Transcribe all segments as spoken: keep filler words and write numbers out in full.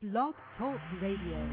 Blog Talk Radio.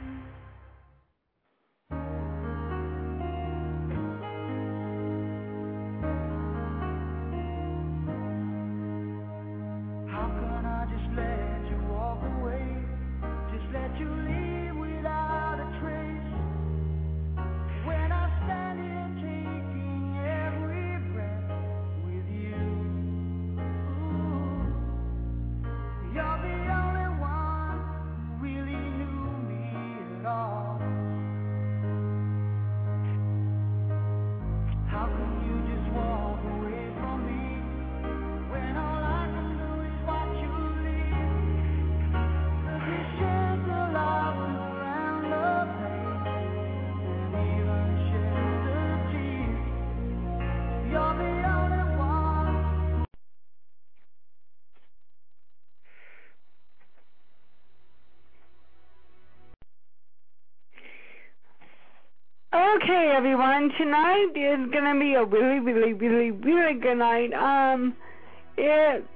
Okay, everyone, tonight is going to be a really, really, really, really good night. Um, it...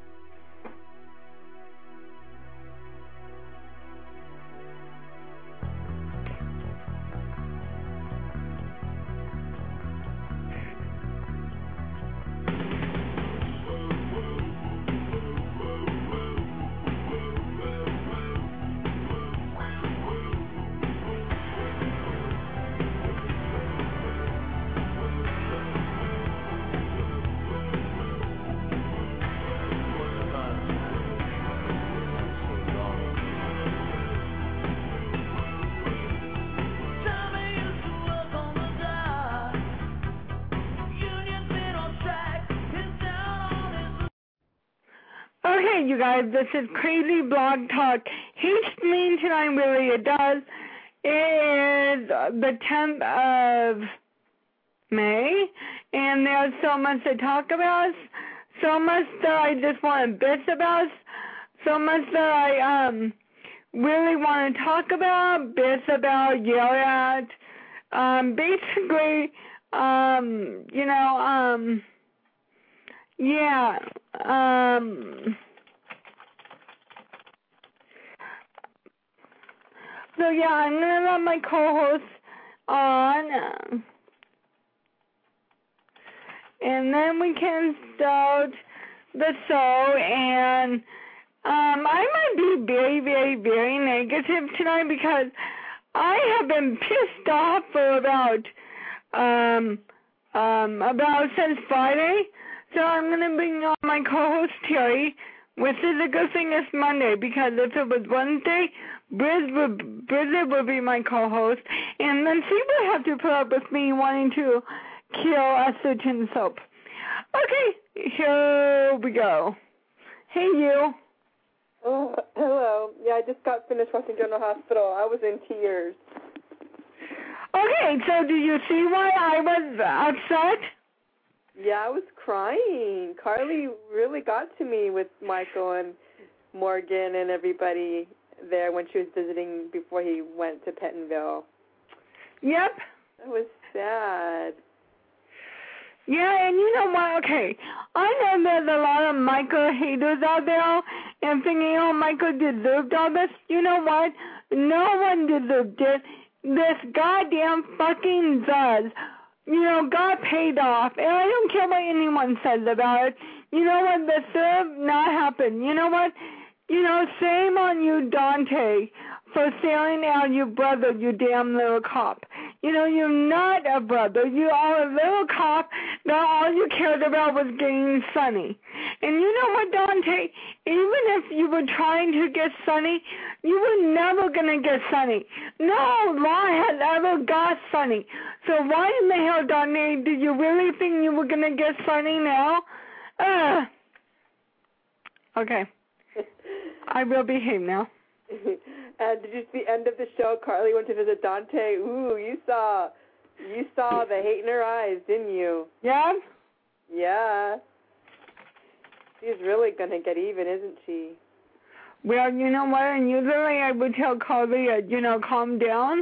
Okay, you guys, this is Crazy Blog Talk. Hates me tonight, really, it does. It is the tenth of May, and there's so much to talk about, so much that I just want to bitch about, so much that I um really want to talk about, bitch about, yell at. Um, basically, um, you know, um, yeah, um... So yeah, I'm gonna let my co-host on, uh, and then we can start the show. And um, I might be very, very, very negative tonight because I have been pissed off for about um um about since Friday. So I'm gonna bring on my co-host Terry, which is a good thing it's Monday, because if it was Wednesday, Briz would, Bridget would be my co-host, and then she would have to put up with me wanting to kill a certain soap. Okay, here we go. Hey, you. Oh, hello. Yeah, I just got finished watching General Hospital. I was in tears. Okay, so do you see why I was upset? Yeah, I was crying. Carly really got to me with Michael and Morgan and everybody there when she was visiting before he went to Pentonville. Yep. That was sad. Yeah, and you know what? Okay, I know there's a lot of Michael haters out there and thinking, oh, Michael deserved all this. You know what? No one deserved it. This goddamn fucking does. You know, got paid off, and I don't care what anyone says about it. You know what? This should not happen. You know what? You know, shame on you, Dante, for selling out your brother, you damn little cop. You know, you're not a brother. You are a little cop that all you cared about was getting Sonny. And you know what, Dante? Even if you were trying to get Sonny, you were never going to get Sonny. No law has ever got Sonny. So why in the hell, Dante, did you really think you were going to get Sonny now? Uh, okay. I will behave now. And did you see the end of the show? Carly went to visit Dante. Ooh, you saw, you saw the hate in her eyes, didn't you? Yeah? Yeah. She's really going to get even, isn't she? Well, you know what? And usually I would tell Carly, uh, you know, calm down.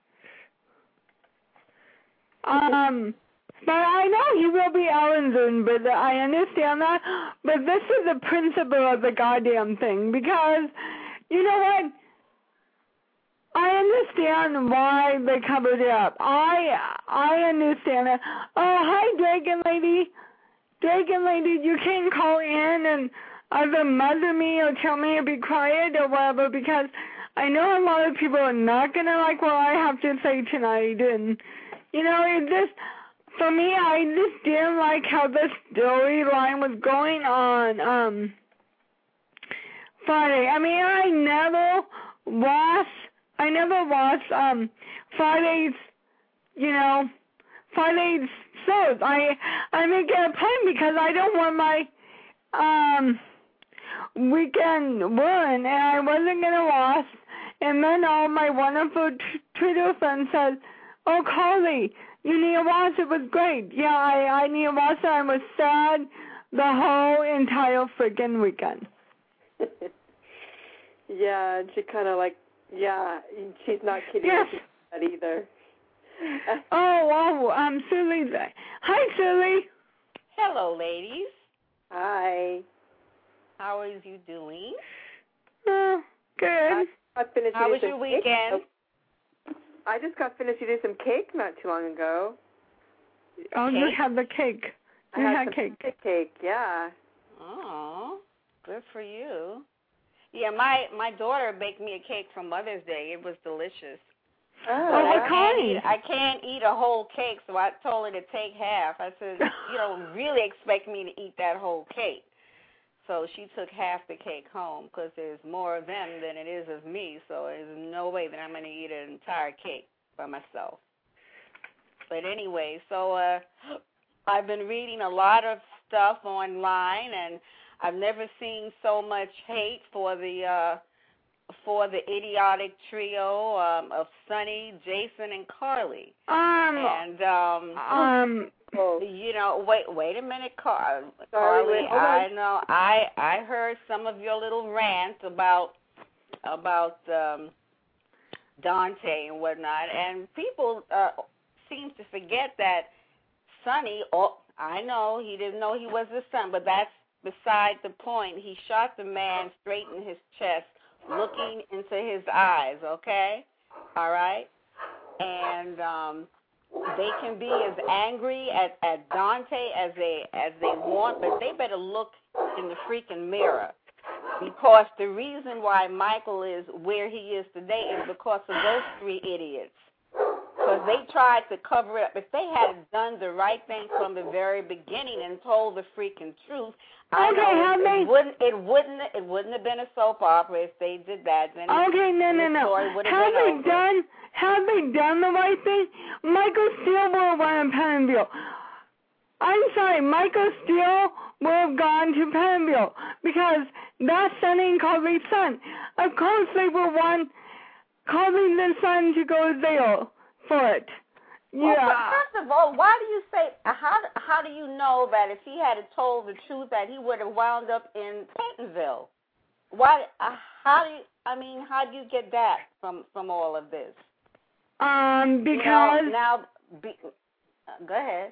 Um... But I know he will be Ellen, but I understand that. But this is the principle of the goddamn thing, because, you know what? understand why they covered it up. I I understand it. Oh, hi, Dragon Lady. Dragon Lady, you can call in and either mother me or tell me to be quiet or whatever, because I know a lot of people are not going to like what I have to say tonight. And, you know, it just, for me, I just didn't like how the storyline was going on um, Friday. I mean, I never watched, I never watched um, Friday's, you know, Friday's shows. I, I make it a point because I don't want my um, weekend ruined, and I wasn't going to watch. And then all my wonderful t- Twitter friends said, oh, Carly, you need to watch. It was great. Yeah, I, I need to watch it. I was sad the whole entire freaking weekend. Yeah, and she kind of like, yeah, she's not kidding yes. about that either. oh, wow, um, Susie. Hi, Susie. Hello, ladies. Hi. How are you doing? Uh, good. I, I finished How was some your weekend? Cake. I just got finished eating some cake not too long ago. Oh, cake? you had the cake. You I had, had some cake. Cake, yeah. Oh, good for you. Yeah, my my daughter baked me a cake for Mother's Day. It was delicious. Oh, but what I can't kind? eat, I can't eat a whole cake, so I told her to take half. I said, you don't really expect me to eat that whole cake. So she took half the cake home because there's more of them than it is of me, so there's no way that I'm going to eat an entire cake by myself. But anyway, so uh, I've been reading a lot of stuff online, and I've never seen so much hate for the uh, for the idiotic trio um, of Sonny, Jason, and Carly. Um, and um, um, you know, wait, wait a minute, Car- Sorry, Carly. wait, hold I on. know, I I heard some of your little rant about about um, Dante and whatnot, and people uh, seem to forget that Sonny. Oh, I know he didn't know he was his son, but that's beside the point. He shot the man straight in his chest, looking into his eyes, okay? All right? And um, they can be as angry at, at Dante as they as they want, but they better look in the freaking mirror. Because the reason why Michael is where he is today is because of those three idiots. Because they tried to cover it up. If they had done the right thing from the very beginning and told the freaking truth, I okay, know it, they... it wouldn't it wouldn't it wouldn't have been a soap opera if they did that. Then okay, no, no, the no. story would have Have been they over. done? Have they done the right thing? Michael Steele would have won in Pentonville. I'm sorry, Michael Steele would have gone to Pentonville because that's Sonny and Carly's son. Of course, they would want Carly the son to go there for it. Yeah. Well, but first of all, why do you say how? How do you know that if he had told the truth that he would have wound up in Pentonville? Why? Uh, how do you? I mean, how do you get that from from all of this? Um, because you know, now, be, uh, go ahead.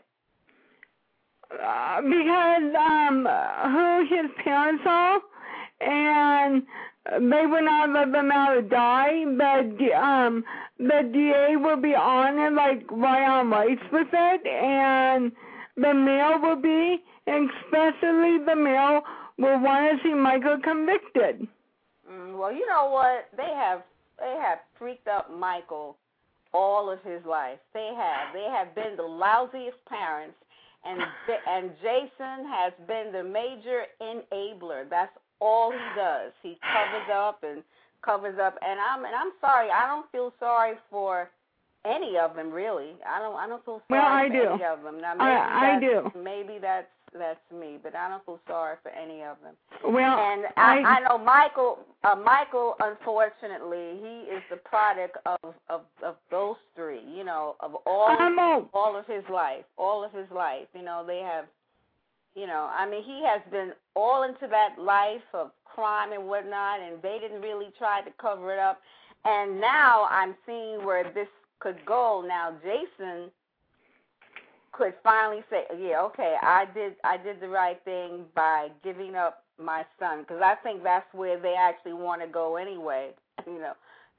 Uh, because um, who his parents are, and they would not let them out to die, but the, um, the D A will be on it, like right on rights with it, and the mayor will be, and especially the mayor will want to see Michael convicted. Mm, well, you know what? They have they have freaked up Michael all of his life. They have. They have been the lousiest parents. And and Jason has been the major enabler. That's all he does. He covers up and covers up. And I'm and I'm sorry. I don't feel sorry for any of them really. I don't I don't feel sorry well, I for do. any of them. Now maybe I, I that's, do. Maybe that's that's me, but I don't feel sorry for any of them. Well, and I, I, I know Michael. Uh, Michael, unfortunately, he is the product of, of, of those three. You know, of all I'm all, all of his life, all of his life. You know, they have. You know, I mean, he has been all into that life of crime and whatnot, and they didn't really try to cover it up. And now I'm seeing where this could go. Now, Jason could finally say, yeah, okay, I did I did the right thing by giving up my son, because I think that's where they actually want to go anyway, you know.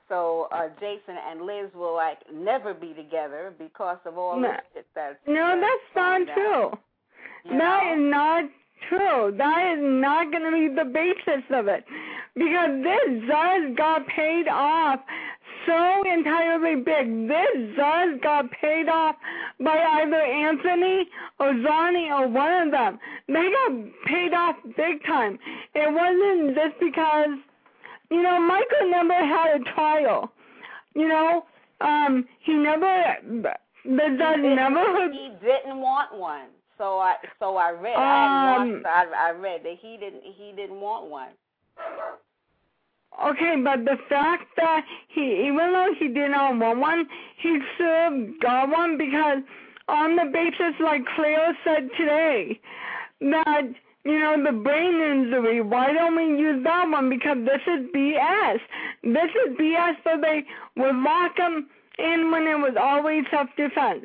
so uh, Jason and Liz will like never be together because of all no. this shit that's No, that's not down. true. You that know? is not true. That is not going to be the basis of it. Because this Zuz got paid off so entirely big. This Zuz got paid off by either Anthony or Zonnie or one of them. They got paid off big time. It wasn't just because, you know, Michael never had a trial. You know, um, he never, the Zuz he never. He didn't want one. So I, so I read. Um, I, hadn't watched, I, I read that he didn't. He didn't want one. Okay, but the fact that he, even though he did not want one, he should have got one because on the basis, like Cleo said today, that, you know, the brain injury, why don't we use that one? Because this is B S. This is B S, so they would lock him in when it was always self-defense.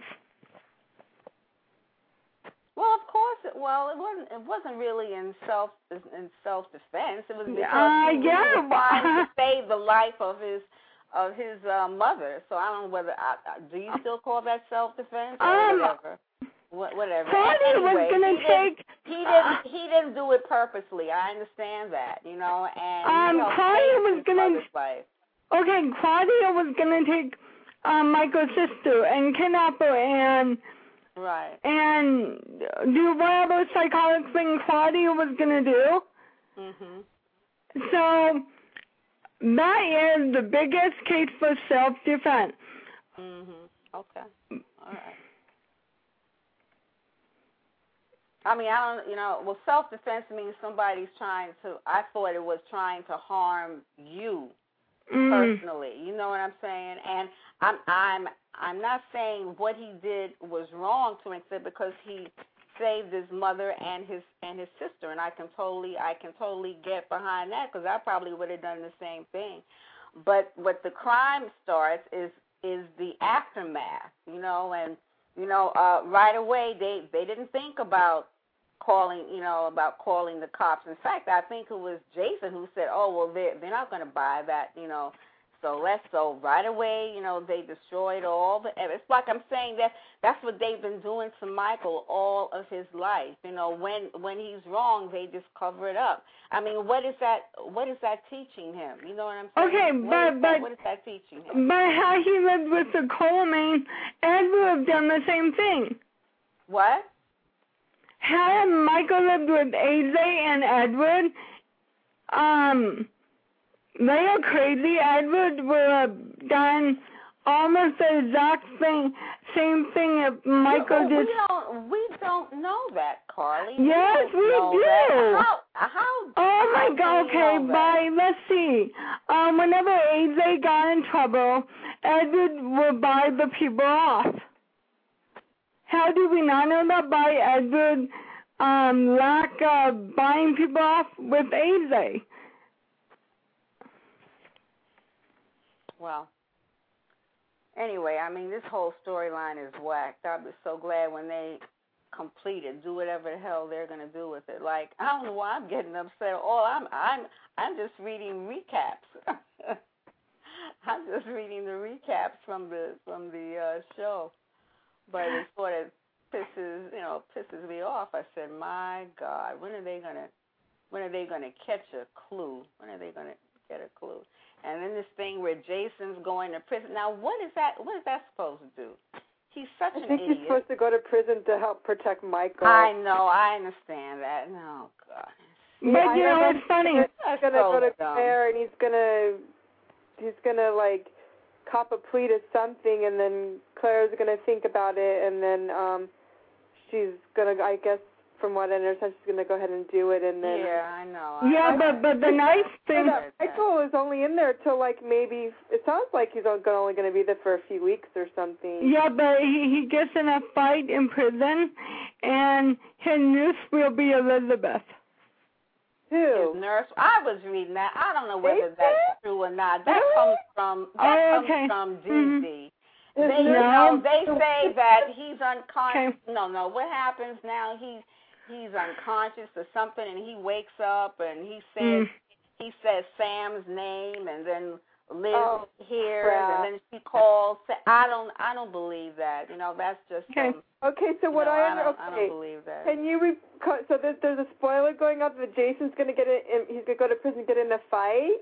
Well, of course. It, well, it wasn't. It wasn't really in self in self defense. It was because uh, he, yeah, he was trying to save the life of his of his uh, mother. So I don't know whether I, I, do you still call that self defense or um, whatever. What, whatever. Claudia anyway, was gonna he take. Didn't, he didn't. He didn't do it purposely. I understand that. You know. And Um, he Claudia was his gonna. mother's life. Okay, Claudia was gonna take um, Michael's sister and kidnap her and. Right. And do whatever psychotic thing Claudia was going to do. Mhm. So that is the biggest case for self-defense. Mhm. Okay. All right. I mean, I don't, you know, well, self-defense means somebody's trying to, I thought it was trying to harm you Mm. personally. You know what I'm saying? And I'm, I'm, I'm not saying what he did was wrong to an extent because he saved his mother and his and his sister, and I can totally, I can totally get behind that because I probably would have done the same thing. But what the crime starts is is the aftermath, you know, and you know, uh, right away they they didn't think about calling, you know, about calling the cops. In fact, I think it was Jason who said, "Oh, well, they're they're not going to buy that, you know." So let's so right away, you know, they destroyed all the. It's like I'm saying that that's what they've been doing to Michael all of his life. You know, when when he's wrong, they just cover it up. I mean, what is that? What is that teaching him? You know what I'm saying? Okay, what but is but that, what is that teaching him? But how he lived with the coal mine, Ed would have done the same thing. What? Had Michael lived with A J and Edward, um, they are crazy. Edward would have done almost the exact thing, same thing if Michael we, just. We don't. We don't know that, Carly. Yes, we, we know do. That. How? How? Oh my how God! Okay, bye. Let's see. Um, whenever A J got in trouble, Edward would buy the people off. How do we not know that by Edward um, lack of buying people off with A J? Well, anyway, I mean, this whole storyline is whacked. I was so glad when they complete it, do whatever the hell they're gonna do with it. Like, I don't know why I'm getting upset. Oh, I'm I'm I'm just reading recaps. I'm just reading the recaps from the from the uh, show, but it sort of pisses you know pisses me off. I said, my God, when are they gonna when are they gonna catch a clue? When are they gonna get a clue? And then this thing where Jason's going to prison. Now, what is that? What is that supposed to do? He's such I an think idiot. he's supposed to go to prison to help protect Michael. I know. I understand that. No, God. But yeah, you know, it's funny. He's gonna so go to dumb. Claire and he's gonna he's gonna like cop a plea to something, and then Claire's gonna think about it, and then um she's gonna, I guess, from what I understand, she's gonna go ahead and do it, and then Yeah, I know. Yeah, I, but but the nice thing. that Michael is only in there till like maybe it sounds like he's only going to be there for a few weeks or something. Yeah, but he, he gets in a fight in prison, and his nurse will be Elizabeth. Who? His nurse. I was reading that. I don't know whether They that's did? true or not. That Really? comes from that Oh, comes okay. from D D. Mhm. They, you No. know, they say that he's unconscious. Okay. No, no. What happens now? He's he's unconscious or something, and he wakes up and he says Mm. he says Sam's name, and then lives oh, here, crap. and then she calls. I don't, I don't believe that. You know, that's just. Okay. Um, Okay, so what no, I, I don't, okay. I don't believe that. Can you re- so there's, there's a spoiler going up that Jason's gonna get in, he's gonna go to prison, and get in a fight,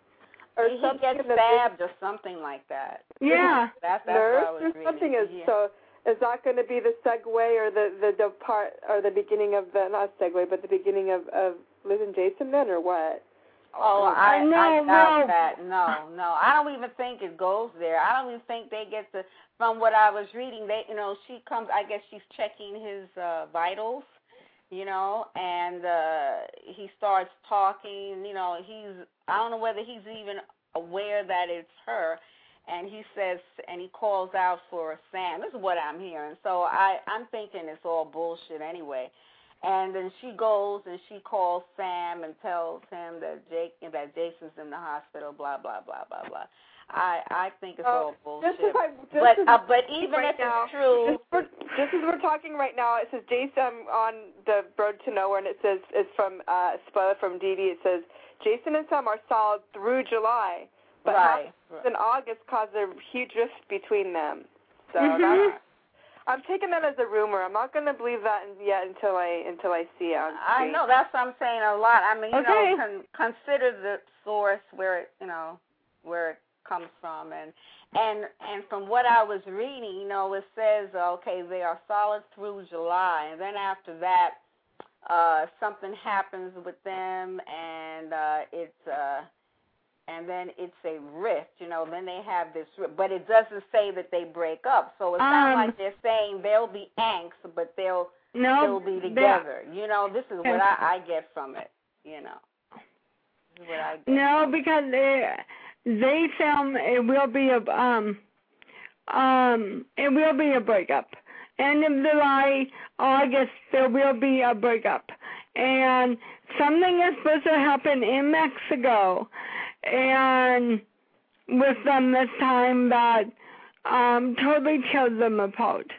or he, something. he gets stabbed or something like that. Yeah. That's that's Nurse what I was or reading. something is yeah. so. Is that going to be the segue or the the, the part or the beginning of the not segue but the beginning of, of Liz and Jason then or what? Oh, I, No, I doubt no. that. No, no. I don't even think it goes there. I don't even think they get to, from what I was reading, they, you know, she comes, I guess she's checking his uh, vitals, you know, and uh, he starts talking, you know, he's, I don't know whether he's even aware that it's her, and he says, and he calls out for Sam. This is what I'm hearing. So I, I'm thinking it's all bullshit anyway. And then she goes and she calls Sam and tells him that Jake that Jason's in the hospital. Blah blah blah blah blah. I I think it's Oh, all bullshit. Just as I, just but as uh, but even right if now, it's true, just, for, just as we're talking right now, it says Jason on the Road to Nowhere, and it says it's from uh, spoiler from Dee Dee. It says Jason and Sam are solid through July, but right. in August caused a huge rift between them. So Mhm. that's. I'm taking that as a rumor. I'm not going to believe that yet until I until I see it on I screen. know that's what I'm saying a lot. I mean, you Okay. know, con- consider the source where it, you know, where it comes from, and and and from what I was reading, you know, it says okay, they are solid through July, and then after that, uh, something happens with them, and uh, it's uh, and then it's a rift, you know. Then they have this rift, but it doesn't say that they break up. So it sounds Um, like they're saying they'll be angst, but they'll No. still be together. You know, this is what I, I get from it. You know, this is what I get. No, because they, they sound it will be a um um it will be a breakup. End of July, August, there will be a breakup, and something is supposed to happen in Mexico, and with them this time that um totally tears them apart.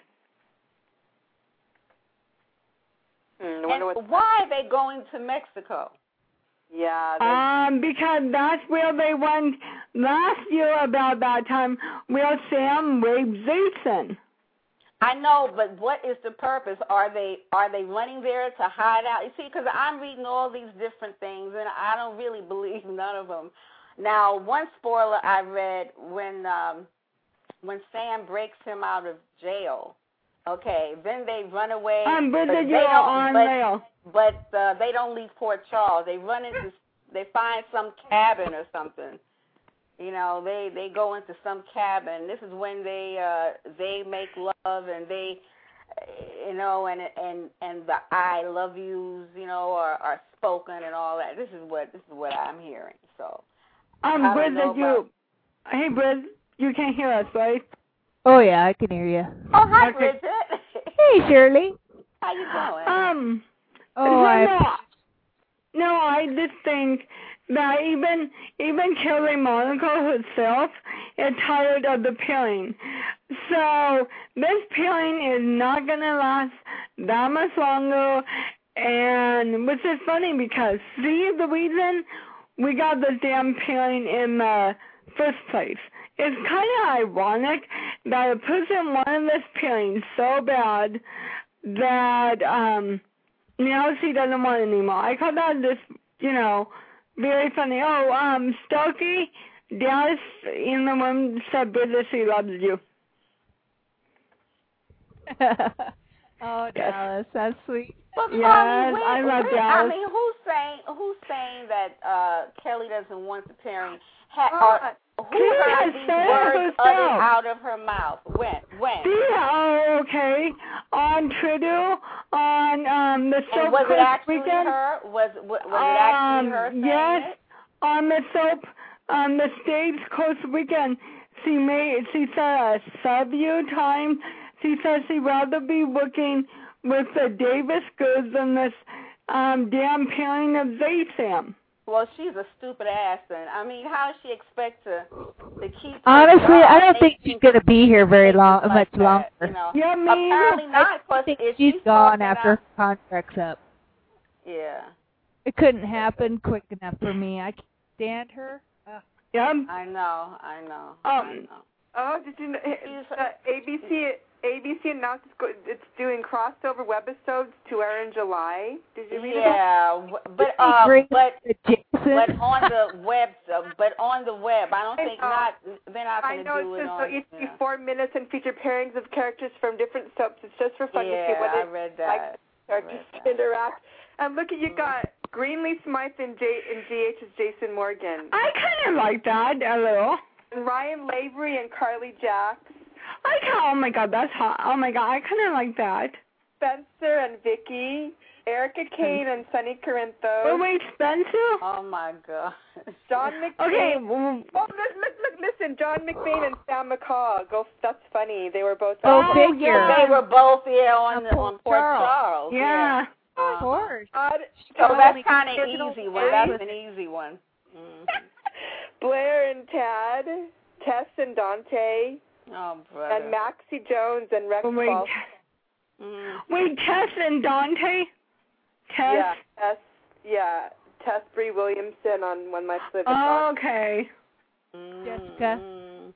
Hmm, I And wonder what. why are they going to Mexico? Yeah. they- Um, because that's where they went last year about that time, where Sam raped Jason. I know, but what is the purpose? Are they are they running there to hide out? You see, because I'm reading all these different things, and I don't really believe none of them. Now, one spoiler I read when um, when Sam breaks him out of jail. Okay, then they run away. Um, but but they they don't. on But, rail. but uh, they don't leave Port Charles. They run into. They find some cabin or something. You know, they they go into some cabin. This is when they uh they make love, and they, you know, and and and the I love yous, you know, are are spoken and all that. This is what this is what I'm hearing. So Um, I don't Britt, know did you? Hey, Britt, you can't hear us, right? Oh, yeah, I can hear you. Oh, hi, Okay. Bridget. Hey, Shirley. How you doing? Um. Oh, no, I... no, no, I just think that even even Kelly Monaco herself is tired of the peeling. So this peeling is not gonna last that much longer, and which is funny because see the reason we got the damn peeling in the first place. It's kind of ironic that a person wanted this peeling so bad that um now she doesn't want it anymore. I call that just, you know, very funny. Oh, um, Stokey, Dallas in the room said Bridget she loves you. Oh, Dallas, that's sweet. But, Yes, I, mean, I wait, love wait, I Dallas. mean, who's saying who's saying that uh, Kelly doesn't want the pairing? Ha, Ah, or, who She heard has these said words herself. uttered out of her mouth? When? When? Yeah, oh, okay. On Trudeau, on um, the Soap And was it Coast actually weekend. her? Was was it actually um, her saying yes, it? on the Soap, on the States Coast weekend, she made, she said a sub-year time. She said she'd rather be working with the Davis goods than this um, damn pairing of Zaysam. Well, she's a stupid ass, and I mean, how does she expect to to keep? her Honestly, job I don't think making she's going to be here very things long, like much that, longer. You know? Yeah, me Apparently either. not. I Plus, think if she's she's gone talking after out- her contract's up. Yeah. It couldn't happen quick enough for me. I can't stand her. Ugh. Yep. I know, I know. Um. I know. Oh, did you know? Uh, A B C A B C announced it's, go, it's doing crossover webisodes to air in July. Did you read yeah, about w- but uh, but Jason. but on the web, uh, but on the web, I don't I think know. not. They're not I going to know do it's it just on. so each yeah. be four minutes and feature pairings of characters from different soaps. It's just for fun yeah, to see what I it read like that. characters I read to that. interact. And look at you Mm. got Greenlee Smythe and J and G H's Jason Morgan. I kind of like that a little. And Ryan Lavery and Carly Jacks. I kind. Oh my God, that's hot. Oh my God, I kind of like that. Spencer and Vicky. Erica Kane and Sunny Corinthos. Oh wait, Spencer. Oh my God. John McBain. Okay. Well, Oh, look, look, look, listen. John McBain and Sam McCall. Go. That's funny. They were both. Oh, Oh, figure. yeah. They were both yeah on On the, Port on Port Charles. Charles. yeah. Uh, Of course. Todd, So Todd that's Mc- kind of original easy one. Blair- That's an easy one. Mm. Blair and Tad, Tess and Dante, Oh brother. and Maxie Jones and Rex Oh, wait. Ball. Mm. Wait, Tess and Dante. Tess. Yeah, Tess. Yeah, Tess Bree Williamson on One Life Lived. Oh, okay. Mm. Jessica. Mm.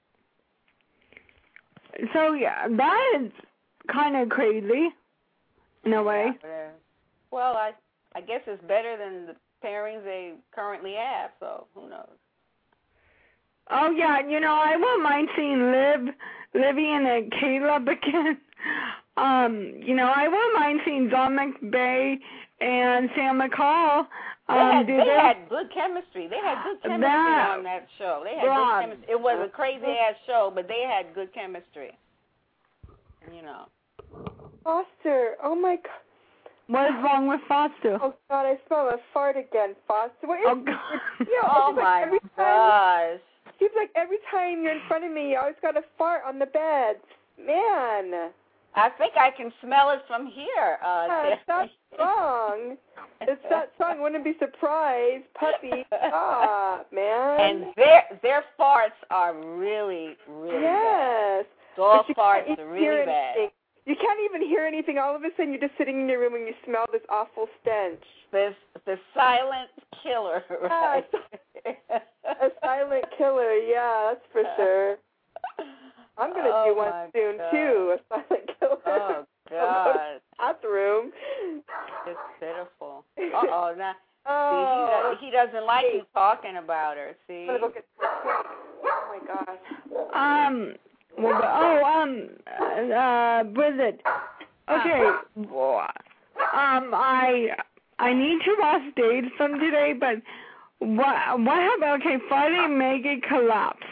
So yeah, that is kind of crazy, in a way. Yeah, but, uh, well, I I guess it's better than the pairings they currently have. So who knows? Oh yeah, you know I wouldn't mind seeing Liv, Livy and uh, Caleb again. Um, you know I wouldn't mind seeing Don McBay and Sam McCall. They Um, had do they they- had good chemistry. They had good chemistry That- on that show. They had Rob. good chemistry. It was a crazy ass show, but they had good chemistry. You know. Foster. Oh my God. What is wrong with Foster? Oh God, I smell a fart again, Foster. What is Oh, God. You know, Oh it's like my every time, gosh. seems like every time you're in front of me, you always got a fart on the bed. Man. I think I can smell it from here. Uh, Yeah, it's that song. It's that song. Wouldn't be surprised. Puppy. Ah, man. And their their farts are really, really bad. yes. Dog But you farts can't are hear really bad. anything. You can't even hear anything. All of a sudden, you're just sitting in your room and you smell this awful stench. This the silent killer, right? A silent killer. Yeah, that's for sure. I'm gonna Oh do one my soon God. too. A silent killer. Oh God, Bathroom. it's pitiful. Uh oh, now Oh. see, he, does, he doesn't like you talking about her. See, I'm gonna go get Oh my gosh. Um. Well, oh, um, uh, Bridget. Okay. Um, I I need to watch dates from today, but what what happened? Okay, Friday Megan collapsed,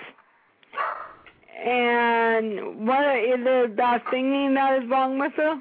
and what is it that thinking that is wrong with her?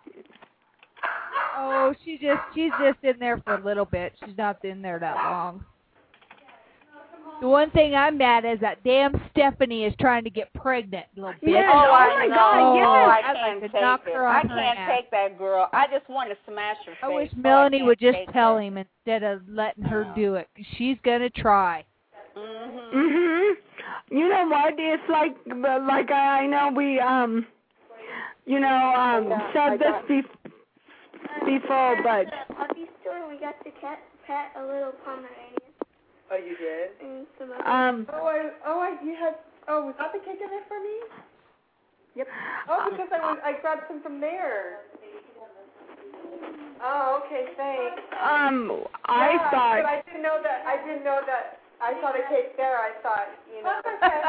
Oh, she just she's just in there for a little bit. She's not in there that long. The one thing I'm mad is that damn Stephanie is trying to get pregnant, little bitch. Yes, oh, oh I my know. God, yes. Oh, I I'd can't like to take knock it. her I on her can't ass. take that girl. I just want to smash her face. I wish so Melanie can't would just take tell her. him instead of letting her No. do it. 'Cause she's gonna try. Mhm. Mhm. You know what? It's like like I, I know we um, you know um Yeah, I said this got- bef- before, but At the puppy store and we got to cat, pet a little Pomeranian. Oh, you did? And some other um. Oh, I, oh, I, you had, oh, was that the cake in there for me? Yep. Oh, because I was, I grabbed some from there. Oh, okay, thanks. Um, I yeah, thought. but I didn't know that, I didn't know that, I saw the cake there, I thought, you know.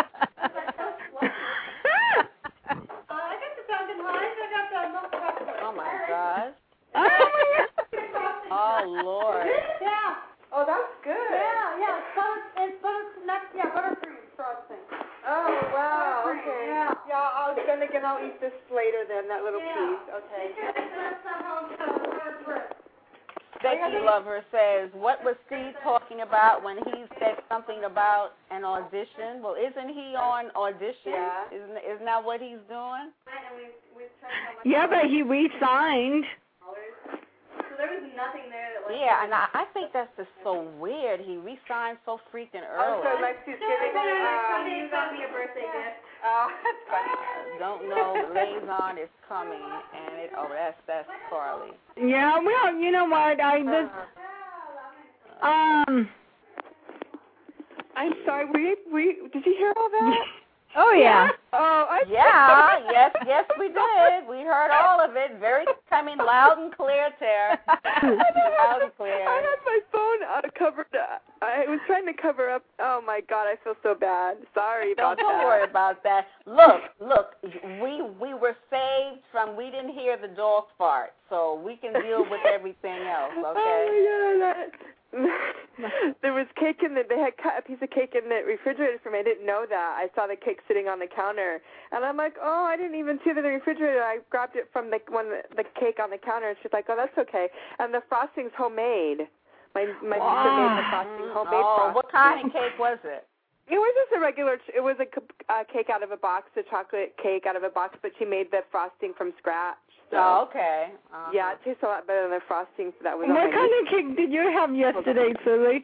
I got the pumpkin pies, I got the milk chocolate. Oh my gosh. Oh my Oh Lord. Yeah, Oh, that's good. yeah, yeah, it's butter, it's butter, not, yeah, buttercream frosting. Oh, wow, Buttercream, okay. yeah. Yeah, I'll, then again, I'll eat this later then, that little Yeah. piece, okay. That's the whole, uh, bread. Becky Lover says, what was Steve talking about when he said something about an audition? Well, isn't he on audition? Yeah. Isn't isn't that what he's doing? And we, we tried how much. Yeah, but he re-signed. So there was nothing there that was. Yeah, and I, I think that's just so weird. He re-signed so freaking Oh, so early. Lexi's giving me, uh, He's gonna be a birthday gift. oh, that's funny. I don't know. Liaison is coming, and it. Oh, that's that's Carly. Yeah, well, you know what? I just um, I'm sorry. Were you, were you, did you hear all that? Oh, yeah. Oh, I Yeah, yes, yes, we did. We heard all of it. Very coming loud and clear, Tara. Loud and clear. I had my phone uh, covered up. I was trying to cover up. Oh, my God, I feel so bad. Sorry Don't, about don't that. worry about that. Look, look, we we were saved from, we didn't hear the dog fart, so we can deal with everything else, okay? Oh, my God. That, there was cake in the, they had cut a piece of cake in the refrigerator for me. I didn't know that. I saw the cake sitting on the counter, and I'm like, oh, I didn't even see it in the refrigerator. I grabbed it from the one the cake on the counter, and she's like, oh, that's okay. And the frosting's homemade. My my wow. sister made the frosting homemade. Oh, frosting. What kind of cake was it? It was just a regular. It was a uh, cake out of a box, a chocolate cake out of a box, but she made the frosting from scratch. So. Oh, okay. Uh-huh. Yeah, it tastes a lot better than the frosting that was. What on kind of cake did you have yesterday, Philly?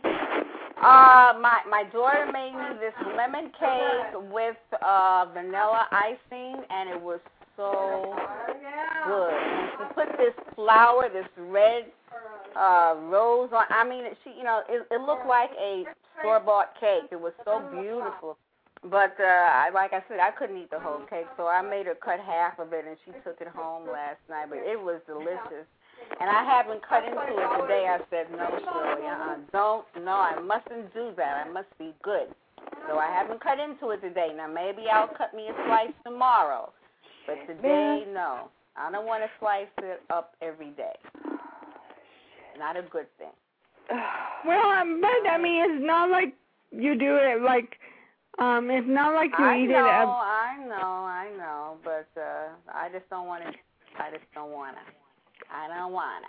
Uh, my my daughter made me this lemon cake with uh vanilla icing, and it was so good. And she put this flower, this red uh rose on. I mean, she, you know, it, it looked like a store-bought cake. It was so beautiful. But, uh, I, like I said, I couldn't eat the whole cake, so I made her cut half of it, and she took it home last night. But it was delicious. And I haven't cut into it today. I said, no, Shirley, uh-uh, don't, no, I mustn't do that. I must be good. So I haven't cut into it today. Now, maybe I'll cut me a slice tomorrow. But today, no. I don't want to slice it up every day. Not a good thing. Well, um, but, I mean, it's not like you do it, like... Um, it's not like you I eat know, it. At... I know, I know, but uh, I just don't want to. I just don't wanna. I don't wanna.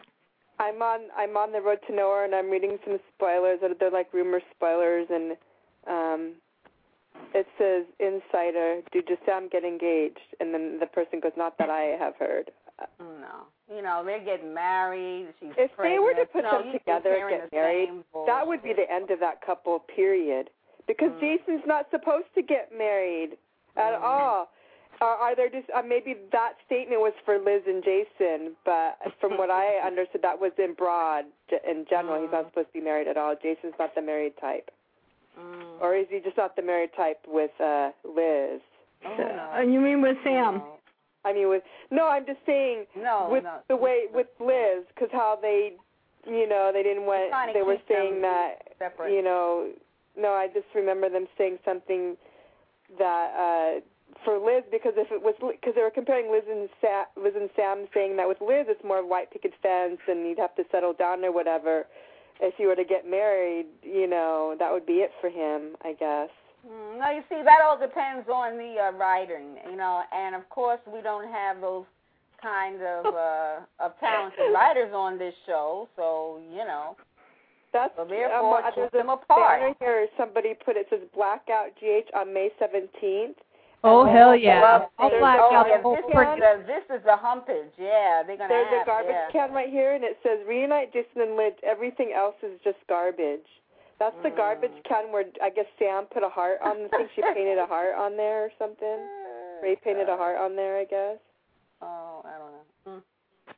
I'm on. I'm on the road to nowhere, and I'm reading some spoilers. They're like rumor spoilers, and um, it says insider. Did Sam get engaged? And then the person goes, not that I have heard. No, you know they're getting married. She's if pregnant. they were to put you know, them together and get married, that would be the end of that couple. Period. Because mm. Jason's not supposed to get married at mm. all. Uh, are there just uh, maybe that statement was for Liz and Jason, but from what I understood, that was in broad in general. Mm. He's not supposed to be married at all. Jason's not the married type, mm. or is he just not the married type with uh, Liz? Oh, no. Uh, you mean with Sam? No. I mean with no. I'm just saying no, with no. the way with Liz, because how they, you know, they didn't want. They were saying that separate. you know. No, I just remember them saying something that uh, for Liz, because if it was because they were comparing Liz and Sa- Liz and Sam, saying that with Liz it's more white picket fence and you'd have to settle down or whatever. If you were to get married, you know, that would be it for him, I guess. Mm, no, you see, that all depends on the uh, writing, you know, and of course we don't have those kind of uh, of talented writers on this show, so you know. That's so therefore, um, keep there's them a apart. banner here. Somebody put it, says Blackout G H on May seventeenth. Oh, and hell yeah. Well, I'll oh, black oh, out yeah, the whole this, freaking... is the, this is the humpage. Yeah, they're going to There's have a garbage yeah. can right here, and it says, reunite Jason and Liz. Everything else is just garbage. That's the mm. garbage can where I guess Sam put a heart on. I think she painted a heart on there or something. Ray painted a heart on there, I guess. Oh, I don't know. Mm.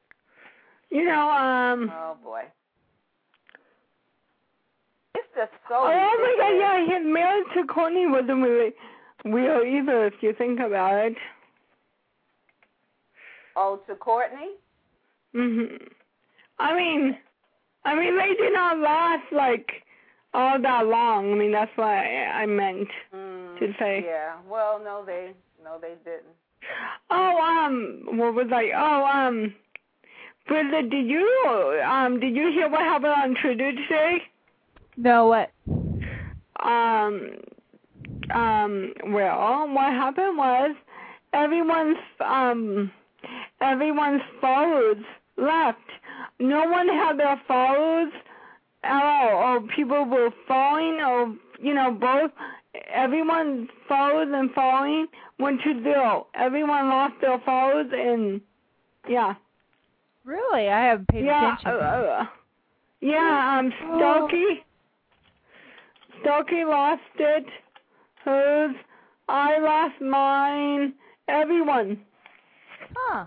You know, um... Oh, boy. It's just so Oh, my God, ridiculous. yeah, his marriage to Courtney wasn't really real either, if you think about it. Oh, to Courtney? Mhm. I mean, I mean, they did not last, like, all that long. I mean, that's what I, I meant mm, to say. Yeah, well, no, they, no, they didn't. Oh, um, what was I, oh, um, Brenda, did you, um, did you hear what happened on Twitter today? No, what? Um, um, well, what happened was everyone's, um, everyone's followers left. No one had their followers at all, or people were following, or, you know, both. Everyone's followers and following went to zero. Everyone lost their followers, and, yeah. Really? I haven't paid yeah, attention. Uh, uh, yeah, um, Stokey. Stokey lost it, hers, I lost mine, everyone. Huh.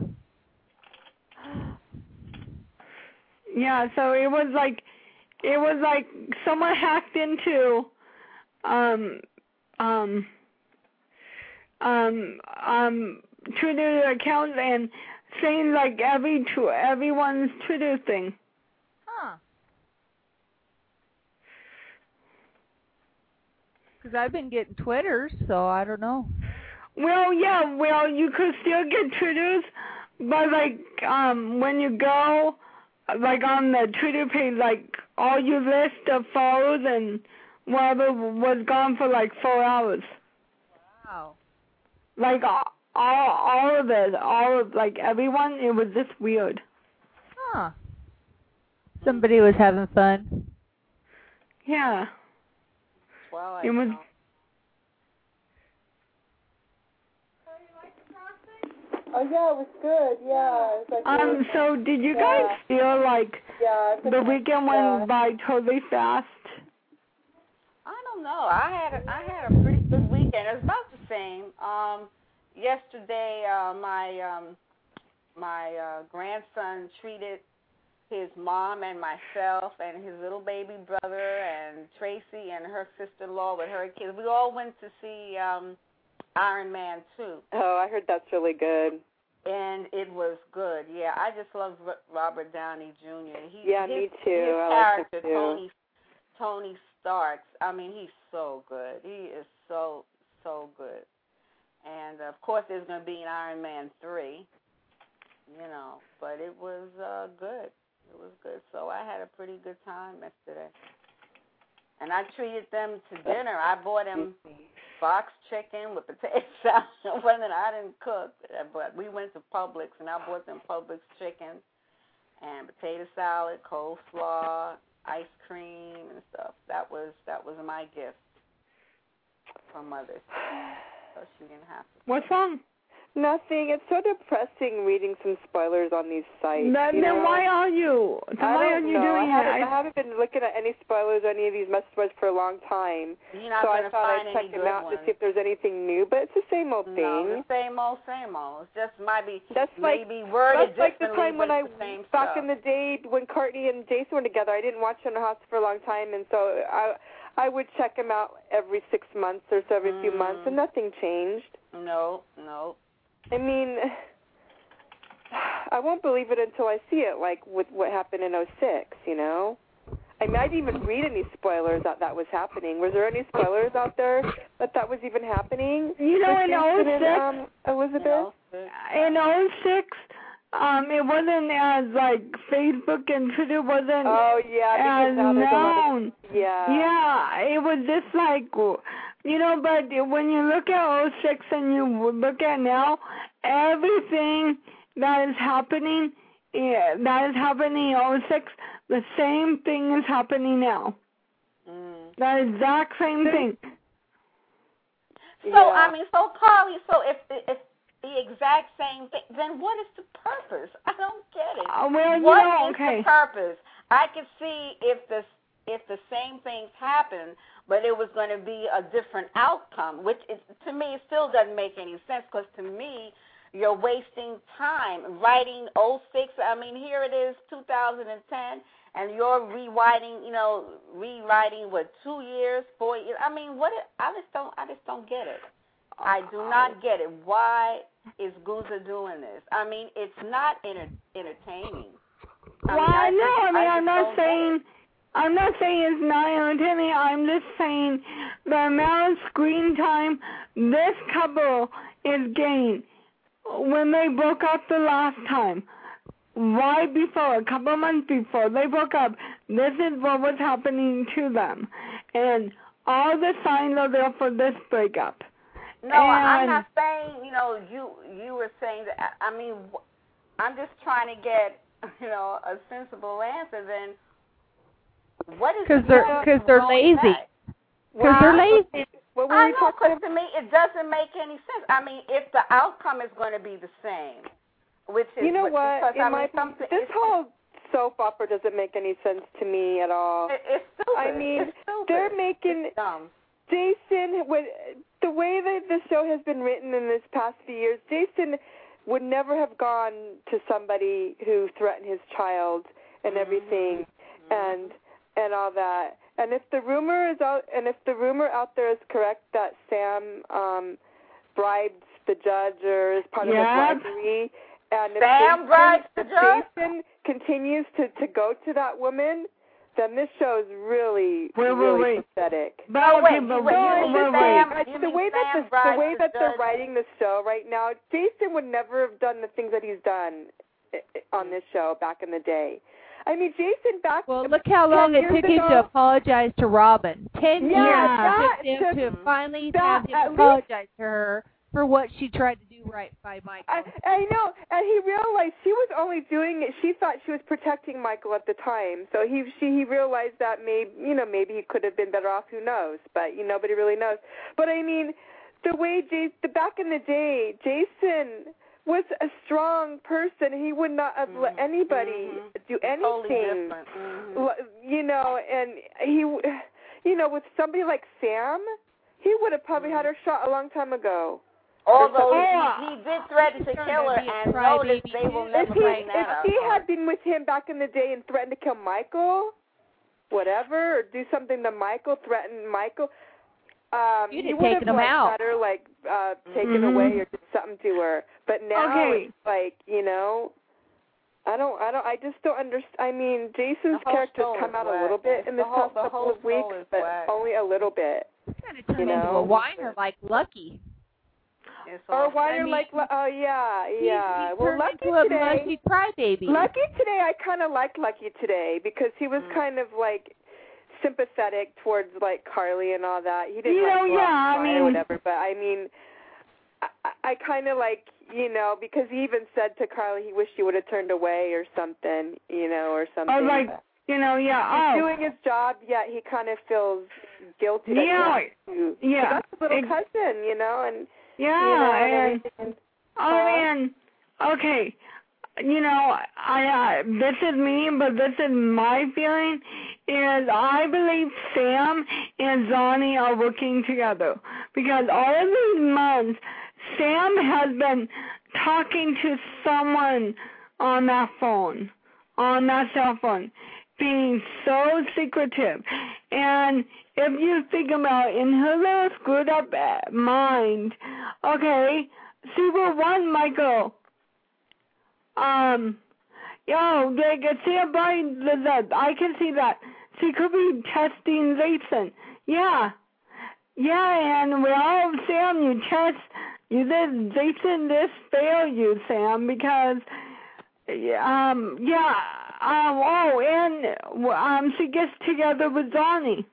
Yeah, so it was like, it was like someone hacked into um, um, um, um, Twitter accounts and saying like every tw- everyone's Twitter thing. Huh. Because I've been getting Twitters, so I don't know. Well, yeah, well, you could still get Twitters, but like um, when you go, like on the Twitter page, like all your list of follows and whatever was gone for like four hours. Wow. Like all, all of it, all of like everyone, it was just weird. Huh. Somebody was having fun. Yeah. Well, It was. Oh yeah, it was good. Yeah. It was like Um. really, So, did you yeah. guys feel like yeah, the weekend yeah. went by totally fast? I don't know. I had a, I had a pretty good weekend. It was about the same. Um, yesterday, uh, my um, my uh, grandson treated his mom and myself and his little baby brother and Tracy and her sister-in-law with her kids. We all went to see um, Iron Man two. Oh, I heard that's really good. And it was good. Yeah, I just love Robert Downey Junior He, yeah, his, me too. His I character, like him too. Tony Tony Starks. I mean, he's so good. He is so so good. And of course, there's going to be an Iron Man three. You know, but it was uh, good. It was good. So I had a pretty good time yesterday. And I treated them to dinner. I bought them box chicken with potato salad. Well, then I didn't cook, but we went to Publix, and I bought them Publix chicken and potato salad, coleslaw, ice cream, and stuff. That was that was my gift from Mother's Day. So she didn't have to. What's wrong? Nothing. It's so depressing reading some spoilers on these sites. Then, you then know? why are you? Then I why don't aren't you know. doing I haven't, it? I haven't been looking at any spoilers or any of these message boards for a long time. You're not so going I to thought find I'd any check them good out ones. to see if there's anything new, but it's the same old No, thing. the same old, same old. It's just might be That's like maybe worded that's like the differently, time when but I it's the same back stuff. in the day when Courtney and Jason were together. I didn't watch Under House for a long time, and so I I would check them out every six months or so, every mm. few months, and nothing changed. No, no. I mean, I won't believe it until I see it, like with what happened in oh six, you know? I mean, I didn't even read any spoilers that that was happening. Was there any spoilers out there that that was even happening? You know, in oh Jason and, six, um, Elizabeth? No. in oh six, um, it wasn't as, like, Facebook and Twitter wasn't Oh, yeah, because as now there's a lot known. of, yeah. Yeah, it was just like, you know, but when you look at oh six and you look at now, everything that is happening, yeah, that is happening in oh six, the same thing is happening now. Mm. That exact same thing. So Yeah. I mean, so Carly, so if if the exact same thing, then what is the purpose? I don't get it. Uh, well, you What know, is okay. the purpose? I could see if the if the same things happen, but it was going to be a different outcome, which is, to me, it still doesn't make any sense, because to me, you're wasting time writing oh six. I mean, here it is, two thousand ten, and you're rewriting, you know, rewriting what, two years, four years. I mean, what? It, I just don't, I just don't get it. I do not get it. Why is Guza doing this? I mean, it's not enter- entertaining. I Well, mean, I I know. just- I mean, I I'm just not don't get saying, it. I'm not saying it's not entertaining. I'm just saying the amount of screen time this couple is getting when they broke up the last time. Right before, a couple months before they broke up, this is what was happening to them. And all the signs are there for this breakup. No, I'm And- not saying, you know, you you were saying that. I mean, I'm just trying to get, you know, a sensible answer. Then what is Because the they're, purpose cause of they're going lazy. back? Because they're lazy. What were I we know, talking because to me it doesn't make any sense. I mean, if the outcome is going to be the same, which is You know what? what? Because, I In my mean, something, this it's, whole soap opera doesn't make any sense to me at all. it, it's stupid. I mean, it's stupid. they're making It's dumb. Jason. Would, the way that the show has been written in this past few years, Jason would never have gone to somebody who threatened his child and everything, Mm-hmm. and and all that. And if the rumor is out, and if the rumor out there is correct that Sam um, bribed the judge or is part Yep. of a bribery, and if Sam Jason, bribes the if judge? Jason continues to, to go to that woman, then this show is really, Wait, wait, really wait. pathetic. But Oh, okay, wait, but you- wait, you wait, mean wait, Sam- wait. You the mean way that Sam the, bribes the way the that they're judge? writing the show right now, Jason would never have done the things that he's done i- i- on this show back in the day. I mean, Jason back. Well, look how long ten it years took him ago- to apologize to Robin. Ten Yeah, years that it took him to took- finally that- have him at least- apologize to her for what she tried to do right by Michael. I, I know, and he realized she was only doing it. She thought she was protecting Michael at the time, so he she he realized that maybe you know maybe he could have been better off. Who knows? But you know, nobody really knows. But I mean, the way Jason, the back in the day, Jason was a strong person. He would not have let anybody Mhm. do Totally anything. different. Mhm. L- You know, and he, you know, with somebody like Sam, he would have probably had her shot a long time ago. Although Oh. he, he did threaten to He's trying kill to her, be a and crybaby notice they will too. never If he, bring that if up. he had been with him back in the day and threatened to kill Michael, whatever, or do something to Michael, threaten Michael, um, You'd he have would taken have him like, out. had her like uh, taken Mhm. away or did something to her. But now Okay. it's like you know, I don't, I don't, I just don't understand. I mean, Jason's The whole character's show come is out whack. a little bit in The this whole- past the couple whole of show weeks, is but whack. only a little bit. Kind of turned you into know? a whiner like Lucky. It's Or all- why I you're mean, like, oh yeah, He- yeah. he well, turned Lucky into a today. mushy crybaby. Lucky today, I kind of liked Lucky today because he was Mm. kind of like sympathetic towards like Carly and all that. He didn't You like know, go out yeah, I and cry mean- or whatever, but I mean, I, I kind of like you know because he even said to Carly he wished he would have turned away or something, you know, or something. Oh, like, you know, yeah, He's oh. doing his job, yet he kind of feels guilty. That Yeah, he has to, yeah, that's his little ex- cousin, you know, and Yeah, you know, and and, everything. oh, and, okay, you know, I, uh, this is me, but this is my feeling, is I believe Sam and Johnny are working together, because all of these months, Sam has been talking to someone on that phone, on that cell phone, being so secretive, and if you think about in her little screwed up uh, mind, okay, Super One Michael, um, yo, they can see a blind that I can see that she could be testing Jason, yeah, yeah, and well, Sam, you test, you did Jason this fail you, Sam, because, um, yeah, um, oh, and um, she gets together with Johnny.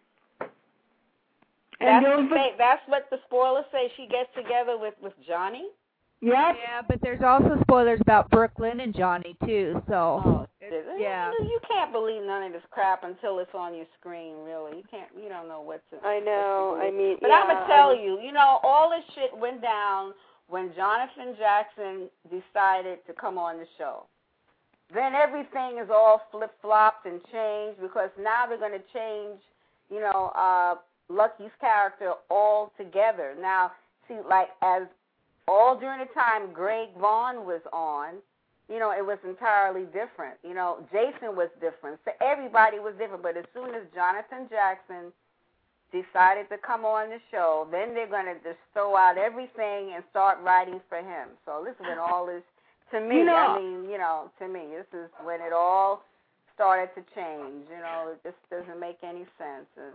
That's, those what they, that's what the spoilers say. She gets together with, with Johnny. Yep. Yeah, but there's also spoilers about Brooklyn and Johnny too. So Oh, it's- it- yeah. You, you can't believe none of this crap until it's on your screen. Really, you can't. You don't know what to. I know. what to I believe. mean, but yeah, I'm gonna tell I mean, you, you know, all this shit went down when Jonathan Jackson decided to come on the show. Then everything is all flip flopped and changed because now they're gonna change, you know, uh, Lucky's character altogether. Now, see, like as all during the time Greg Vaughn was on, you know, it was entirely different. You know, Jason was different. So everybody was different. But as soon as Jonathan Jackson decided to come on the show, then they're going to just throw out everything and start writing for him. So this is when all this, to me, You know, I mean, you know, to me, this is when it all started to change. You know, it just doesn't make any sense. And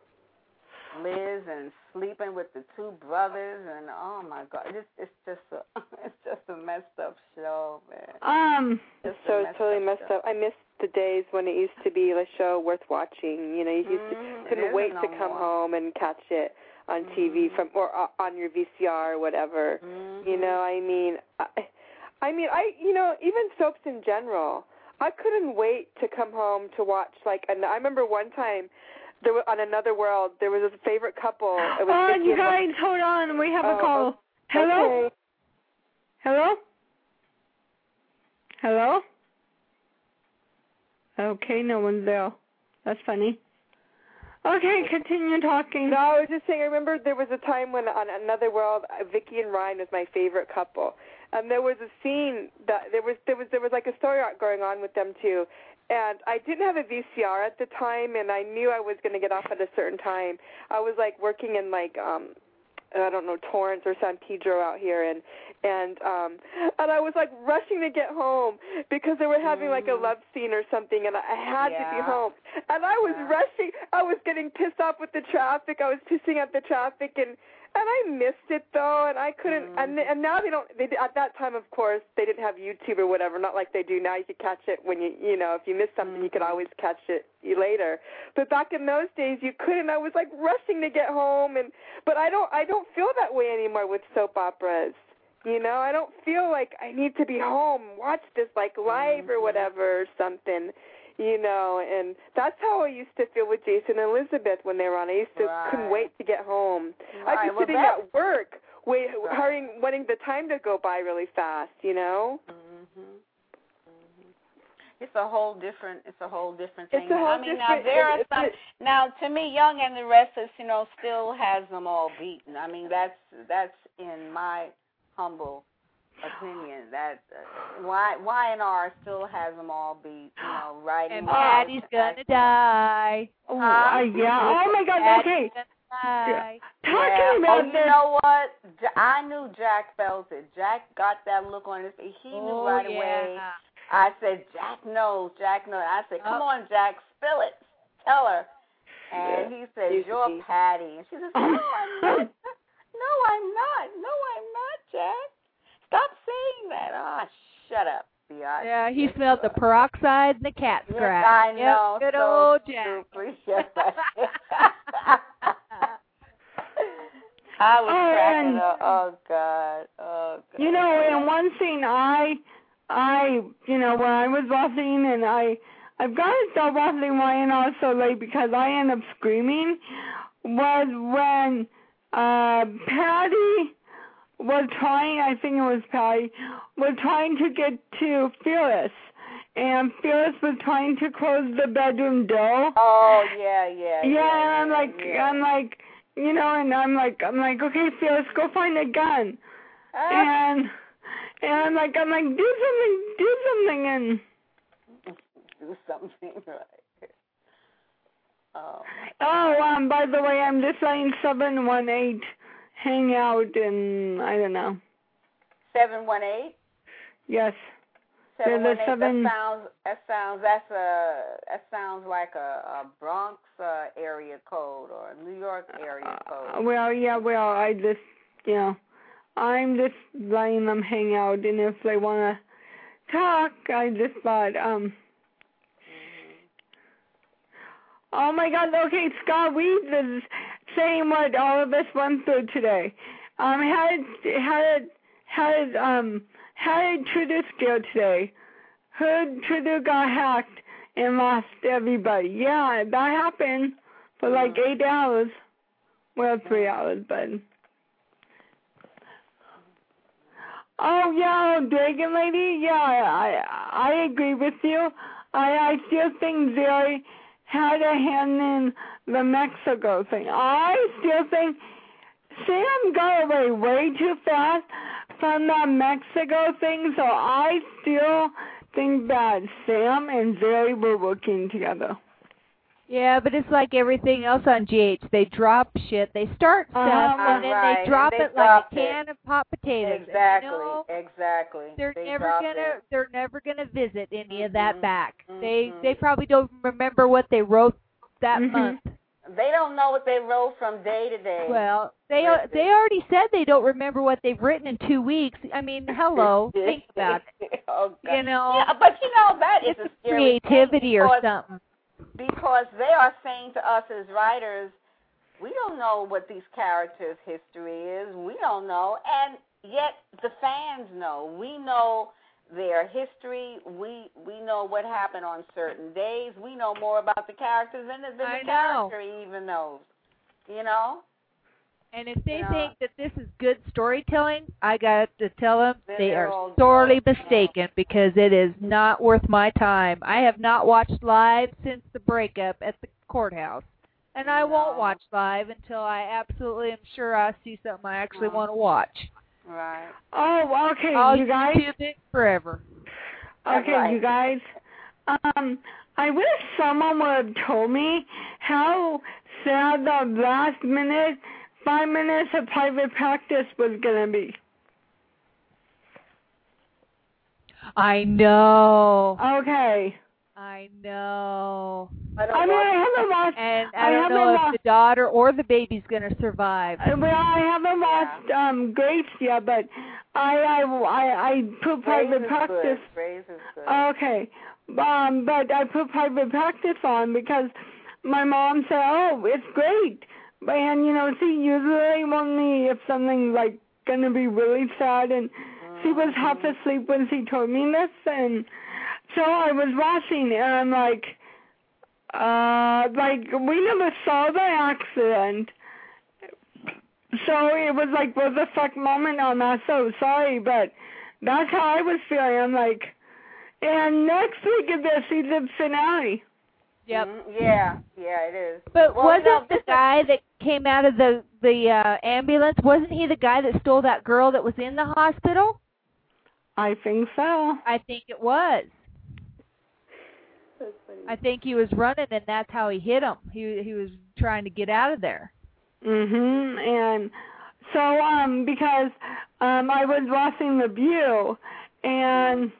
Liz and sleeping with the two brothers, and oh my God, it's it's just a it's just a messed up show, man. Um, Just a so messed totally up messed show. up. I miss the days when it used to be a show worth watching. You know, you used to, Mhm, it couldn't isn't wait no to come more. home and catch it on T V Mhm. from or uh, on your V C R or whatever. Mhm. You know, I mean, I, I mean, I you know, even soaps in general. I couldn't wait to come home to watch like. And I remember one time. There was, on Another World, there was a favorite couple. It was oh, Vicky you and guys, hold on. We have a Oh, call. okay. Hello? Hello? Hello? Okay, no one's there. That's funny. Okay, continue talking. No, I was just saying. I remember there was a time when on Another World, uh, Vicky and Ryan was my favorite couple, and there was a scene that there was there was there was like a story arc going on with them too, and I didn't have a V C R at the time, and I knew I was going to get off at a certain time. I was like working in like um I don't know, Torrance or San Pedro out here, and and um and I was like rushing to get home because they were having like a love scene or something, and I had yeah. to be home, and I was yeah. rushing. I was getting pissed off with the traffic. I was pissing at the traffic, and and I missed it though, and I couldn't. Mm. And and now they don't. They, at that time, of course, they didn't have YouTube or whatever. Not like they do now. You could catch it when you you know if you missed something, mm. you could always catch it later. But back in those days, you couldn't. I was like rushing to get home, and but I don't. I don't feel that way anymore with soap operas. You know, I don't feel like I need to be home, watch this like live mm-hmm. or whatever or something. You know, and that's how I used to feel with Jason and Elizabeth when they were on. I used to right. couldn't wait to get home. Right. I'd be well, sitting that's... at work, wait, right. hurrying, wanting the time to go by really fast. You know. Mm-hmm. Mm-hmm. It's a whole different. It's a whole different thing. It's a whole I mean, different, now there are it's some. a, now, to me, Young and the Restless, you know, still has them all beaten. I mean, that's that's in my humble opinion that uh, Y Y and R still has them all beat, you know, right. And Patty's gonna die. Oh, uh, yeah. Oh my God. Okay. Die. Talking yeah. about oh, you this. know what? I knew Jack felt it. Jack got that look on his face. He knew oh, right yeah. away. I said, Jack knows. Jack knows. I said, come oh. on, Jack, spill it. Tell her. And yeah. he said, you're Patty. And she says, no, I'm not. No, I'm not. No, I'm not, Jack. Stop saying that. Ah, oh, shut up, biatch. Yeah, he smelled the peroxide and the cat yes, scratch. I know. Yep, good so old Jack. Yes, I was oh, cracking and, up. Oh, God. Oh, God. You know, and one thing I, I, you know, when I was watching, and I, I've got to stop watching Y N R so late because I end up screaming, was when uh, Patty was trying, I think it was Patty, was trying to get to Phyllis, and Phyllis was trying to close the bedroom door. Oh, yeah, yeah. Yeah, yeah and I'm like, yeah. I'm like, you know, and I'm like, I'm like, okay, Phyllis, go find a gun. Uh, and, and I'm like, I'm like, do something, do something, and... Do something, right. Oh. Oh, um, by the way, I'm just letting seven one eight hang out in, I don't know. seven one eight? Yes. seven one eight, seven... that sounds, that sounds, that's a, that sounds like a, a Bronx uh, area code or a New York area code. Uh, well, yeah, well, I just, you know, I'm just letting them hang out, and if they want to talk, I just thought, um... Oh my God! Okay, Scott Weeds is saying what all of us went through today. Um, how did how did how did um how did Trudeau go today? Heard Trudeau got hacked and lost everybody. Yeah, that happened for like eight hours. Well, three hours, but. Oh yeah, Dragon Lady. Yeah, I I agree with you. I I still think Zeri had a hand in the Mexico thing. I still think Sam got away way too fast from that Mexico thing, so I still think that Sam and Zeri were working together. Yeah, but it's like everything else on G H. They drop shit. They start stuff, uh-huh, and then right. they drop and they it like a it. can of hot potatoes. Exactly, And, you know, exactly. They're they never gonna. It. They're never gonna visit any mm-hmm. of that back. Mm-hmm. They they probably don't remember what they wrote that mm-hmm. month. They don't know what they wrote from day to day. Well, they they already said they don't remember what they've written in two weeks. I mean, hello, think about it. Oh, God. You know, yeah, but you know that it's is a scary creativity thing or because, something. Because they are saying to us as writers, we don't know what these characters' history is. We don't know, and yet the fans know. We know their history. We we know what happened on certain days. We know more about the characters than, than the I character know. even knows. You know? And if they you know, think that this is good storytelling, I got to tell them they are all sorely good. mistaken because it is not worth my time. I have not watched live since the breakup at the courthouse. And I no. won't watch live until I absolutely am sure I see something I actually no. want to watch. Right. Oh, okay, I'll you guys. YouTube it forever. Okay, right. you guys. Um, I wish someone would have told me how sad the last minute, five minutes of private practice was going to be. I know. Okay. I know. I don't I mean, watch- I haven't watched. And I I don't haven't know if watched. the daughter or the baby's going to survive. Uh, Well, I haven't watched um Grace yet, but I I I, I put Grace private is practice. good. Grace is good. Okay, um, but I put private practice on because my mom said, "Oh, it's great," but and you know, she usually want me if something like gonna be really sad, and she was half asleep when she told me this, and so I was watching, and I'm like, uh, like we never saw the accident. So it was like, what the fuck moment? I'm not so sorry, but that's how I was feeling. I'm like, and next week is the season finale. Yep. Mhm. Yeah, yeah, it is. But Well, wasn't you know, the this is- guy that came out of the the uh, ambulance, wasn't he the guy that stole that girl that was in the hospital? I think so. I think it was. That's funny. I think he was running, and that's how he hit him. He he was trying to get out of there. Mhm. And so um because um I was watching The View, and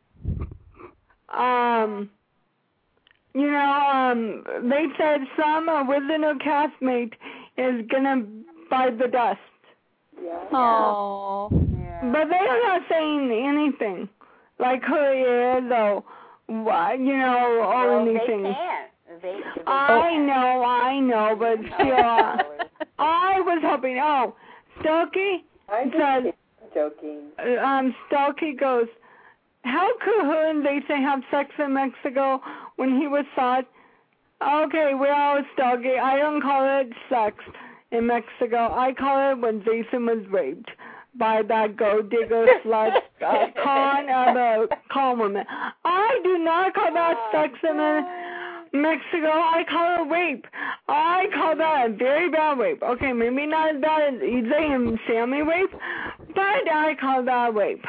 um you know um they said some original castmate is gonna bite the dust, Yeah. Oh. yeah. but they are not saying anything like who it is or what, you know, or well, anything. they can't. They, they I can't. know, I know, but still, uh, I was hoping. Oh, Stokey I'm says, just joking. uh, um, Stokey goes, how could they say have sex in Mexico when he was shot? Okay, well, Stokey, I don't call it sex in Mexico. I call it when Jason was raped by that gold digger slut uh, con of a con woman. I do not call that sex in Mexico. I call it rape. I call that a very bad rape. Okay, maybe not as bad as E J and Sammy rape, but I call that rape.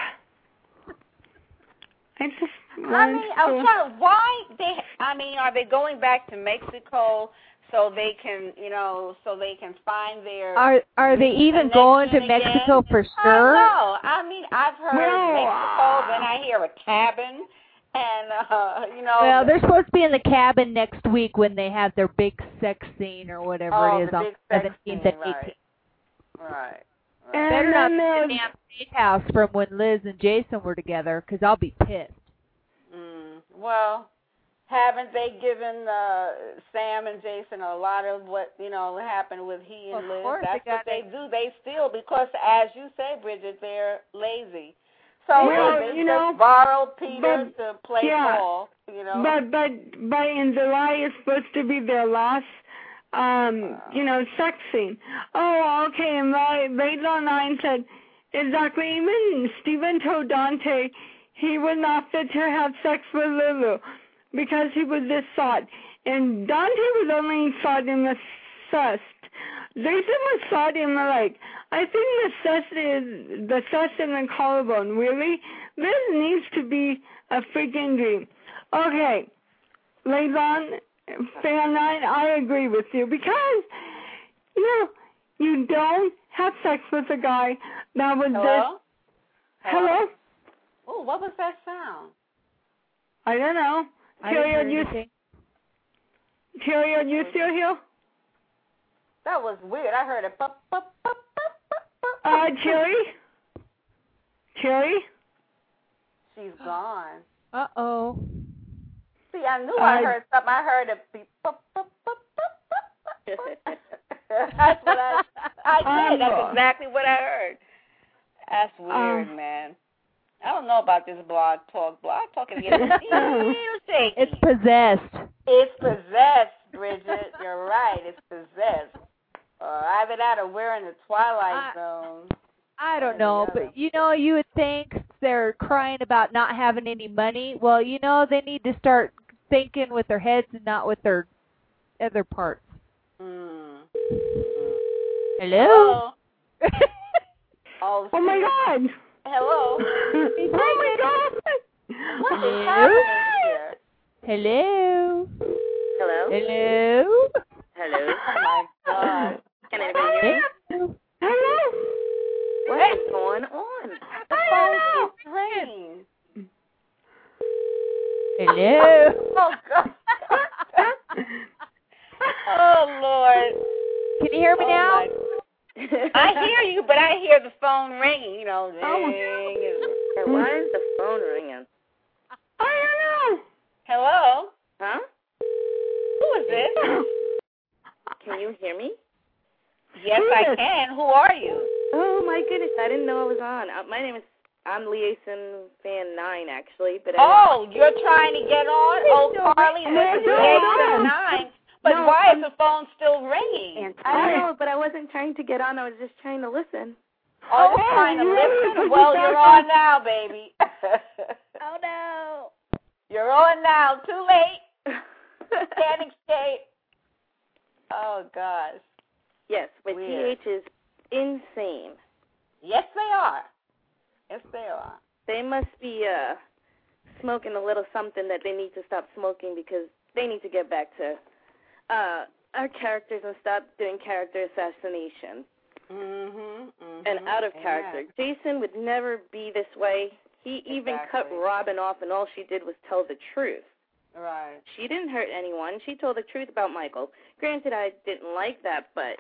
I just I wanted mean, I'm to- trying. Why they? I mean, are they going back to Mexico so they can, you know, so they can find their? Are are they even going to Connection Mexico again? for sure? I know. I mean, I've heard Well, Mexico, then I hear a cabin, and uh, you know. Well, they're supposed to be in the cabin next week when they have their big sex scene or whatever oh, it is the on big sex seventeenth scene, and right. eighteenth. Right. right. And Better not then be there's- the damn state house from when Liz and Jason were together, because I'll be pissed. Mm, well, haven't they given uh, Sam and Jason a lot of what, you know, happened with he and Of Liz? course, That's they what got they it. do. They steal because, as you say, Bridget, they're lazy. So Well, they you just know, borrow Peter but- to play yeah. Paul, you know. But but but in July is supposed to be their last, um, you know, sex scene. Oh, okay. And right, later on, nine said exactly. Even Stephen told Dante he was not fit to have sex with Lulu because he was this shot, and Dante was only shot in the chest. Jason was shot in the leg. I think the chest is the chest and the collarbone. Really, this needs to be a freaking dream. Okay, Lazon, fan nine, I agree with you because, you know, you don't have sex with a guy that was Hello? this. Hello? Oh, what was that sound? I don't know. I didn't Terry, hear are you, anything. Terry, are you still here? That was weird. I heard it. Bup, bup, bup, bup, bup, bup, Uh, bup. Terry? Terry? She's gone. Uh-oh. See, I knew I I- heard something. I heard it beep, bup, bup, bup, bup, bup, bup. That's what I, I did. That's Um, exactly what I heard. That's weird, Um, man. I don't know about this blog talk. Blog talking to get real shaky. It's possessed. It's possessed, Bridget. You're right. It's possessed. Uh, either that or we're in the Twilight I- Zone. I don't Or know, the other. but you know, you would think they're crying about not having any money. Well, you know, they need to start thinking with their heads and not with their other parts. Mm. Hello? Oh, Oh my God! hello. Oh my God! What is Hello? happening here? Hello. Hello? Hello. Hello? Oh, my God. Can anybody hear me? Hello. Hello. What is going on? The phone keeps ringing. Hello. Oh, God. Oh, Lord. Can you hear me Oh, now? my- I hear you, but I hear the phone ringing, you know. Oh. Ring. Hey, why is the phone ringing? I don't know. Hello? Huh? Who is this? Can you hear me? Yes, Who I is- can. Who are you? Oh, my goodness. I didn't know I was on. Uh, my name is, I'm Liaison Fan nine, actually. But I Oh, you're trying to get on? Oh, Carly, this We're is still Liaison on. nine. But No, why I'm- is the phone still ringing? I don't know, but I wasn't trying to get on. I was just trying to listen. Oh, you're Oh, trying to you really listen? put Well, your you're back on on. now, baby. Oh, no. You're on now. Too late. Can't escape. Oh, gosh. Yes, but Weird. T H is insane. Yes, they are. Yes, they are. They must be uh, smoking a little something that they need to stop smoking because they need to get back to uh, our characters and stop doing character assassination Mm-hmm, mm-hmm. and out of Amen. character. Jason would never be this way. He even cut Exactly. Robin off, and all she did was tell the truth. Right. She didn't hurt anyone. She told the truth about Michael. Granted, I didn't like that, but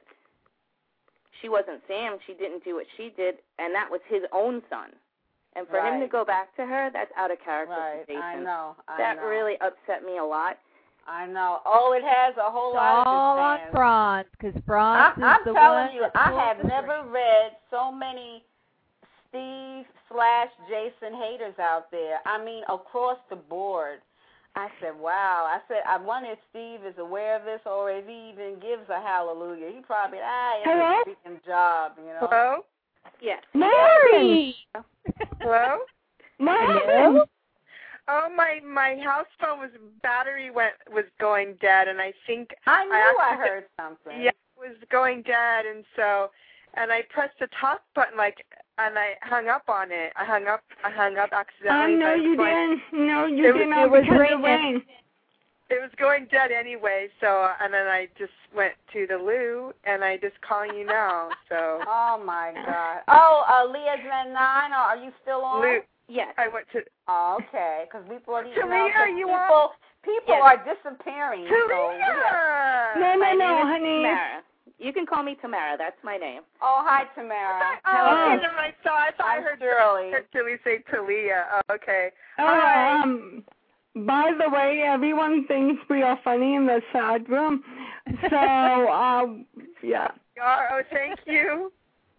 she wasn't Sam. She didn't do what she did, and that was his own son. And for him to Right. go back to her, that's out of character Right. for Jason. I know. I that know. really upset me a lot. I know. Oh, it has a whole It's lot all of on fans. Franz, because I, Franz is I'm the telling one you, that I pulled have the never string. read so many Steve slash Jason haters out there. I mean, across the board. I said, wow. I said, I wonder if Steve is aware of this or if he even gives a hallelujah. He probably, ah, it's Hello? a freaking job, you know. Hello? Yes. Mary. Hello? Mary. Oh, my my house phone was battery went was going dead, and I think I knew I, actually- heard something. yeah, it was going dead, and so and I pressed the talk button like, and I hung up on it. I hung up. I hung up accidentally. Um, no, but it you was going- didn't. No, you It did was- not it was because ringing. of rain. It was going dead anyway, so and then I just went to the loo, and I just calling you now. So Oh, my God. Oh, uh, Leah's at nine. Are you still on? loo, Yes. I went to Oh, okay, because we thought you know, Talia, 'cause you people, are- people Yes. are disappearing. So we are, Talia. No, no, My no, name is honey. Tamara. You can call me Tamara. That's my name. oh, hi, Tamara. Oh, Hello. okay, then I saw. I thought I I'm heard Shirley. heard Julie say Talia. Oh, okay. Oh, Hi. um, by the way, everyone thinks we are funny in the side room. So, um, yeah. You are? Oh, thank you.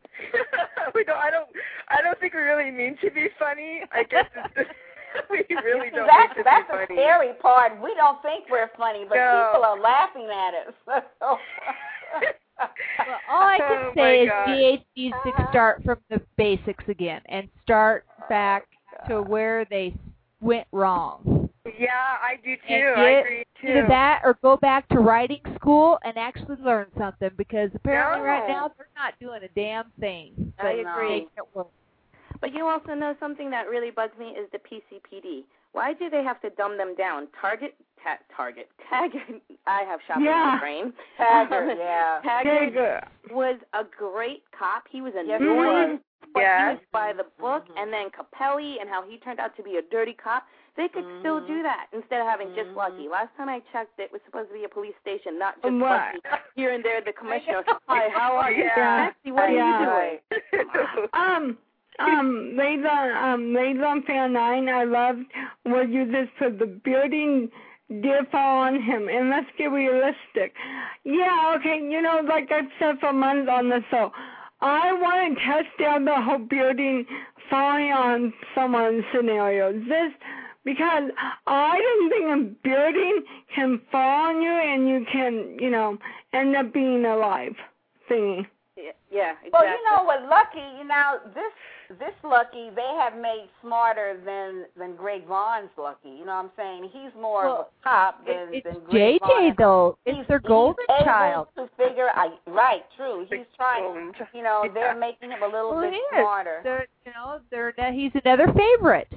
we don't. I don't. I don't think we really mean to be funny. I guess it's, we really don't That's mean to that's be the funny. scary part. We don't think we're funny, but No. people are laughing at us. Well, all I can Oh, say my is God. G H needs to start from the basics again and start back to where they went wrong. Yeah, I do too. And I get agree too. Either that or go back to writing school and actually learn something, because apparently No. right now they're not doing a damn thing. I to agree. make it work. But you also know something that really bugs me is the P C P D. Why do they have to dumb them down? Target, ta- Target, Taggart. I have shot in Yeah. my brain. Taggart, yeah. Taggart Good. was a great cop. He was Yes, he annoying, was. but Yes. he was by the book. Mhm. And then Capelli and how he turned out to be a dirty cop. They could still Mhm. do that instead of having just Mhm. Lucky. Last time I checked, it was supposed to be a police station, not just What? Lucky. Here and there, the commissioner. Hi, how are you? Yeah. Betsy, what are Yeah. you doing? Um, um, Laser, um, Laser on Fan nine, I loved what you just said. The building did fall on him, and let's get realistic. Yeah, okay, you know, like I've said for months on the show, I want to test down the whole building falling on someone scenario. This, because I don't think a building can fall on you and you can, you know, end up being alive thingy. Yeah, yeah, exactly. Well, you know what, Lucky, you know, this this Lucky, they have made smarter than than Greg Vaughn's Lucky. You know what I'm saying? He's more Well, of a cop than, It, than it's Greg J Vaughn. J though. It's He's- their he's golden able child. to figure out, right, true. He's trying, Golden child. you know, Yeah. they're making him a little Well, bit it is. smarter. They're, you know, they're he's another favorite.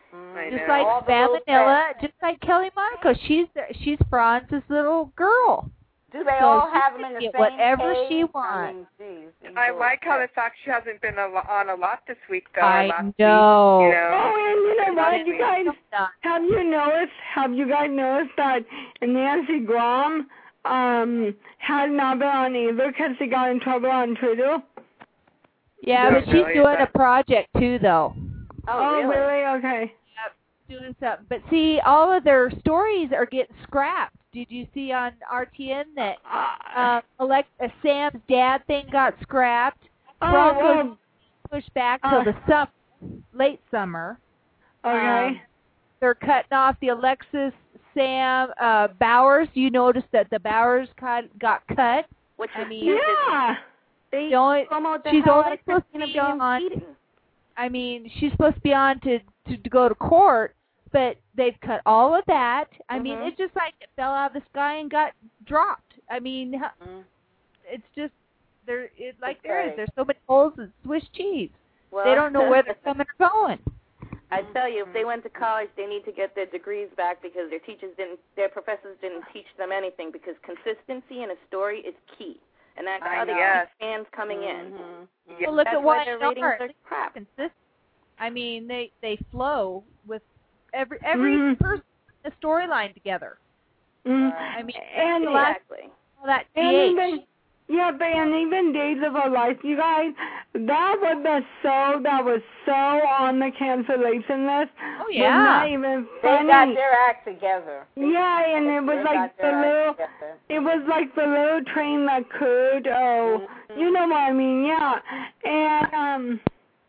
I Just know. like All the Sam little Manila, just like Kelly Monaco. She's she's Franz's little girl. Do they So all she have can them in the get same whatever cage? she I wants. mean, geez, I enjoy like how it. the fact she hasn't been a lo- on a lot this week, though. or I last know. Week, you know. Oh, and you know what, you guys, Done. have you noticed, have you guys noticed that Nancy Graham um, has not been on either because she got in trouble on Twitter? Yeah, No, but she's really, doing that- a project too, though. Oh, really? really? Okay. Doing something. But see, all of their stories are getting scrapped. Did you see on R T N that Uh, uh, elect, uh, Sam's dad thing got scrapped? oh, Broncos well, pushed back uh, till the sum, late summer. okay. Um, they're cutting off the Alexis, Sam, uh, Bowers. You noticed that the Bowers cut, got cut. Which I is mean, stupid. Yeah. They The only- promote the she's hell only out of supposed to Christina be being on- cheating. I mean, she's supposed to be on to, to, to go to court, but they've cut all of that. I mean, Mhm. it's just like it fell out of the sky and got dropped. I mean, h- Mm. it's just there. It like It's there is. right. There's so many holes in Swiss cheese. Well, They don't know where they're coming or going. I tell you, if they went to college, they need to get their degrees back because their teachers didn't, their professors didn't teach them anything. Because consistency in a story is key, and that's I how they know. keep fans coming in. Mhm. Yeah. Well, look That's at why why their ratings are crap. consistent. I mean, they they flow with every every Mhm. person in the storyline together. Mm. I mean, and the last Exactly. all that And G H. even, yeah, but and even Days of Our Life, you guys, that was the show that was so on the cancellation list. Oh Was yeah. not even They funny. got their act together. Yeah, and it was They like got the their act little, together. it was like the little train that could. Oh, Mhm. you know what I mean? Yeah, and um,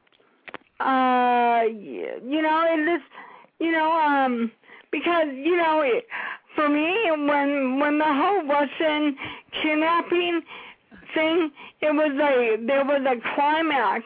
uh, y- you know, it just, you know, um, because you know, it, for me, when when the whole Russian kidnapping thing, it was a there was a climax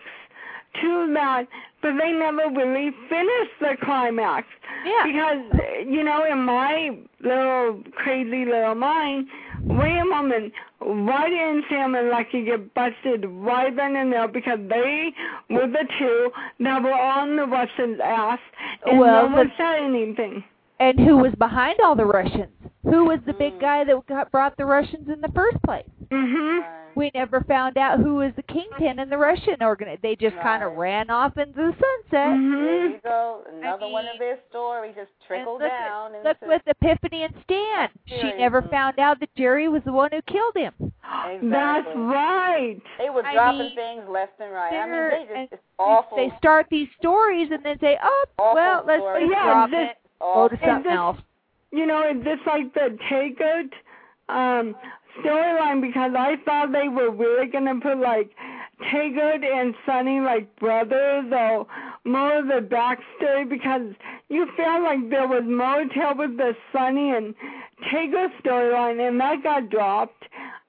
to that, but they never really finished the climax. Yeah. Because, you know, in my little crazy little mind, wait a moment, why didn't Sam and Lucky get busted right then and there? Because they were the two that were on the Russians' ass, and Well, no one the- said anything. And who was behind all the Russians? Who was the big Mm. guy that got, brought the Russians in the first place? Mm-hmm. Right. We never found out who was the kingpin in the Russian organization. They just kind of Right. ran off into the sunset. There Mm-hmm. you go. Another one mean, of their stories just And trickled look, down. at, look into, with Epiphany and Stan. She Seriously. never found out that Jerry was the one who killed him. That's Exactly. right. They were I dropping mean, things left and right. I They're- mean, they and just, it's awful. They start these stories and then say, oh, Awful well, let's stories. just Yeah, drop this- it, go awful. to something this- else. You know, it's just like the Takeout um, storyline, because I thought they were really going to put, like, Takeout and Sonny like brothers, or more of the backstory, because you felt like there was more to with the Sonny and Takeout storyline, and that got dropped.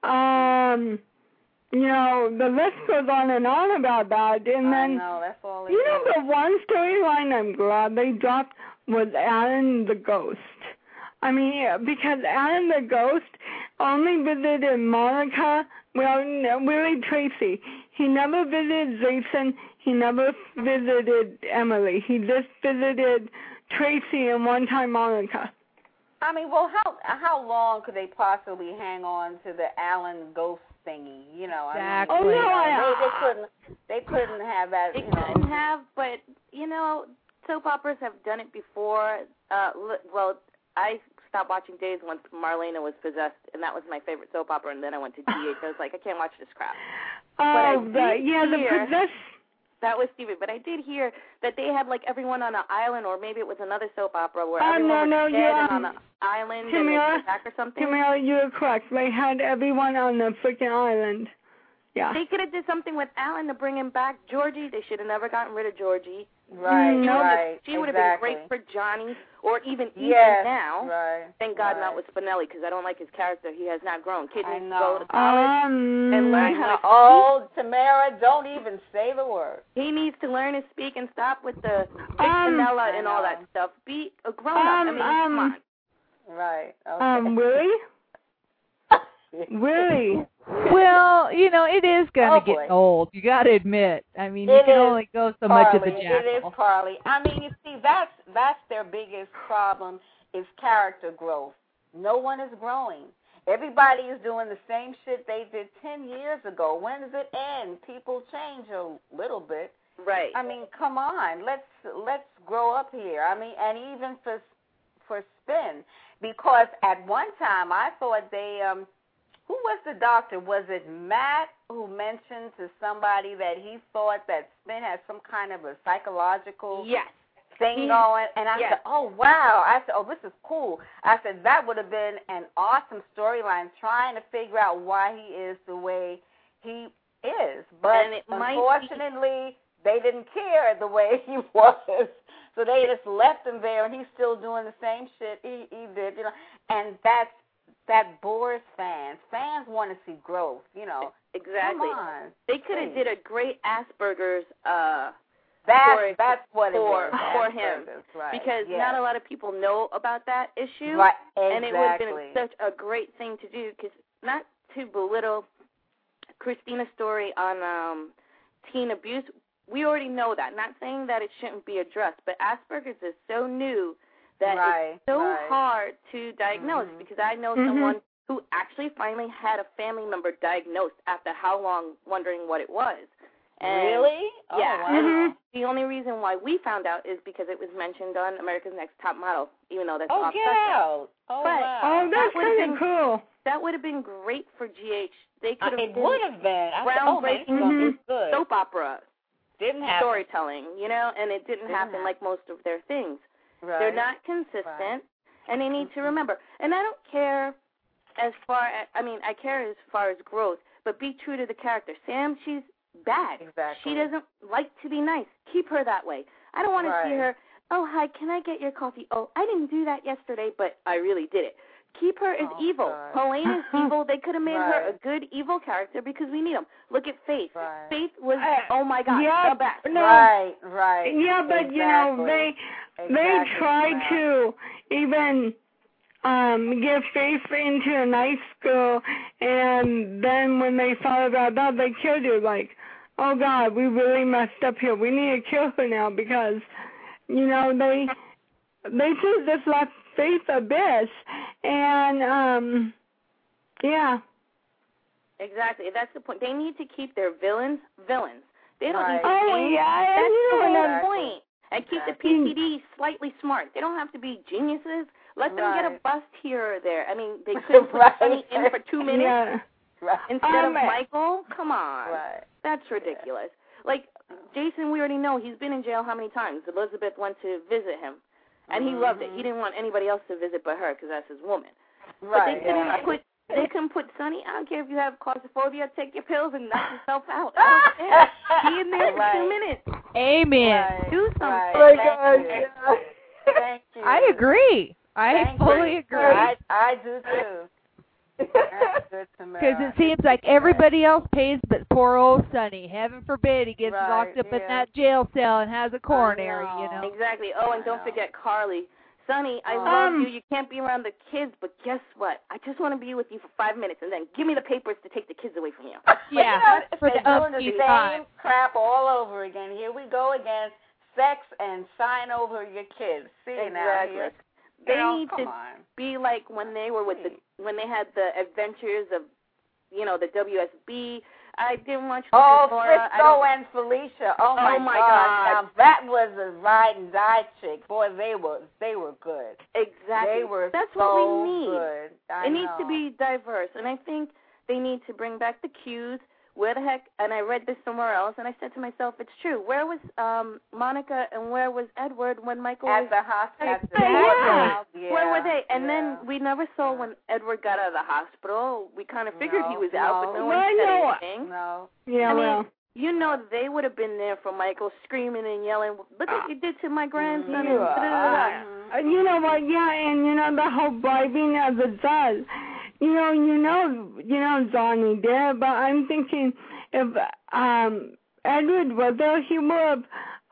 Um, you know, the list goes on and on about that, and I then... know, that's all it You know, is. the one storyline I'm glad they dropped was Alan the Ghost. I mean, yeah, because Alan the Ghost only visited Monica, well, no, really Tracy. He never visited Jason. He never visited Emily. He just visited Tracy and one time Monica. I mean, well, how how long could they possibly hang on to the Alan ghost thingy? You know, Exactly. I mean, Oh, no, you know, I- they, they couldn't they couldn't have that. They You know, couldn't have, but you know, soap operas have done it before. Uh, li- well, I stopped watching Days once Marlena was possessed, and that was my favorite soap opera. And then I went to G H. I was like, I can't watch this crap. I Oh, the, did yeah, the hear- possess. That was stupid. But I did hear that they had like everyone on an island, or maybe it was another soap opera where Oh, everyone no, was no, dead yeah, and on um, an island and they Tamara, came back or something. Tamara, you're correct. They had everyone on the freaking island. Yeah. They could have did something with Alan to bring him back. Georgie, they should have never gotten rid of Georgie. right, Mm, You know, right, she would have exactly. been great for Johnny, or even Ethan Yes, now. right. Thank God right. not with Spinelli, because I don't like his character. He has not grown. Kid I needs to know. go to college. Um, and learn I how know. to Oh, Tamara, don't even say the word. He needs to learn to speak and stop with the big Um, vanilla I and all that know. stuff. Be a grown up. Um, I mean, um, come on. Right. Okay. um, Willie? Really? Well, you know, it is kind Oh, of getting boy. old. You got to admit. I mean, you It can is, only go so much of the Carly, it is, jackal. Carly. I mean, you see, that's that's their biggest problem is character growth. No one is growing. Everybody is doing the same shit they did ten years ago. When does it end? People change a little bit. Right. I mean, come on. Let's let's grow up here. I mean, and even for for Spin, because at one time I thought they um who was the doctor? Was it Matt who mentioned to somebody that he thought that Spin had some kind of a psychological Yes. thing He- going? And I yes. said, oh, wow. I said, oh, this is cool. I said, that would have been an awesome storyline, trying to figure out why he is the way he is. But And it might unfortunately, they didn't care the way he was. So they just left him there, and he's still doing the same shit he, he did. You know, and that's that bores fans. Fans want to see growth, you know. Exactly. Come on. They could have did a great Asperger's uh That's, for- that's what it for- was. for him. Asperger's, right. because yes. not a lot of people know about that issue. Right, And it would have exactly. been such a great thing to do, because not to belittle Christina's story on um, teen abuse, we already know that. Not saying that it shouldn't be addressed, but Asperger's is so new that Right, it's so right. hard to diagnose, Mhm. because I know Mhm. someone who actually finally had a family member diagnosed after how long wondering what it was. And Really? Oh, yeah. wow. Mhm. The only reason why we found out is because it was mentioned on America's Next Top Model, even though that's Oh, off get subject. out. Oh, But- wow. Oh, that's That would've kind of been- cool. That would have been great for G H. They Uh, could have it been would have been. I said, oh, man, it's groundbreaking gonna Mhm. be good. soap opera Didn't happen. storytelling, you know, and it didn't Didn't happen happen. like most of their things. Right. They're not consistent, Right. and they need to Mhm. remember. And I don't care as far as, I mean, I care as far as growth, but be true to the character. Sam, she's bad. Exactly. She doesn't like to be nice. Keep her that way. I don't want to see Right. her, oh, hi, can I get your coffee? Oh, I didn't do that yesterday, but I really did it. Keep her as Oh, evil. God. Helene is evil. They could have made her a Right. good evil character because we need them. Look at Faith. Right. Faith was, Uh, oh, my God, yeah, the best. no. Right, right. Yeah, but you know they Exactly. they Exactly. try Wow. to even um get Faith into a nice school, and then when they found out that, they killed her. Like, oh God, we really messed up here. We need to kill her now, because you know they they just just left Faith abyss, and um yeah. Exactly. That's the point. They need to keep their villains villains. They don't Right. need to Oh change. yeah, That's and you the know whole what? Exactly. point. And keep the Exactly. P C D slightly smart. They don't have to be geniuses. Let them get a Right. bust here or there. I mean, they could put Right. Sonny in for two minutes Yeah. Right. instead Um, of Michael. Come on. Right. That's ridiculous. Like, Jason, we already know he's been in jail how many times? Elizabeth went to visit him, and he loved it. He didn't want anybody else to visit but her because that's his woman. But they Right. couldn't yeah. put they couldn't put Sonny. I don't care if you have claustrophobia. Take your pills and knock yourself out. I don't care. Be in there for Right. two minutes. Amen. Right. Do something. Right. Oh my Thank God, you. yeah. Thank you. I agree. I Thank fully you. agree. I, I do too. That's good to me. Because it seems like everybody else pays but poor old Sonny. Heaven forbid he gets Right, locked up in yeah. that jail cell and has a coronary, you know. know. Exactly. Oh, and I don't know. forget Carly. Sonny, I Um, love you. You can't be around the kids, but guess what? I just want to be with you for five minutes, and then give me the papers to take the kids away from you. Yeah, But, you know, for they're the doing the umpteenth same time. crap all over again. Here we go again. Sex and sign over your kids. See now Exactly. here. They You know, need come to on. be like when they were with the when they had the adventures of, you know, the W S B. I didn't watch the Oh, Laura. I Frisco don't, and Felicia. Oh my, Oh, my God. God. Now that was a ride and die chick. Boy, they were they were good. exactly. They were That's so what we need. good. I It needs know. to be diverse, and I think they need to bring back the cues. Where the heck? And I read this somewhere else, and I said to myself, "It's true. Where was um, Monica and where was Edward when Michael at was the hospital. At the Yeah. hospital. Yeah. Where were they? And yeah. then we never saw when Edward got out of the hospital. We kind of figured he No, was out, no. but no Well, one said no. anything. No. Yeah, I mean, well. You know they would have been there for Michael, screaming and yelling, "Look what you did to my grandson!" and Yeah. da-da-da-da. Uh, you know what? Yeah, and you know the whole bribing as it does. You know, you know, you know, Johnny did, but I'm thinking if um Edward was there, he would have,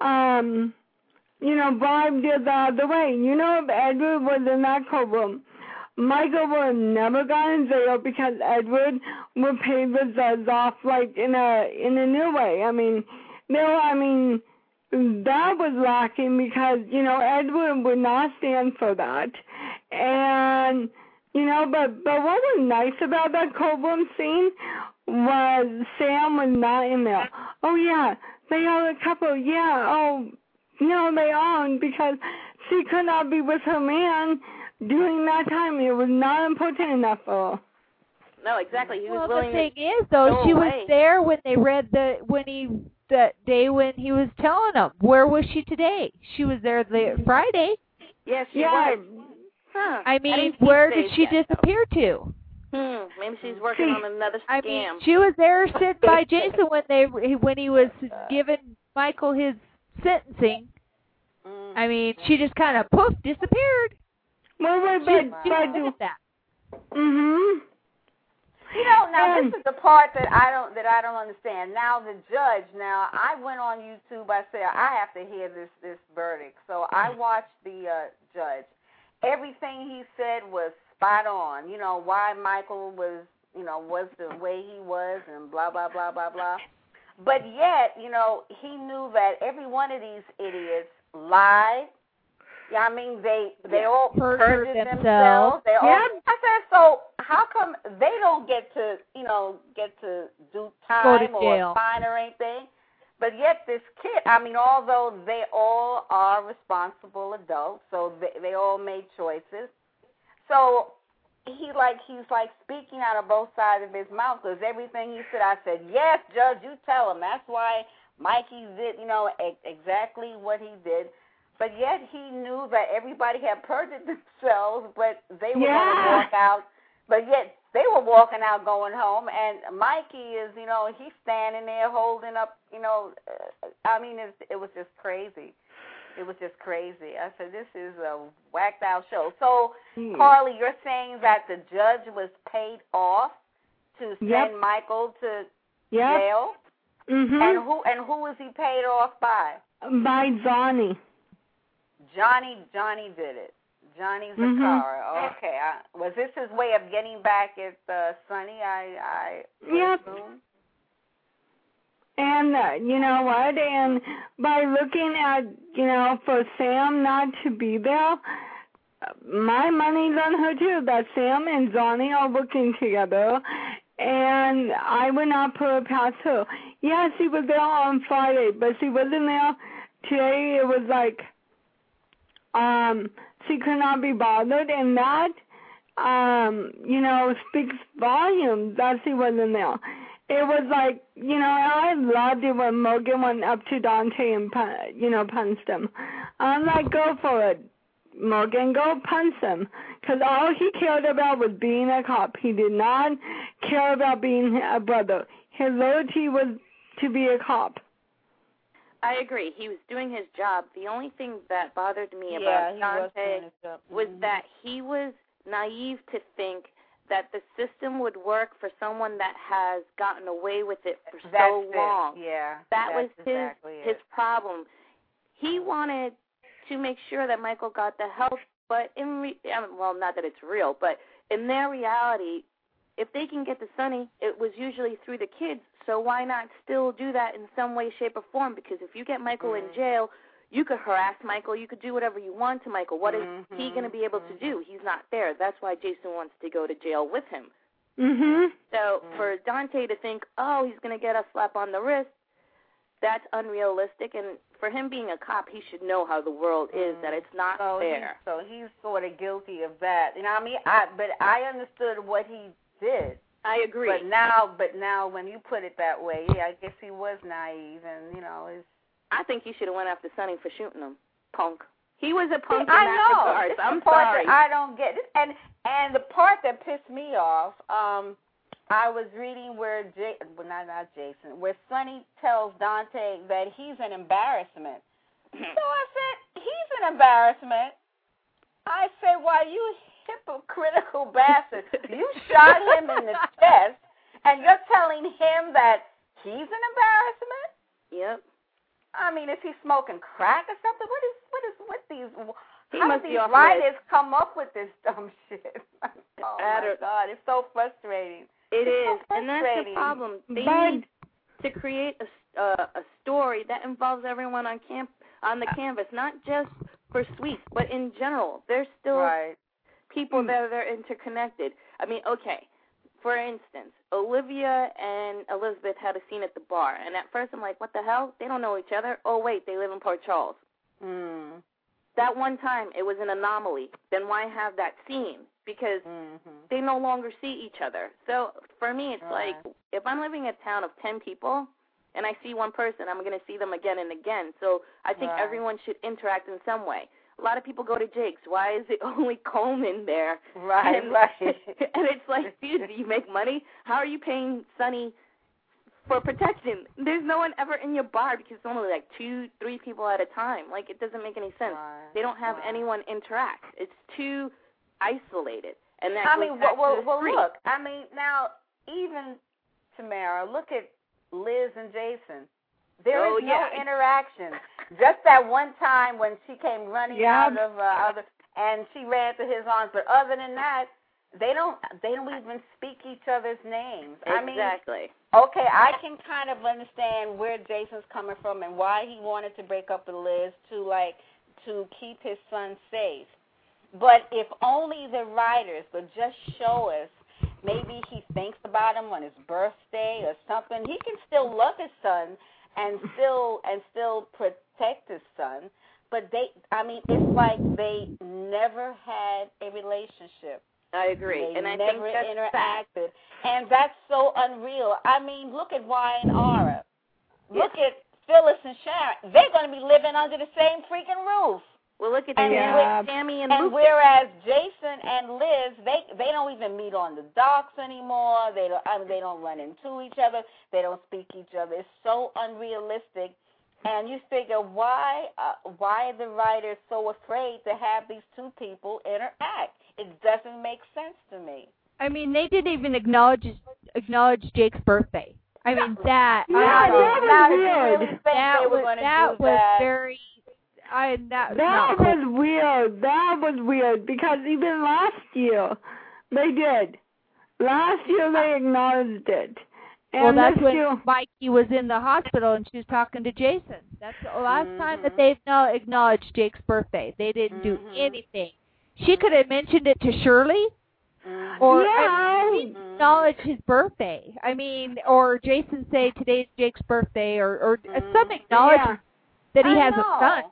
um, you know, bribed it the other way. You know, if Edward was in that courtroom, Michael would have never gotten in jail because Edward would pay the judge off like in a in a new way. I mean, no, I mean that was lacking because you know Edward would not stand for that, and you know, but but what was nice about that courtroom scene was Sam was not in there. Oh yeah, they are a couple. Yeah, oh no, they aren't because she could not be with her man during that time. It was not important enough for her. No, exactly. He was well, willing the thing to is, though, go she away. was there when they read the when he that day when he was telling them. Where was she today? She was there the Friday. Yes, she Yeah. was. Huh. I mean, didn't see where did today's she yet, though. disappear to? Hmm. Maybe she's working See, on another scam. I mean, she was there sitting by Jason when they when he was giving Michael his sentencing. Mm. I mean, she just kind of poof disappeared. Well, wait, She, but, she but, did that. mm-hmm. You know, now Um, this is the part that I don't that I don't understand. Now the judge. Now I went on YouTube. I said I have to hear this this verdict. So I watched the uh, judge. Everything he said was spot on. You know why Michael was you know was the way he was and blah blah blah blah blah. But yet you know he knew that every one of these idiots lied. Yeah, I mean they they all Perjured perjured themselves. themselves. They all. Yep. I said, so how come they don't get to you know get to do Go to time or jail. fine or anything? But yet this kid, I mean, although they all are responsible adults, so they they all made choices. So he like he's like speaking out of both sides of his mouth because everything he said, I said, yes, Judge, you tell him. That's why Mikey did, you know, e- exactly what he did. But yet he knew that everybody had perjured themselves, but they were Yeah. going to walk out. But yet they were walking out going home, and Mikey is, you know, he's standing there holding up, you know, uh, I mean, it, it was just crazy. It was just crazy. I said, this is a whacked out show. So, Hmm. Carly, you're saying that the judge was paid off to send Yep. Michael to Yep. jail? Mm-hmm. And who and who was he paid off by? By Johnny. Johnny, Johnny did it. Johnny Mhm. Zakara. Okay. I, was this his way of getting back at uh, Sonny? I, I Yep. assume? And uh, you know what? And by looking at, you know, for Sam not to be there, my money's on her too. That Sam and Johnny are working together, and I would not put it past her. Yeah, she was there on Friday, but she wasn't there today. It was like, um, she could not be bothered, and that, um, you know, speaks volumes that she wasn't there. It was like, you know, I loved it when Morgan went up to Dante and, you know, punched him. I'm like, go for it, Morgan, go punch him. Because all he cared about was being a cop. He did not care about being a brother. His loyalty was to be a cop. I agree. He was doing his job. The only thing that bothered me Yeah, about he was Dante doing his job. was Mhm. that he was naive to think that the system would work for someone that has gotten away with it for That's so it. long. Yeah. That that's was his exactly his it. problem. He wanted to make sure that Michael got the help, but in re- I mean, well, not that it's real, but in their reality, if they can get to Sonny, it was usually through the kids. So why not still do that in some way, shape, or form? Because if you get Michael Mm. in jail, you could harass Michael. You could do whatever you want to Michael. What is Mhm. he going to be able to do? He's not there. That's why Jason wants to go to jail with him. Mm-hmm. So Mm. for Dante to think, oh, he's going to get a slap on the wrist, that's unrealistic. And for him being a cop, he should know how the world is, that it's not so fair. He's, so he's sort of guilty of that. You know what I mean? I, but I understood what he did. I agree. But now, but now when you put it that way, yeah, I guess he was naive, and you know, it's. I think he should have went after Sonny for shooting him. Punk. He was a punk I in that know. regard. It's I'm the part sorry. that I don't get. And and the part that pissed me off, um, I was reading where J, well, not not Jason, where Sonny tells Dante that he's an embarrassment. So I said, he's an embarrassment. I said, why, you hypocritical bastard. You shot him in the chest, and you're telling him that he's an embarrassment? Yep. I mean, is he smoking crack or something? What is, what is, what these, He How must do be these off writers come up with this dumb shit? Oh I my don't- God, it's so frustrating. It It's is, so and that's the frustrating. problem. They But need to create a, uh, a story that involves everyone on camp on the canvas, not just for Sweets, but in general. There's still Right. people Mm. that are interconnected. I mean, okay, for instance, Olivia and Elizabeth had a scene at the bar, and at first I'm like, what the hell? They don't know each other. Oh, wait, they live in Port Charles. Mm. That one time, it was an anomaly. Then why have that scene? Because Mm-hmm. they no longer see each other. So for me, it's Right. like if I'm living in a town of ten people and I see one person, I'm going to see them again and again. So I think Right. everyone should interact in some way. A lot of people go to Jake's. Why is it only Coleman there? Right, and, right. And it's like, dude, do you make money? How are you paying Sonny for protection? There's no one ever in your bar because it's only like two, three people at a time. Like, it doesn't make any sense. Right. They don't have Right. anyone interact. It's too isolated. And that I goes mean, back well, to the well, street. look. I mean, now even Tamara, look at Liz and Jason. There Oh, is no yeah. interaction. Just that one time when she came running Yep. out of uh, other, and she ran to his arms. But other than that, they don't. They don't even speak each other's names. I mean, Exactly. okay, I can kind of understand where Jason's coming from and why he wanted to break up with Liz to like to keep his son safe. But if only the writers would just show us, maybe he thinks about him on his birthday or something. He can still love his son and still and still protect his son. But they, I mean, it's like they never had a relationship. I agree. They and I never think that's sad. interacted, and that's so unreal. I mean, look at Y and Aura. Look at Phyllis and Sharon. They're going to be living under the same freaking roof. Well, look at And Tammy, yeah. Tammy and And Lucas. whereas Jason and Liz, they they don't even meet on the docks anymore. They don't. I mean, they don't run into each other. They don't speak each other. It's so unrealistic. And you figure why uh, why are the writers so afraid to have these two people interact? It doesn't make sense to me. I mean, they didn't even acknowledge acknowledge Jake's birthday. I mean, that Yeah, I that thought- was now, did you weird. really think that they were was going to that do was that? very. I that, That not cool. was weird. That was weird because even last year they did. Last year they acknowledged it. And Well, that's this when year, Mikey was in the hospital and she was talking to Jason. That's the last time that Mhm. they've now acknowledged Jake's birthday. They didn't do Mhm. anything. She could have mentioned it to Shirley, Mhm. or Yeah. I mean, Mhm. acknowledge his birthday. I mean, or Jason say today's Jake's birthday, or or Mhm. some acknowledgement that he I has know. a son.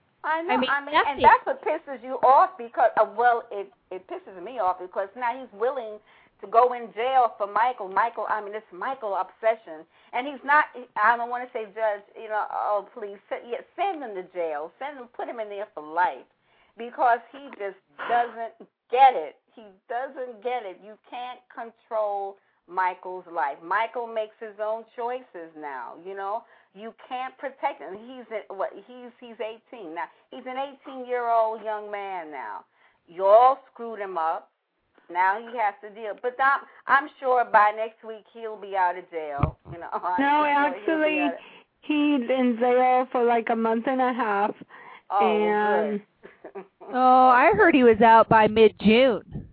I know. I mean, and nothing. that's what pisses you off because, uh, well, it it pisses me off because now he's willing to go in jail for Michael. Michael, I mean, it's Michael obsession, and he's not. I don't want to say judge. You know, oh please, send, yeah, send him to jail. Send him, put him in there for life, because he just doesn't get it. He doesn't get it. You can't control Michael's life. Michael makes his own choices now. You know. You can't protect him. He's a, what? He's he's eighteen now. He's an eighteen-year-old young man now. You all screwed him up. Now he has to deal. But I'm I'm sure by next week he'll be out of jail. You know. I'm no, sure he'll be actually, out of- he's in jail for like a month and a half. oh, and good. Oh, I heard he was out by mid-June.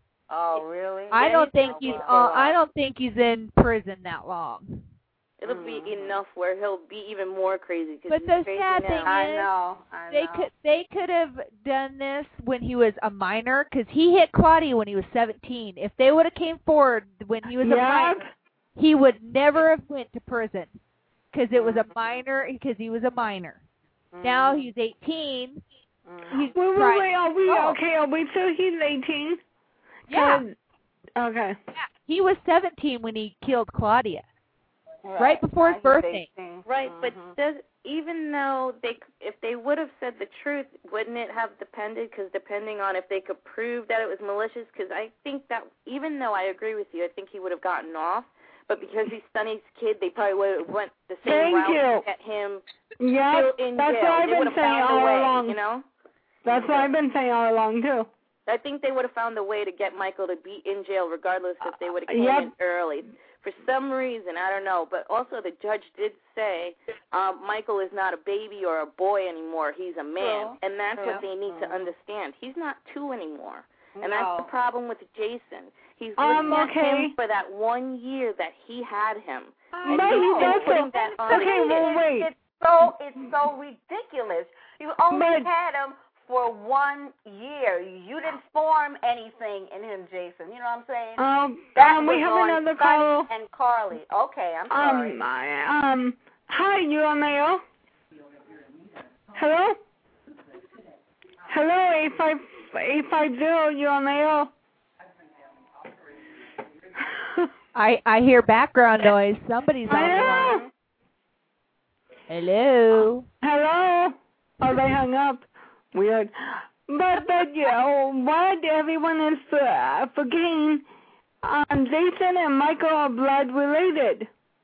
Oh, really? I don't think Oh, he's. wow. Uh, I don't think he's in prison that long. It'll be Mhm. enough where he'll be even more crazy. Cause But he's the crazy sad now. thing I is, know. I They know. could they could have done this when he was a minor, because he hit Claudia when he was seventeen. If they would have came forward when he was a Yep. minor, he would never have went to prison, because it was a Mhm. minor, because he was a minor. Mhm. Now he's eighteen. Mhm. He's Wait, wait, trying- wait, are we, Oh. okay, are we so he's eighteen? Yeah, 'Cause- Okay. yeah, he was seventeen when he killed Claudia. Right. right before his Now he's birthday. eighteen. Right, Mhm. but does even though they, if they would have said the truth, wouldn't it have depended? Because depending on if they could prove that it was malicious, because I think that even though I agree with you, I think he would have gotten off. But because he's Sonny's kid, they probably would have went the same Thank route you. to get him Yep, still in that's jail. what I've They would been have saying found all a way, along. you know. That's what I've been saying all along, too. I think they would have found a way to get Michael to be in jail regardless if they would have came Yep. in early. For some reason, I don't know, but also the judge did say um, Michael is not a baby or a boy anymore. He's a man, True. and that's True. what they need mm-hmm. to understand. He's not two anymore, and no. that's the problem with Jason. He's Um, looking okay. at him for that one year that he had him. I And But he's he been doesn't. putting that on Okay, him. well, wait. It's so it's so ridiculous. You only But- had him for one year. You didn't form anything in him, Jason. You know what I'm saying? Um, that um, was we have on another Sonny call. and Carly. Okay, I'm sorry. Um, I- um, hi, you on the air? Hello? Hello, eight five eight five zero. You on the air? I I hear background noise. Somebody's on the Hello? line. Hello. Hello? Oh, they hung up. Weird. But, but, you know, what everyone is uh, forgetting, um, Jason and Michael are blood related.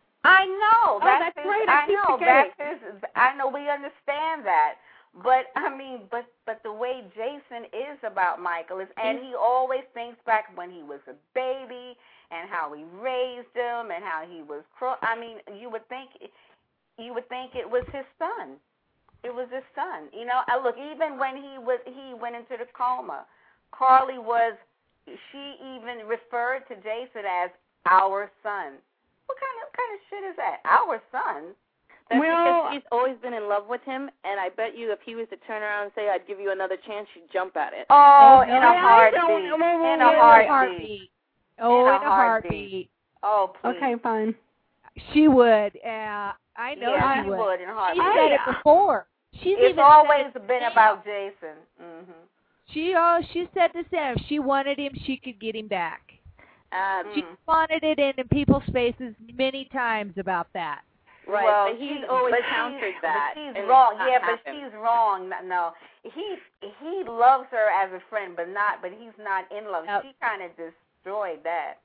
I know. Oh, That's, that's his, right. I I keep know. forgetting. That's his, I know. We understand that. But I mean, but but the way Jason is about Michael is, and he always thinks back when he was a baby and how he raised him and how he was. Cru- I mean, you would think, you would think it was his son. It was his son. You know, I look, even when he was he went into the coma, Carly was. She even referred to Jason as our son. What kind of kind of shit is that? Our son. That's Well- because she's always been in love with him, and I bet you if he was to turn around and say, I'd give you another chance, she'd jump at it. Oh, in a I heartbeat. don't- well, well, In a well, heartbeat. heartbeat. Oh, In a in a heartbeat. Oh, please. Okay, fine. She would. Uh, I know Yeah, she she would. would in a She heartbeat. said it before. She's It's even always said it been to about Sam. Jason. Mhm. She oh she said to Sam, if she wanted him, she could get him back. Uh, Mm. She wanted it in, in people's faces many times about that. Right, Well, but he's she- always but countered she's, that. But she's and wrong. it's not Yeah, but happened. she's wrong. No, no, he he loves her as a friend, but not. But he's not in love. Yep. She kind of destroyed that.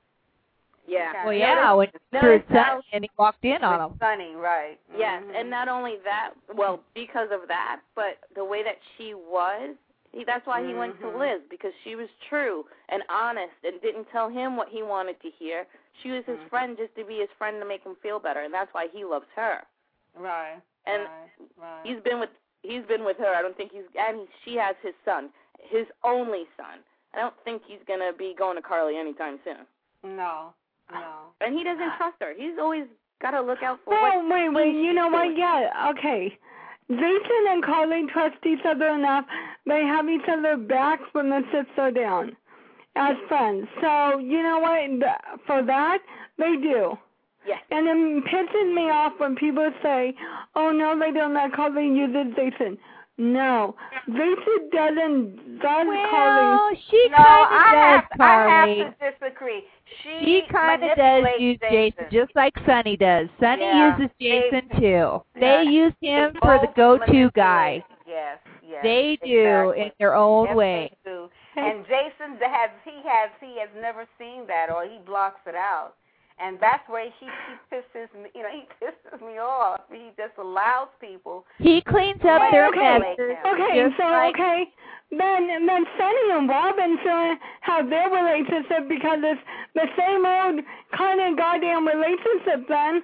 Yeah. Well, Yeah, yeah, when no, he it's threw not- Sonny and he walked in on him. With Sonny, right? Yes, Mhm. and not only that, well, because of that, but the way that she was, he, that's why he went to Mhm. Liz, because she was true and honest and didn't tell him what he wanted to hear. She was his Mhm. friend just to be his friend to make him feel better, and that's why he loves her. Right. And right, right. he's been with he's been with her. I don't think he's and he, she has his son, his only son. I don't think he's gonna be going to Carly anytime soon. No, no. And he doesn't trust her. He's always got to look out for Well, what wait, wait, she's you know what? doing. Yeah, okay. Jason and Carly trust each other enough. They have each other backs when the chips are down as friends. So, you know what? Th- For that, they do. Yes. And it pisses me off when people say, oh, no, they don't let Carly use Jason. No. Jason doesn't, does Carly. Well, she No, kind I of does, have, Carly. I have to disagree. She, She kind of does manipulates use Jason. Jason, just like Sonny does. Sonny Yeah. uses They- Jason too. Yeah. They use him They for the both go-to manipulate. guy. Yes, yes. They do exactly. in their own yes, way. They do. And Jason has he has he has never seen that, or he blocks it out, and that's where he, he pisses me. You know, he pisses me off. He just allows people. He cleans up Well, their okay, messes. Okay, just so, like, okay. Then, then Sonny and Robin should have their relationship because it's the same old kind of goddamn relationship then.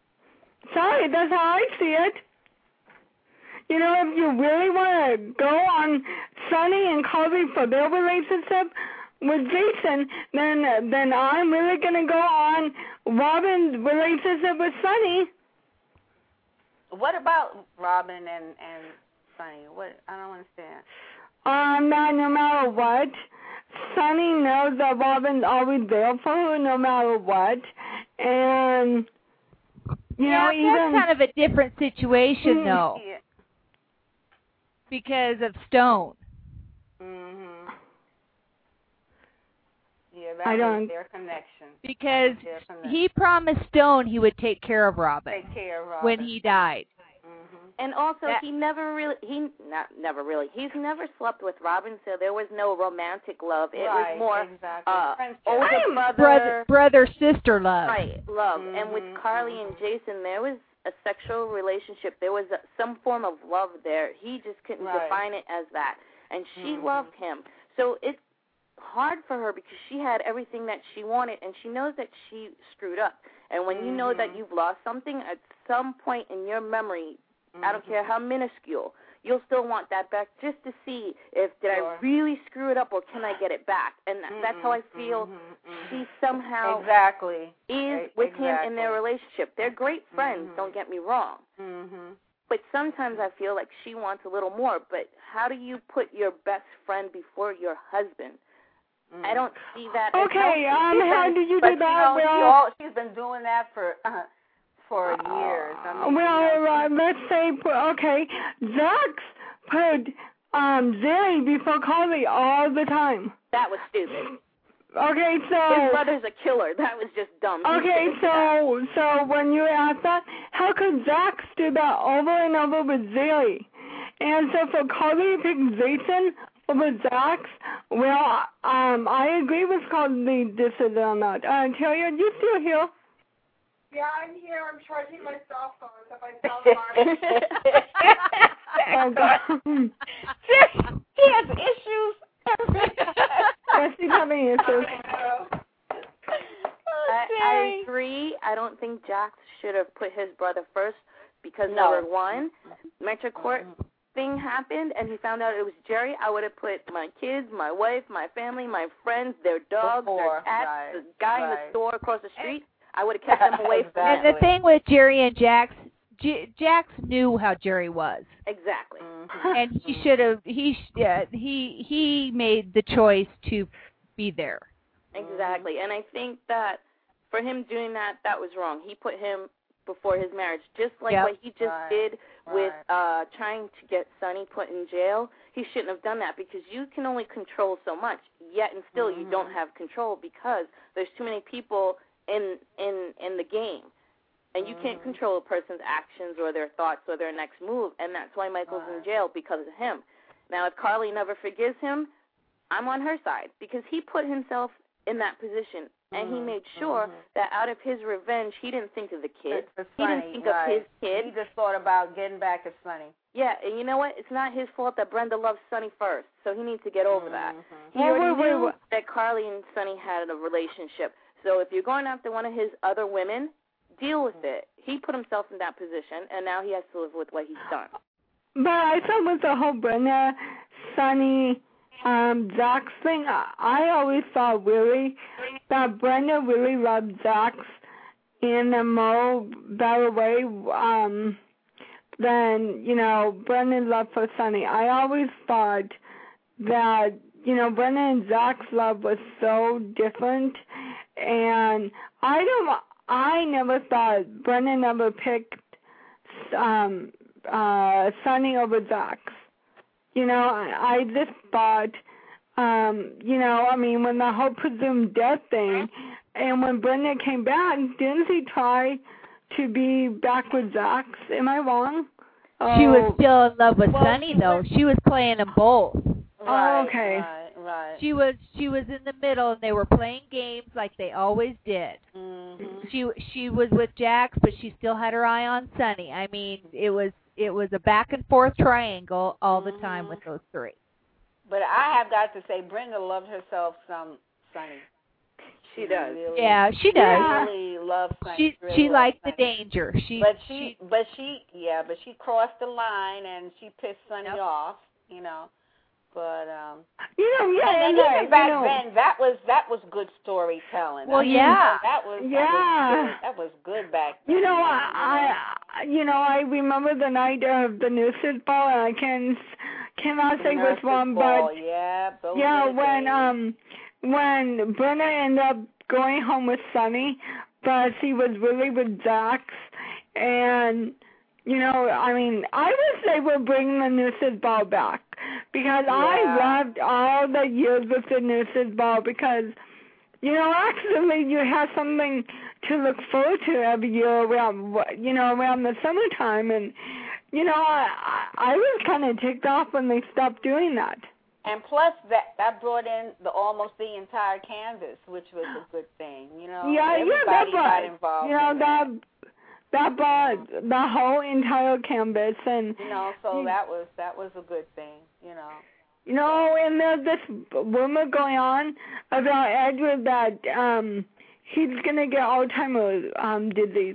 Sorry, that's how I see it. You know, if you really want to go on Sonny and Carly for their relationship with Jason, then then I'm really going to go on Robin's relationship with Sonny. What about Robin and and Sonny? What I don't understand. Um, that no matter what, Sonny knows that Robin's always there for her no matter what, and you yeah, know even that's kind of a different situation Mm. though, Yeah. because of Stone. Mhm. Yeah, that I was don't- their connection. Because Their connection. he promised Stone he would take care of Robin Take care of Robin. when he died. Mhm. And also, That- he never really, he not never really, he's never slept with Robin, so there was no romantic love. It right, was more exactly. uh, Friendship. older I'm brother, Brother, brother, sister love. right, love. And with Mhm, Carly and Jason, there was a sexual relationship. There was a, some form of love there. He just couldn't Right. define it as that. And she Mhm. loved him. So it, hard for her because she had everything that she wanted, and she knows that she screwed up. And when mm-hmm. you know that you've lost something, at some point in your memory, mm-hmm. I don't care how minuscule, you'll still want that back just to see if did sure. I really screw it up or can I get it back. And mm-hmm. that's how I feel mm-hmm. she somehow exactly. is right. with exactly. him in their relationship. They're great friends, mm-hmm. don't get me wrong. Mm-hmm. But sometimes I feel like she wants a little more. But how do you put your best friend before your husband? Mm. I don't see that. Okay, um, how do you but do that? You know, well, she all, she's been doing that for uh, for years. I mean, well, you know, uh, let's say, okay, Zax put um, Zay before Carly all the time. That was stupid. Okay, so his brother's a killer. That was just dumb. Okay, so so when you ask that, how could Zax do that over and over with Zay? And so for Carly to pick Zayton over Zax, well, um, I agree with Carly dissident on that. Uh, Talia, are you still here? Yeah, I'm here. I'm charging my cell phone. So if I tell Oh, God. He has issues. Yes, he's having issues. I, I agree. I don't think Jax should have put his brother first because, no. number one, Metro Court thing happened and he found out it was Jerry. I would have put my kids, my wife, my family, my friends, their dogs, Before, their cats, right, the guy right. in the store across the street. I would have kept them away from And the thing with Jerry and Jax, J- Jax knew how Jerry was. Exactly. Mm-hmm. And he should have, he, uh, he, he made the choice to be there. Exactly. And I think that for him doing that, that was wrong. He put him before his marriage, just like yep. what he just right. did with right. uh, trying to get Sonny put in jail. He shouldn't have done that because you can only control so much, yet and still mm-hmm. you don't have control because there's too many people in in, in the game. And you mm-hmm. can't control a person's actions or their thoughts or their next move, and that's why Michael's right. in jail, because of him. Now, if Carly never forgives him, I'm on her side because he put himself in that position, and mm-hmm. he made sure mm-hmm. that out of his revenge, he didn't think of the kid. He Sonny, didn't think right. of his kid. He just thought about getting back at Sonny. Yeah, and you know what? It's not his fault that Brenda loves Sonny first, so he needs to get over mm-hmm. that. He well, already wait, knew wait, wait. that Carly and Sonny had a relationship. So if you're going after one of his other women, deal with it. He put himself in that position, and now he has to live with what he's done. But I thought with the whole Brenda, Sonny, um, Zax thing, I, I always thought really that Brenda really loved Zax in a more better way um, than, you know, Brenda's love for Sonny. I always thought that, you know, Brenda and Zax's love was so different, and I don't, I never thought Brenda never picked um, uh, Sonny over Zax. You know, I, I just thought, um, you know, I mean, when the whole presumed death thing, and when Brenda came back, didn't he try to be back with Zax? Am I wrong? Oh. She was still in love with well, Sonny, though. She was playing them both. Right, oh, okay. Right, right. She was she was in the middle, and they were playing games like they always did. Mm-hmm. She she was with Jax, but she still had her eye on Sonny. I mean, it was it was a back and forth triangle all the time mm-hmm. with those three. But I have got to say, Brenda loved herself some Sonny. She does. Really, Yeah, she does. Yeah. Really loves Sonny. She really she liked Sonny. the danger. She but she, she but she yeah, but she crossed the line and she pissed Sonny Yep. off, you know. But um You know, yeah, and yeah, even back you know. then that was that was good storytelling. Well, I mean, yeah. that was Yeah. that was good, that was good back then. You know, I, I, you know, I remember the night of the Nurses Ball, and I can cannot say which Nurses one, Ball, but yeah, those yeah, were the when days. um when Brenda ended up going home with Sonny, but she was really with Zax, and you know, I mean, I wish they would bring the Nurses Ball back because Yeah. I loved all the years with the Nurses Ball because, you know, actually you have something to look forward to every year around, you know, around the summertime, and you know, I I was kind of ticked off when they stopped doing that. And plus, that that brought in the almost the entire canvas, which was a good thing, you know. Yeah, yeah, Everybody that got brought, involved. you know, in that that. that brought the whole entire canvas, and You know, so that was that was a good thing, you know. You know, and there's this rumor going on about Edward that um he's gonna get Alzheimer's um disease.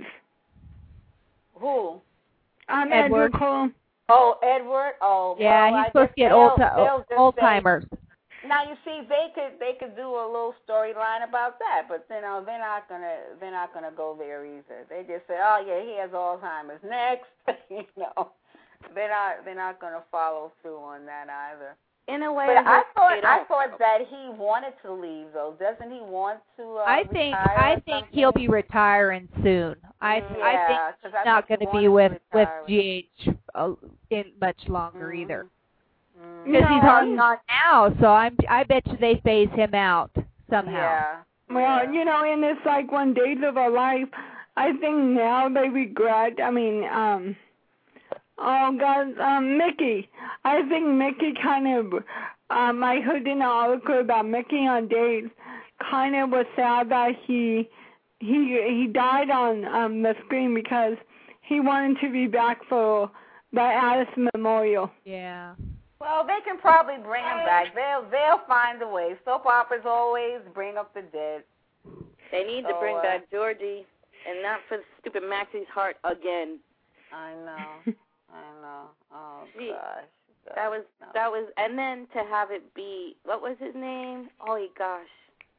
Who? Um, Edward. Edward Cullen. Oh, Edward. Oh, Yeah, well, he's I supposed to guess get old they'll- they'll just say- Alzheimer's. Now you see, they could they could do a little storyline about that, but you know they're not gonna they're not gonna go there either. They just say, oh yeah, he has Alzheimer's. Next, you know, they're not they're not gonna follow through on that either. In a way, But I hope thought they I don't. thought that he wanted to leave though. Doesn't he want to? Uh, I think retire I or think something? he'll be retiring soon. I Mm, I yeah, think 'cause I he's not think going he to be wanted with to with retire. G H uh, in much longer Mhm. either. Mm. Because No, he's already I'm- gone now, so I'm I bet you they phase him out somehow. Yeah. Well, yeah. you know, and it's like one days of our life. I think now they regret. I mean, um, oh God, um, Mickey. I think Mickey kind of. Um, I heard in an article about Mickey on Days. Kind of was sad that he he he died on um the screen because he wanted to be back for the Alice Memorial. Yeah. Well, they can probably bring him back. They'll they'll find a way. Soap operas always bring up the dead. They need to So, bring uh, back Georgie, and not for stupid Maxie's heart again. I know. I know. Oh Gee, gosh. That was No. that was, and then to have it be, what was his name? Oh gosh,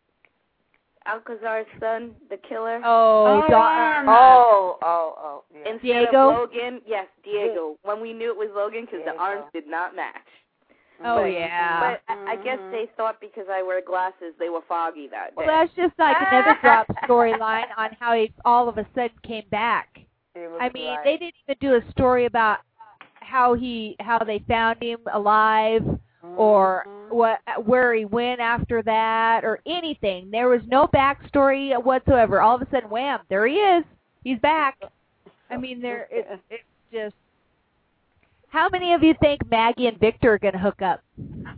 Alcazar's son, the killer. Oh, Oh, Don- um, Oh, oh, oh. Yeah. Instead Diego? of Logan, yes, Diego. When we knew it was Logan, because the Diego. arms did not match. oh but- yeah. But I, I guess Mhm. they thought because I wear glasses, they were foggy that day. Well, that's just like another drop storyline on how he all of a sudden came back. It was I mean, like- they didn't even do a story about how he how they found him alive or Mhm. what where he went after that or anything. There was no backstory whatsoever. All of a sudden, wham! There he is. He's back. I mean, there it, it's just. How many of you think Maggie and Victor are gonna hook up?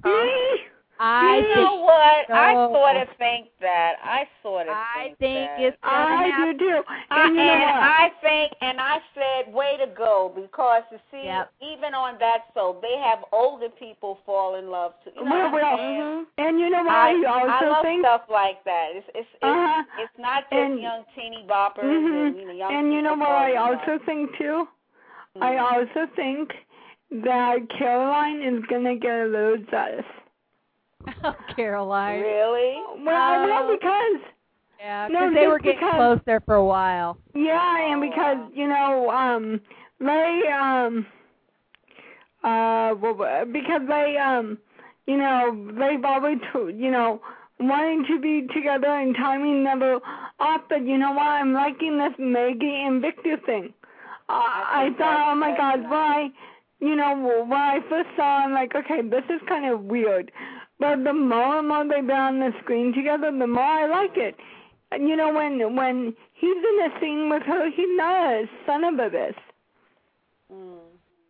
I You think know what? I so. sort of think that. I sort of I think, think that. it's gonna I happen. do too. I, And you know and what? I think, and I said, way to go, because you see, Yep. even on that soap, they have older people fall in love too. You know Well, what I'm well, saying? and you know what I, I also I love think? stuff like that. It's it's it's, Uh-huh. it's not just And- young teeny boppers Mhm. and you know young And you know people what I falling in also love. think too? I Mhm. also think that Caroline is gonna get a little jealous. Oh, Caroline. Really? Well, Uh, no, because Yeah, No, because they just were getting because- close there for a while. yeah, and Oh, because wow. you know, um, they um, uh, well, because they um, you know, they've always you know wanting to be together and timing never off. But you know what? I'm liking this Maggie and Victor thing. Uh, I, think thought, that's- oh my that's God, nice. why? You know, when I first saw, I'm like, okay, this is kind of weird. But the more and more they've been on the screen together, the more I like it. And you know, when when he's in a scene with her, he's not a son of a bitch. Mm.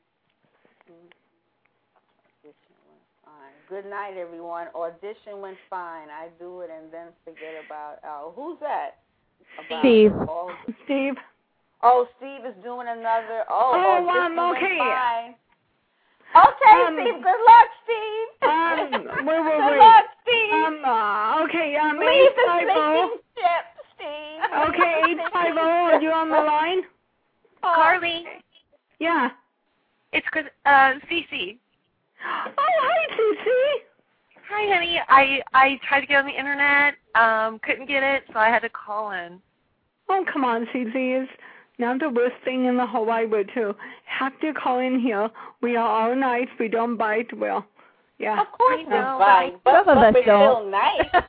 Mm. Audition went fine. Good night, everyone. Audition went fine. I do it and then forget about. Oh, who's that? About Steve. all- Steve. Oh, Steve is doing another. Oh, Oh, audition um, went okay. fine. Okay, Um, Steve. Good luck, Steve. Um, wait, wait, Good wait. luck, Steve. Um, uh, okay, um, Leave eight the five oh. sinking ship, Steve. Okay, eight five oh. Are you on the line? Oh, Carly, Yeah. it's Chris, uh, Cece. Oh, hi, Cece. Hi, honey. I I tried to get on the internet, um, couldn't get it, so I had to call in. Oh, come on, Cece. It's not the worst thing in the whole wide world to have to call in here. We are all nice. We don't bite. Well, yeah. Of course I we know, bite, but, Some of but us we're don't. still nice.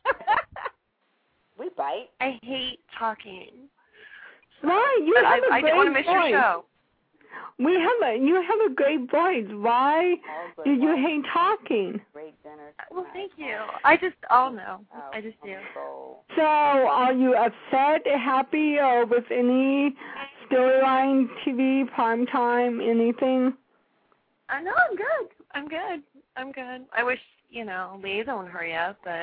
We bite. I hate talking. Why? You But have I, a I great don't want to miss your voice. show. We have a you have a great voice. Why All good do you ones. hate talking? Great dinner Well, tonight. thank you. I just, I'll know. Out I just on do. the bowl. So, are you upset, happy, or with any storyline, T V, prime time, anything? I know, I'm good. I'm good. I'm good. I wish, you know, Liaison would hurry up, but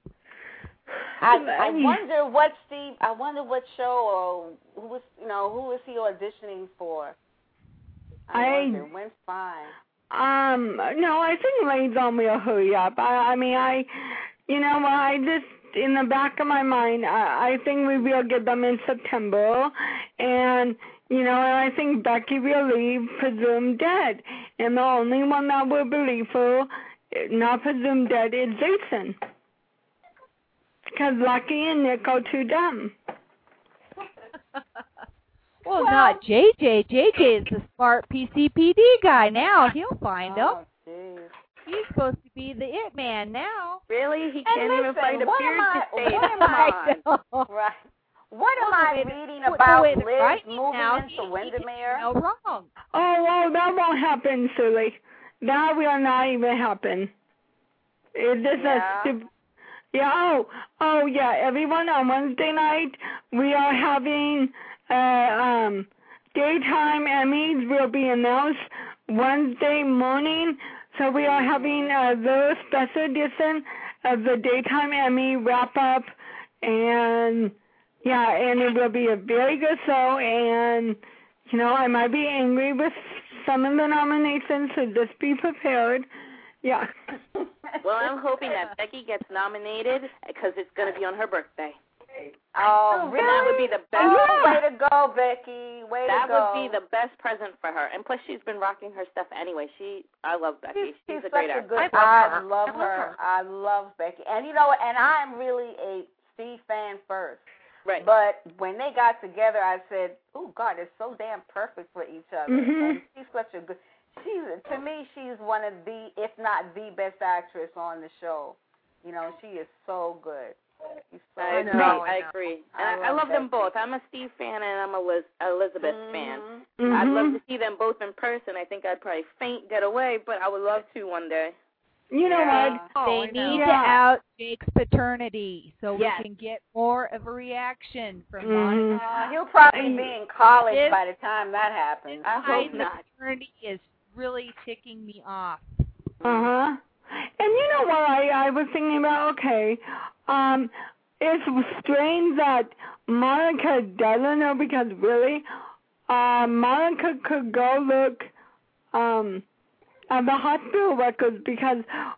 I, I wonder what Steve. I wonder what show or who was you know who is he auditioning for? I, I- wonder. Went fine. Um, no, I think Liaison will hurry up. I, I mean, I, you know, I just, in the back of my mind, I, I think we will get them in September, and, you know, and I think Becky will leave presumed dead, and the only one that will believe her, not presumed dead, is Jason. Because Lucky and Nick are too dumb. Well, well, not J J. J J is the smart P C P D guy now. He'll find oh, him. Geez. He's supposed to be the it man now. Really? He And can't listen, even find a what beard am I, to stay. what am I, know. right. What am Well, I the way reading the, about the way Liz right moving now, into he, Windermere? No wrong. Oh, well, that won't happen, Silly. That will not even happen. It's just Yeah. a stupid... Yeah, oh, oh, yeah, everyone, on Wednesday night, we are having, uh, um, daytime Emmys will be announced Wednesday morning, so we are having a very special edition of the daytime Emmy wrap-up, and, yeah, and it will be a very good show, and, you know, I might be angry with some of the nominations, so just be prepared. Yeah. Well, I'm hoping that Becky gets nominated because it's going to be on her birthday. Oh, really? That would be the best. Oh, way to go, Becky. Way that to go. would be the best present for her. And plus, she's been rocking her stuff anyway. She, I love Becky. She's, she's, she's a great such artist. a good, I I love her. her. I love Becky. And, you know, and I'm really a Steve fan first. Right. But when they got together, I said, oh, God, it's so damn perfect for each other. Mm-hmm. And she's such a good, she's, to me, she's one of the, if not the best actress on the show. You know, she is so good. She's so I good. agree. I, I agree. And I, I love, love them Becky. both. I'm a Steve fan and I'm a Liz, Elizabeth mm-hmm. fan. Mm-hmm. I'd love to see them both in person. I think I'd probably faint, get away, but I would love to one day. You know Yeah. what? Oh, They I know. need Yeah. to out Jake's paternity so Yes. we can get more of a reaction from Mhm. Monica. Uh, he'll probably be in college This- by the time that happens. I hope This not. paternity is really ticking me off. Uh-huh. And you know what I, I was thinking about? Okay, um, it's strange that Monica doesn't know because really, uh, Monica could go look um, at the hospital records because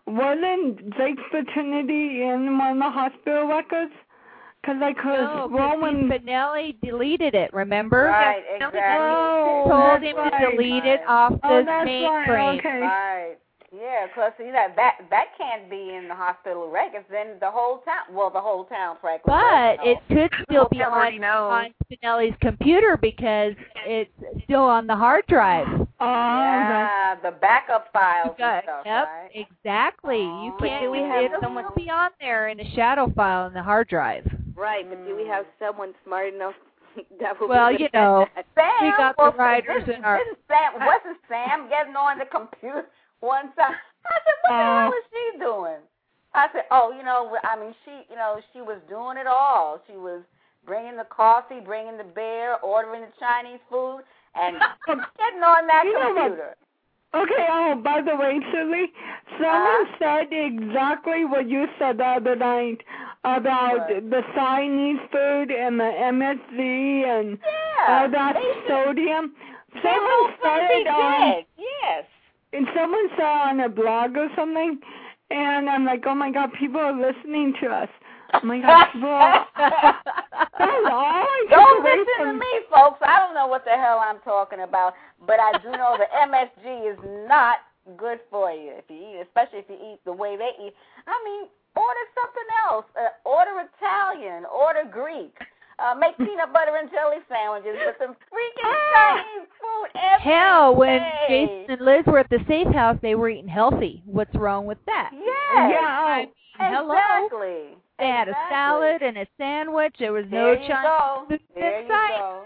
wasn't Jake's paternity in one of the hospital records? Because I could No, well, when because Spinelli deleted it, remember? Right, Yeah, exactly. Oh, Told that's him right. to delete it Right. off Oh, the that's right. mainframe. Okay. Right. Yeah, because you know that that can't be in the hospital records. Then the whole town, well, the whole town, frankly. But it could still be Town already on, knows. on Spinelli's computer because it's still on the hard drive. Oh, that's Yeah, the backup files You got- and stuff, yep, right? exactly. You Oh. can't. But do we have it'll someone- still be on there in a shadow file in the hard drive. Right, but do we have someone smart enough that will Well, be you know, Sam, we got well, the writers didn't, in our. Didn't Sam, wasn't Sam getting on the computer one time? I said, what the Uh, hell is she doing? I said, oh, you know, I mean, she, you know, she was doing it all. She was bringing the coffee, bringing the beer, ordering the Chinese food, and getting on that You know what? computer. Okay, oh, by the way, Susie, someone Uh? said exactly what you said the other night about What? the Chinese food and the M S G and Yeah. all that they, sodium. they Someone most likely said on, did. Yes. and someone said on a blog or something, and I'm like, oh my God, people are listening to us. Oh my God, people are, that's all I took Don't away listen from to me, folks. I don't know what the hell I'm talking about, but I do know the M S G is not good for you if you eat, especially if you eat the way they eat. I mean, order something else. Uh, order Italian. Order Greek. Uh, make peanut butter and jelly sandwiches with some freaking Chinese food every Hell, when day. Jason and Liz were at the safe house, they were eating healthy. What's wrong with that? Yes. Yeah, Hello. Exactly. They had a Exactly. salad and a sandwich. There was There no you Chinese go. food There in you sight. go.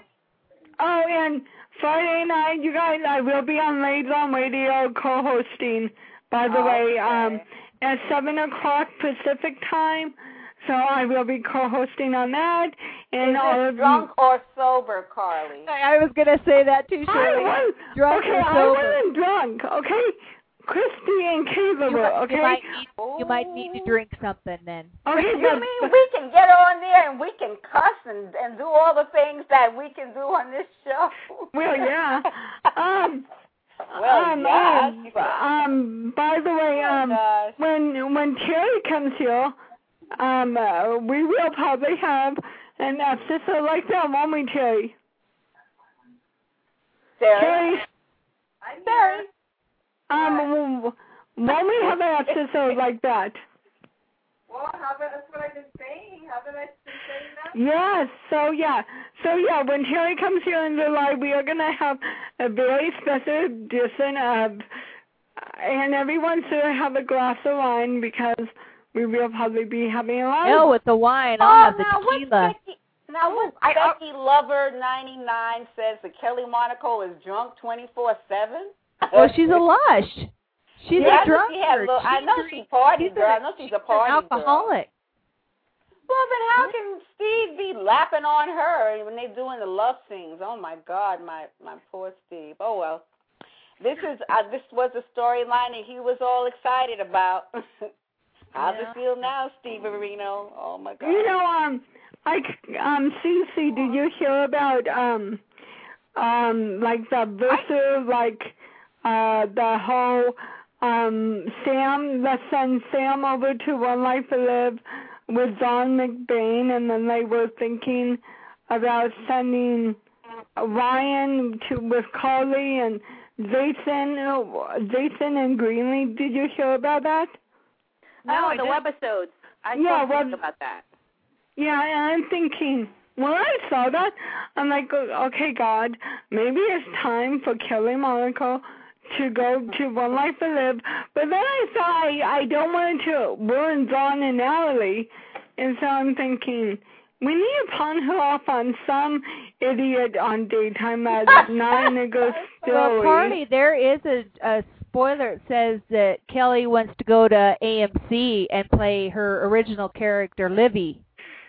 Oh, and Friday night, you guys, I will be on Liaison Radio co-hosting, by the way, Okay. um, at seven o'clock Pacific time. So I will be co-hosting on that. And Is all it of drunk or sober, Carly? I I was going to say that too, you. I Shirley. was, Drunk okay, or I sober. wasn't drunk, okay? Christy and Kayla You, were, might- okay? you, might need, you might need to drink something then. Okay, You but, mean we can get on there and we can cuss and, and do all the things that we can do on this show? well, yeah. Um, Well, um, yes. um, by the way, Oh, um, gosh. when when Terry comes here, um, uh, we will probably have an episode like that, won't we, Terry? Terry. Terry, I'm Terry. um, w- won't we have an episode like that? Well, haven't, that's what I've been saying. Haven't I been saying that? Yes. So yeah. So yeah. When Terry comes here in July, we are gonna have a very special edition of, and everyone should have a glass of wine because we will probably be having a lot. No, of, with the wine, Oh, I'll have the now what's tequila. Becky? Now what? I- I- Becky Lover ninety-nine says that Kelly Monaco is drunk twenty-four seven. Well, she's a lush. She's Yeah, I a know she had drunkard. little- I She know drinks- she's party she's girl. a- I know she's a party an girl. alcoholic. Well, then how can Steve be lapping on her when they're doing the love scenes? Oh my God, my my poor Steve. Oh well, this is uh, this was a storyline that he was all excited about. How's Yeah. it feel now, Steve Areno? Oh my God. You know, um, like um, Cece, did you hear about um, um, like the versus, like uh, the whole um, Sam, let's send Sam over to One Life to Live with Don McBain, and then they were thinking about sending Ryan to with Carly and Jason, uh, Jason and Greenlee. Did you hear about that? No, I the didn't. webisodes. I Yeah, yeah, well- about that. Yeah, and I'm thinking, when I saw that, I'm like, okay, God, maybe it's time for Kelly Monaco to go to One Life to Live. But then I thought I, I don't want to ruin Dawn and Natalie, and so I'm thinking, we need to pawn her off on some idiot on daytime at nine and go Well, story. Carly, there is a, a spoiler that says that Kelly wants to go to A M C and play her original character, Livy.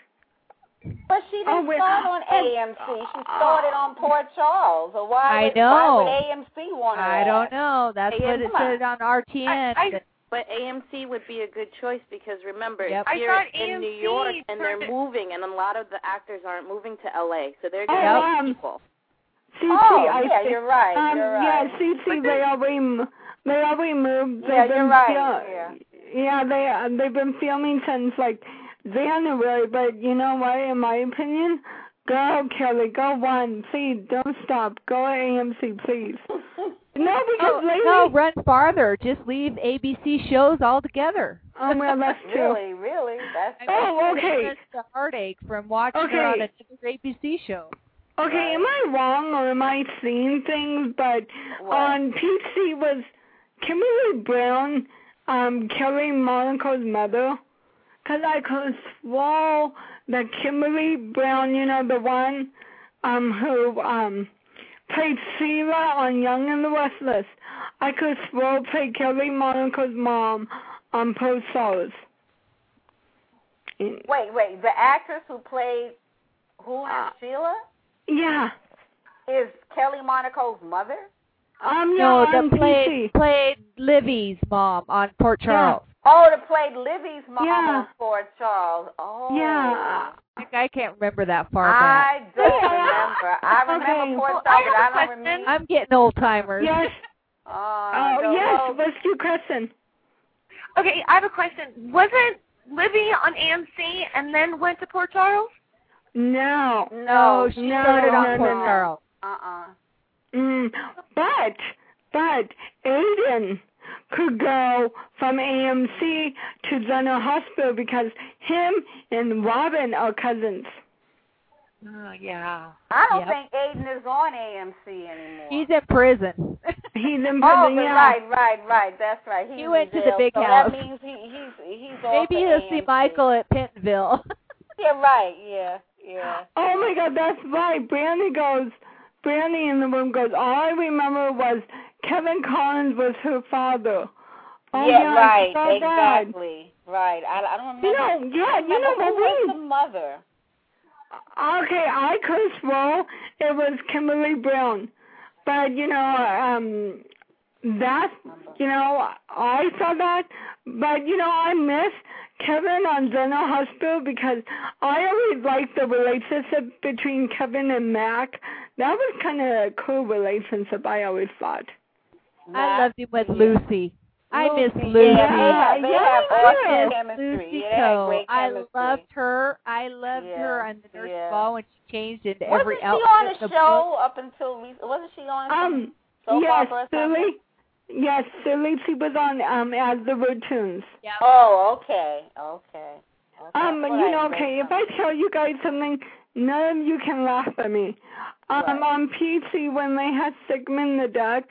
But she didn't Oh, wait. start on A M C. She started on Port Charles. So why I would, know. why would A M C want her? I don't know. That's Hey, what it Emma. said on R T N. I- I- that- But A M C would be a good choice because remember, Yep. I here thought in New A M C York and they're turned it- moving, and a lot of the actors aren't moving to L A, so they're Oh, going to um, meet people. Cece, Oh, I yeah, think- you're right. Um, you're yeah, right. Cece, they already, m- they already moved. Yeah, They've you're been right, fil- yeah. Yeah, they uh, they've been filming since like January. But you know what? In my opinion, go Kelly, go one, please don't stop. Go A M C, please. No, because Oh, lately. no, run farther. Just leave A B C shows altogether. Oh well, that's true. Really, really? That's Oh, okay. That's the heartache from watching Okay. her on another A B C show. Okay, am I wrong or am I seeing things? But What? on P C was Kimberly Brown, um, Kelly Monaco's mother? Because I could swear that Kimberly Brown, you know, the one um, who um, played Sheila on Young and the Restless, I could swear played Kelly Monaco's mom on Post Stars. Wait, wait. The actress who played who Uh, is Sheila Yeah. is Kelly Monaco's mother? Um, No, yeah, on that played P C. played Livy's mom on Port Charles. Oh, that played Livy's mom Yeah. on Port Charles. Oh. Yeah. Like, I can't remember that far back. I don't remember. I remember Okay. Port Well, Charles, I have but a I don't question. remember. I'm getting old timers. Yes. Oh, Oh, no, yes. well, What's your question? Okay, I have a question. Wasn't Livy on A M C and then went to Port Charles? No. No, she no, started on no, Port no. Charles. Uh-uh. Mm, but, but Aiden could go from A M C to General Hospital because him and Robin are cousins. Oh, yeah. I don't Yep. think Aiden is on A M C anymore. He's in prison. He's in Oh, prison, but yeah. right, right, right. That's right. He's He went in to the jail, big so house. That means he, he's he's off Maybe the he'll A M C. see Michael at Pentonville. Yeah, right. Yeah, yeah. Oh my God, that's right. Brandy goes, Brandy in the room goes, all I remember was Kevin Collins was her father. Oh yeah, yeah, right. I saw that. Exactly. Right. I, I don't remember. You know, yeah, I you know remember what who was we. the mother? Okay, I could swear it was Kimberly Brown, but you know, um, that, you know, I saw that, but you know, I miss Kevin on General Hospital because I always liked the relationship between Kevin and Mac. That was kind of a cool relationship, I always thought. I loved him with Yeah. Lucy. I miss Lucy, Lucy. Yeah, they have, they Yeah, have awesome yes. chemistry. Lucy Yeah, they have Coe. great I chemistry. loved her. I loved Yeah, her on the nurse yeah. ball when she changed into Wasn't every she outfit. on in a the show up until recently? Wasn't she on some Um, soap yes, opera or something? Silly. Yes, Silly. She was on um as the Rotunes. Yeah. Oh, okay, okay. okay. Um, That's you what I know, read okay, if I something. tell you guys something, none of you can laugh at me. Um, What? on P C when they had Sigmund the Duck,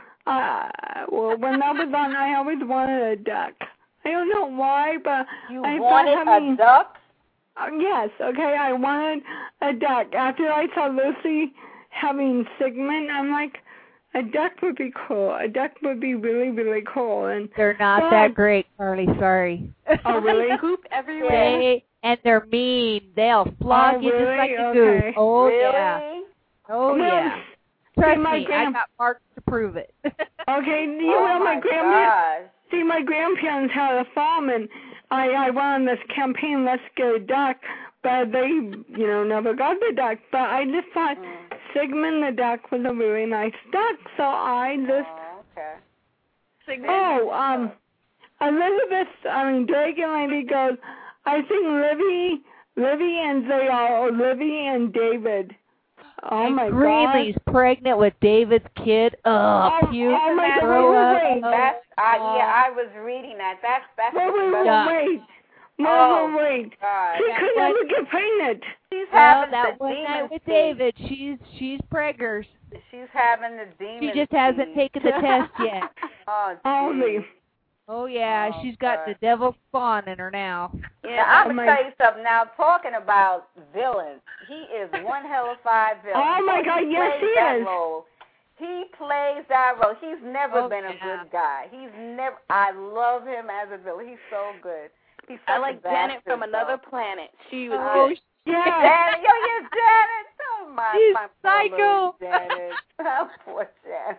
uh, well, when that was on, I always wanted a duck. I don't know why, but You I wanted thought having, a duck? Uh, yes, okay, I wanted a duck. After I saw Lucy having Sigmund, I'm like, a duck would be cool. A duck would be really, really cool. And They're not but, that great, Carly. Sorry. Oh, really? Poop everywhere. They, and they're mean. They'll flog Oh, you just really? like a Okay. goose. Oh, really? yeah. Oh, Well, yeah. see, Trust my me, grand- I got marks to prove it. Okay, you Oh know, my my grandparents, gosh. see, my grandparents had a farm, and I, I went on this campaign, let's get a duck, but they, you know, never got the duck. But I just thought Mm. Sigmund the duck was a really nice duck, so I just, Oh, okay. Sigmund. oh, um, Elizabeth, I mean, Dragon Lady goes, I think Livy, Livy and they are, or Livy and David. Oh, and my God. Greeley's pregnant with David's kid. Ugh, Oh, puke, oh my God, throw wait, up. wait, wait. Oh, That's I God. yeah, I was reading that. That's that's Wait, wait, wait, Yeah. wait. Wait, Oh, wait, wait. God. She That could one- never get pregnant. She's Well, having that the one demon night with stage. David, she's she's preggers. She's having the demon She just hasn't stage. taken the test yet. Oh, Only. geez. Oh yeah, Oh, she's got God. the devil's spawn in her now. Yeah, I'm Oh, gonna my- tell you something now. Talking about villains, he is one hell of a villain. Oh, my Before God, he yes, plays he that is. Role, he plays that role. He's never Oh, been a yeah. good guy. He's never. I love him as a villain. He's so good. He's such I like a Janet bastard, from Another though. Planet. She was Oh, good. Yeah. Janet, yo, you're Janet. Oh my, She's my poor psycho. little Janet. Oh, poor Janet.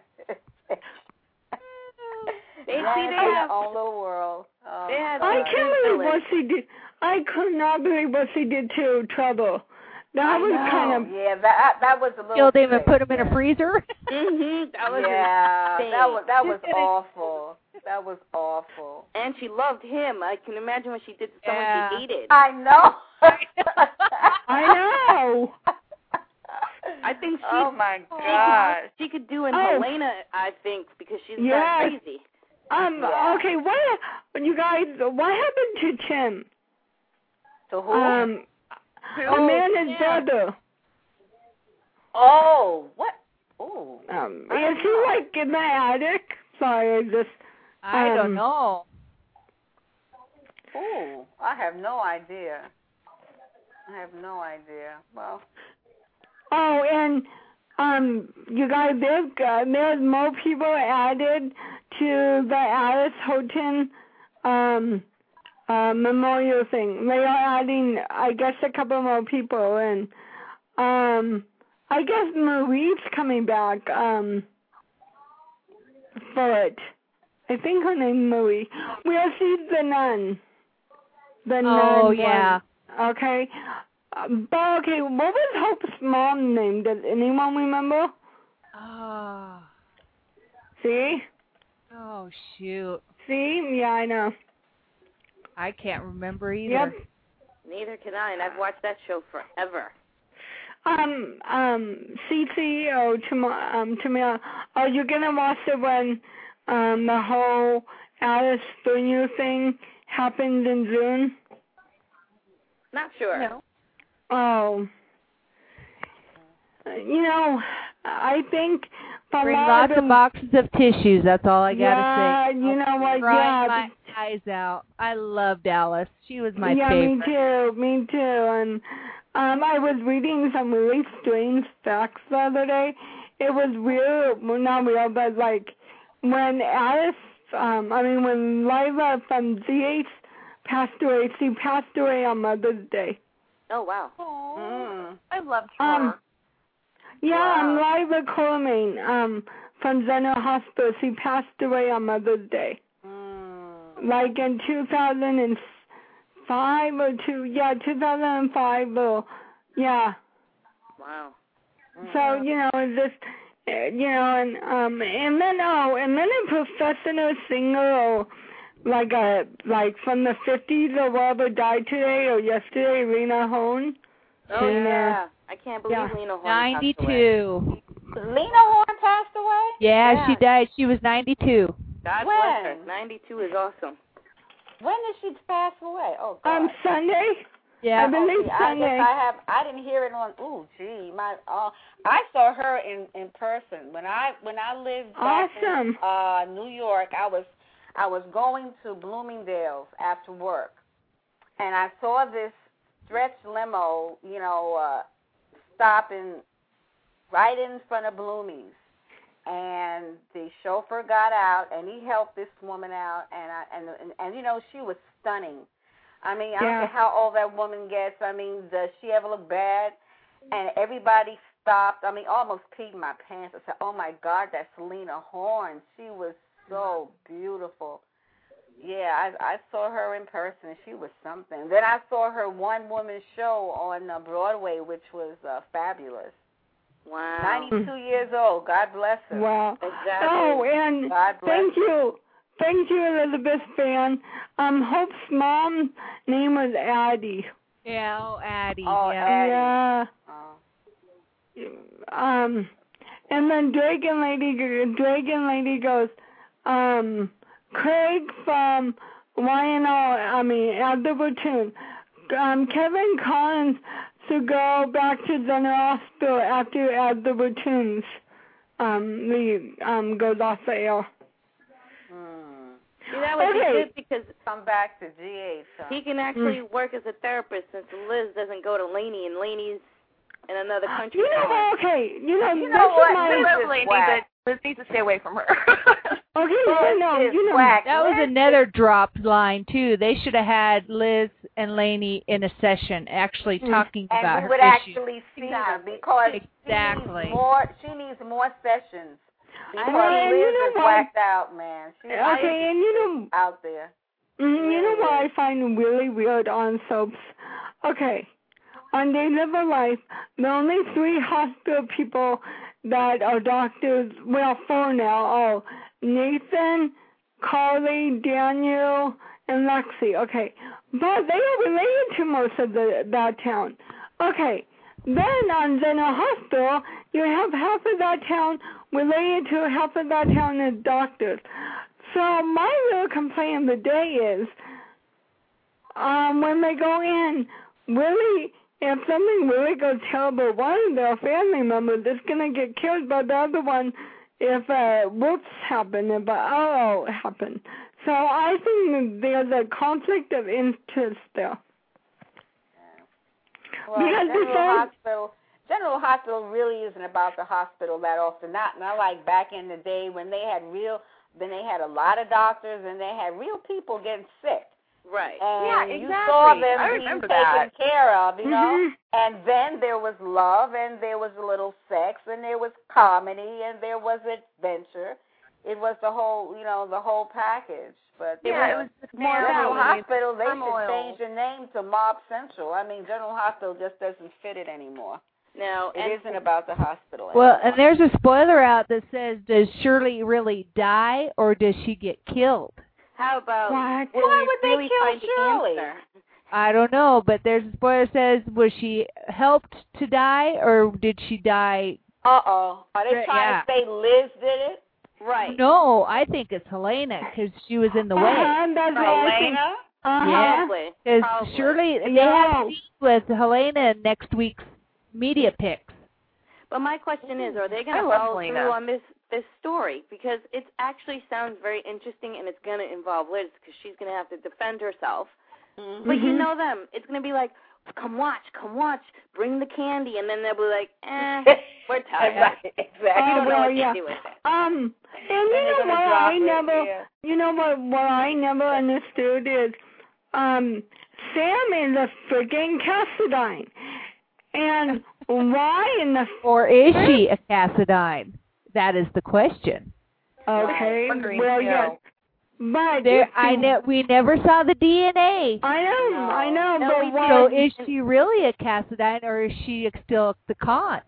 They- see, Janet they in have- her own little world. Oh, They have- I God. can't believe what she did. I could not believe what she did to Trouble. That I was know. kind of. Yeah, that that was a little. Killed him and sick, put him in yeah. a freezer. Mhm. That was Yeah, insane. that was that was She did it. awful. That was awful. And she loved him. I can imagine what she did to someone Yeah. she hated. I know. I know. I think she. Oh my she gosh. could, she could do in Oh. Helena, I think, because she's Yes. not crazy. Um. Yeah. Okay. What? You guys. What happened to Tim? To who? Um. Who? Amanda's yeah. brother. Oh, what? Oh. Um. I Is don't he know. like in the attic? Sorry, I just. I Um, don't know. Oh, I have no idea. I have no idea. Well, Oh, and um, you guys, there's uh, there's more people added to the Alice Houghton um uh, memorial thing. They are adding, I guess, a couple more people, and um, I guess Marie's coming back um for it. I think her name's Marie. Well, she's the nun. The nun. Oh yeah. one. Okay. Um, but okay, what was Hope's mom name? Does anyone remember? Oh. See? Oh shoot. See? Yeah, I know. I can't remember either. Yep. Neither can I, and I've watched that show forever. Um, um, Cece or Tamara, um, Tamara, are you gonna watch it when um the whole Alice Spooner thing happened in June? Not sure. No. Oh. You know, I think a Bring lot lots of of them, boxes of tissues. That's all I gotta yeah, say. you know what? Cry Yeah, my eyes out. I loved Alice. She was my yeah, favorite. me too, me too. And um, I was reading some really strange facts the other day. It was real, well, not real, but like when Alice, um, I mean when Lila from Z H passed away, she passed away on Mother's Day. Oh, wow. Oh, mm. I loved her. Um, yeah, um, Wow. Lila Coleman, um, from Zeno Hospital, she passed away on Mother's Day. Mm. Like in two thousand five or two, yeah, two thousand five or, yeah. Wow. So, you know, it's just, uh, you know, and um, and then oh, and then a professional singer, or like a like from the fifties or whatever died today or yesterday, Lena Horne. Oh Lena, yeah, I can't believe yeah. Lena Horne ninety-two. Lena Horne passed away? Yeah, Yeah. she died. She was ninety-two. God When? bless her. ninety-two is awesome. When did she pass away? Oh God. Um, Sunday. Yeah. I believe See, I Sunday. guess I have. I didn't hear it on. Ooh, gee, my. Uh, I saw her in in person when I when I lived back Awesome. in uh, New York. I was I was going to Bloomingdale's after work, and I saw this stretch limo, you know, uh, stopping right in front of Bloomie's. And the chauffeur got out, and he helped this woman out, and I and and, and you know, she was stunning. I mean, I Yeah. don't care how old that woman gets. I mean, does she ever look bad? And everybody stopped. I mean, almost peed my pants. I said, "Oh my God, that's Lena Horne. She was so beautiful." Yeah, I I saw her in person. She was something. Then I saw her one woman show on uh, Broadway, which was uh, fabulous. Wow. ninety-two years old. God bless her. Wow. Exactly. Oh, and God bless thank her. you. Thank you, Elizabeth Fan. Um, Hope's mom's name was Addie. Yeah, oh, Addie. Oh, yeah. Addie. Yeah. Oh. Um, and then Dragon Lady, Dragon Lady goes, um, Craig from Y N O, I mean, at the platoon. Um, Kevin Collins to go back to General Hospital after at the platoons. Um, the um goes off the air. Hmm. See, that would Okay. be good because Come back to G H. Huh? he can actually work as a therapist since Liz doesn't go to Laney, and Laney's in another country. You know, now. okay, you know, You this know is what? my, Liz Liz is needs whack. to, Liz needs to stay away from her. okay, you know, Liz is you know, whack. That was Liz another dropped line, too. They should have had Liz and Lainey in a session actually Mm. talking and about we her would issues. actually see Exactly. her because Exactly. she needs more. She needs more sessions because know, and Liz you know is what? whacked out, man. She's okay, and you know, out there. mm, you know Really what I weird. find really weird on soaps? Okay, on Day Live a Life, the only three hospital people that are doctors, well, four now, are Nathan, Carly, Daniel, and Lexi. Okay, but they are related to most of the that town. Okay, then on General Hospital, you have half of that town related to half of that town as doctors. So my real complaint of the day is, um, when they go in, really, if something really goes terrible, one of their family members is going to get killed by the other one if uh, whoops happen, if a uh oh happen. So I think there's a conflict of interest there. Well, Because General before- Hospital, General Hospital really isn't about the hospital that often. Not not like back in the day when they had real, then they had a lot of doctors and they had real people getting sick. Right. And Yeah, you exactly. saw them I being remember taken that. care of, you know. Mhm. And then there was love, and there was a little sex, and there was comedy, and there was adventure. It was the whole, you know, the whole package. But Yeah, it was just more General about Hospital, they turmoil. should change the name to Mob Central. I mean, General Hospital just doesn't fit it anymore. Now, It and isn't about the hospital Well, anymore. and there's a spoiler out that says, does Shirley really die or does she get killed? how about What? will Why we would they really kill find the Shirley? answer? I don't know, but there's a spoiler that says, was she helped to die or did she die? Uh-oh. Are they Yeah. trying to say Liz did it? Right. No, I think it's Helena because she was in the way. Uh-huh, that's what I think. Elena? Uh-huh. Yeah. Probably. Because Probably. Shirley, they Yeah. have scenes with Helena in next week's media picks. But my question is, are they going I to love follow Helena. through on this this story? Because it actually sounds very interesting, and it's going to involve Liz because she's going to have to defend herself. Mm-hmm. But you Mhm. know them. It's going to be like, come watch, come watch, bring the candy, and then they'll be like, eh, we're tired. Right, You exactly. Oh, don't know well, what yeah. to do with it. Um, and Then you they're know gonna what drop I it, never, yeah. you know what, what I never understood is, um, Sam is a freaking Cassadine. And why in the, Or is she a Cassadine? That is the question. okay, Wondering, well, too. yes. But, There, if I you- ne- we never saw the D N A. I know, No. I know, No, but we why? So is she really a Cassadine or is she still the con?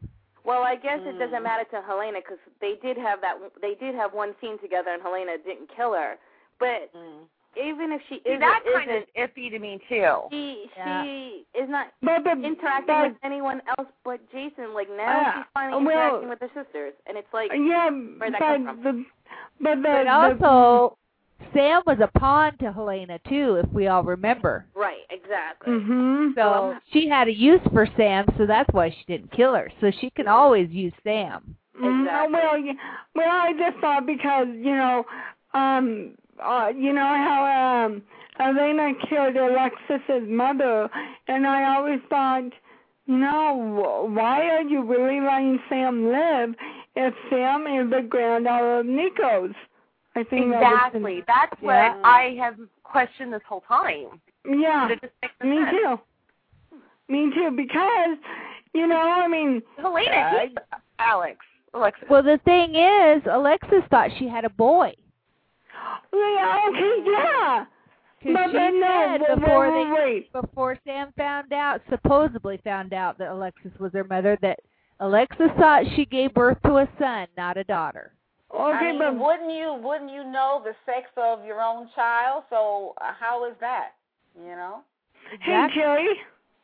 Well, I guess Mm. it doesn't matter to Helena because they did have that. They did have one scene together, and Helena didn't kill her. But Mm. even if she See, isn't, that kind of isn't, iffy to me too. she Yeah. she is not But, but, interacting but, with anyone else but Jason. Like now, Uh, she's finally well, interacting with her sisters, and it's like, yeah, where'd that but come from? the, but the, But also, Sam was a pawn to Helena too, if we all remember. right, exactly. the, mhm. So she had a use for Sam, so that's why she didn't kill her. So she can always use Sam. Mm, Exactly. well, yeah, well, I just thought because you know, um, uh, you know how um, Elena killed Alexis's mother, and I always thought, you know, wh- why are you really letting Sam live if Sam is the granddaughter of Nikos? I think Exactly. That That's Yeah. what I have questioned this whole time. was, yeah, But it just makes no me sense. too. Me too, because you know, I mean, Helena Uh, hates Alex. Alexis. Well, the thing is, Alexis thought she had a boy. yeah, okay, yeah. Because But she then no, said wait, before wait, they, wait. before Sam found out, supposedly found out that Alexis was her mother, that Alexis thought she gave birth to a son, not a daughter. Okay, I mean, but wouldn't you wouldn't you know the sex of your own child? So uh, how is that? You know. hey, Exactly. Jerry.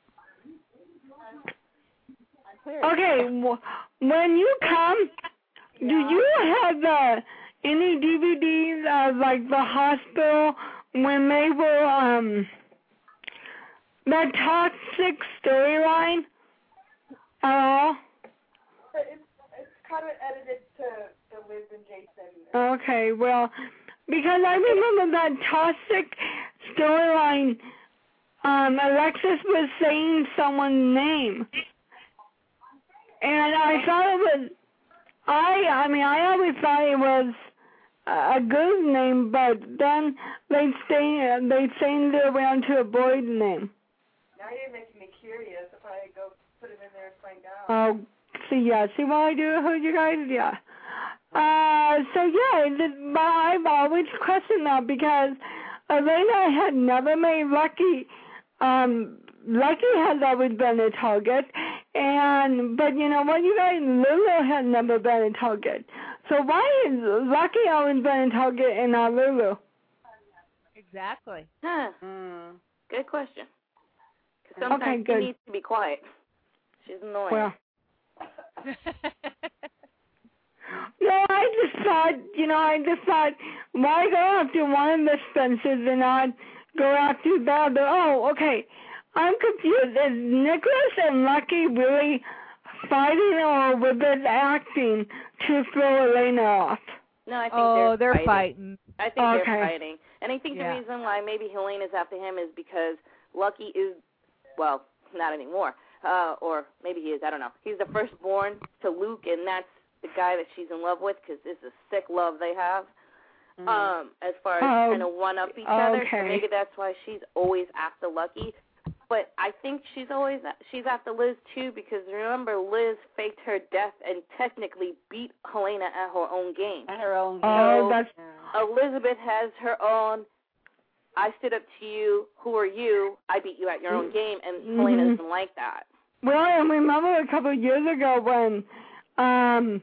Okay, w- when you come, do you have uh, any D V Ds of like the hospital when they were um that toxic storyline at all? It's it's kind of edited to the Liz and Jason. Okay, well, because I remember that toxic storyline, um, Alexis was saying someone's name. And I thought it was, I, I mean, I always thought it was a good name, but then they stay, they changed it around to a boy's name. Now you're making me curious if I go put it in there and find out. Oh, see, yeah, see what I do, who you guys, yeah. Uh, so yeah, it, but I've always questioned that because Elena had never made Lucky, um, Lucky has always been a target, and, but you know what, you guys, Lulu has never been a target. So why is Lucky always been a target and not Lulu? Exactly. Huh. Mm. Good question. 'Cause sometimes Okay, she good. needs to be quiet. She's annoying. Well, no, I just thought, you know, I just thought, why go after one of the Spencers and not go after the other? Oh, okay. I'm confused. Is Nicholas and Lucky really fighting, or was it acting to throw Elena off? No, I think oh, they're, they're fighting. fighting. I think Okay. they're fighting. And I think Yeah. the reason why maybe Helena's after him is because Lucky is, well, not anymore. Uh, or maybe he is, I don't know. He's the firstborn to Luke, and that's the guy that she's in love with because it's a sick love they have. Mm. Um, as far as Oh, kind of one-up each other. So okay. maybe that's why she's always after Lucky. But I think she's always she's after Liz too because remember Liz faked her death and technically beat Helena at her own game. At her own. Oh, game. that's Yeah. Elizabeth has her own. I stood up to you. Who are you? I beat you at your own game, and Mhm. Helena doesn't like that. well. I remember a couple of years ago when um,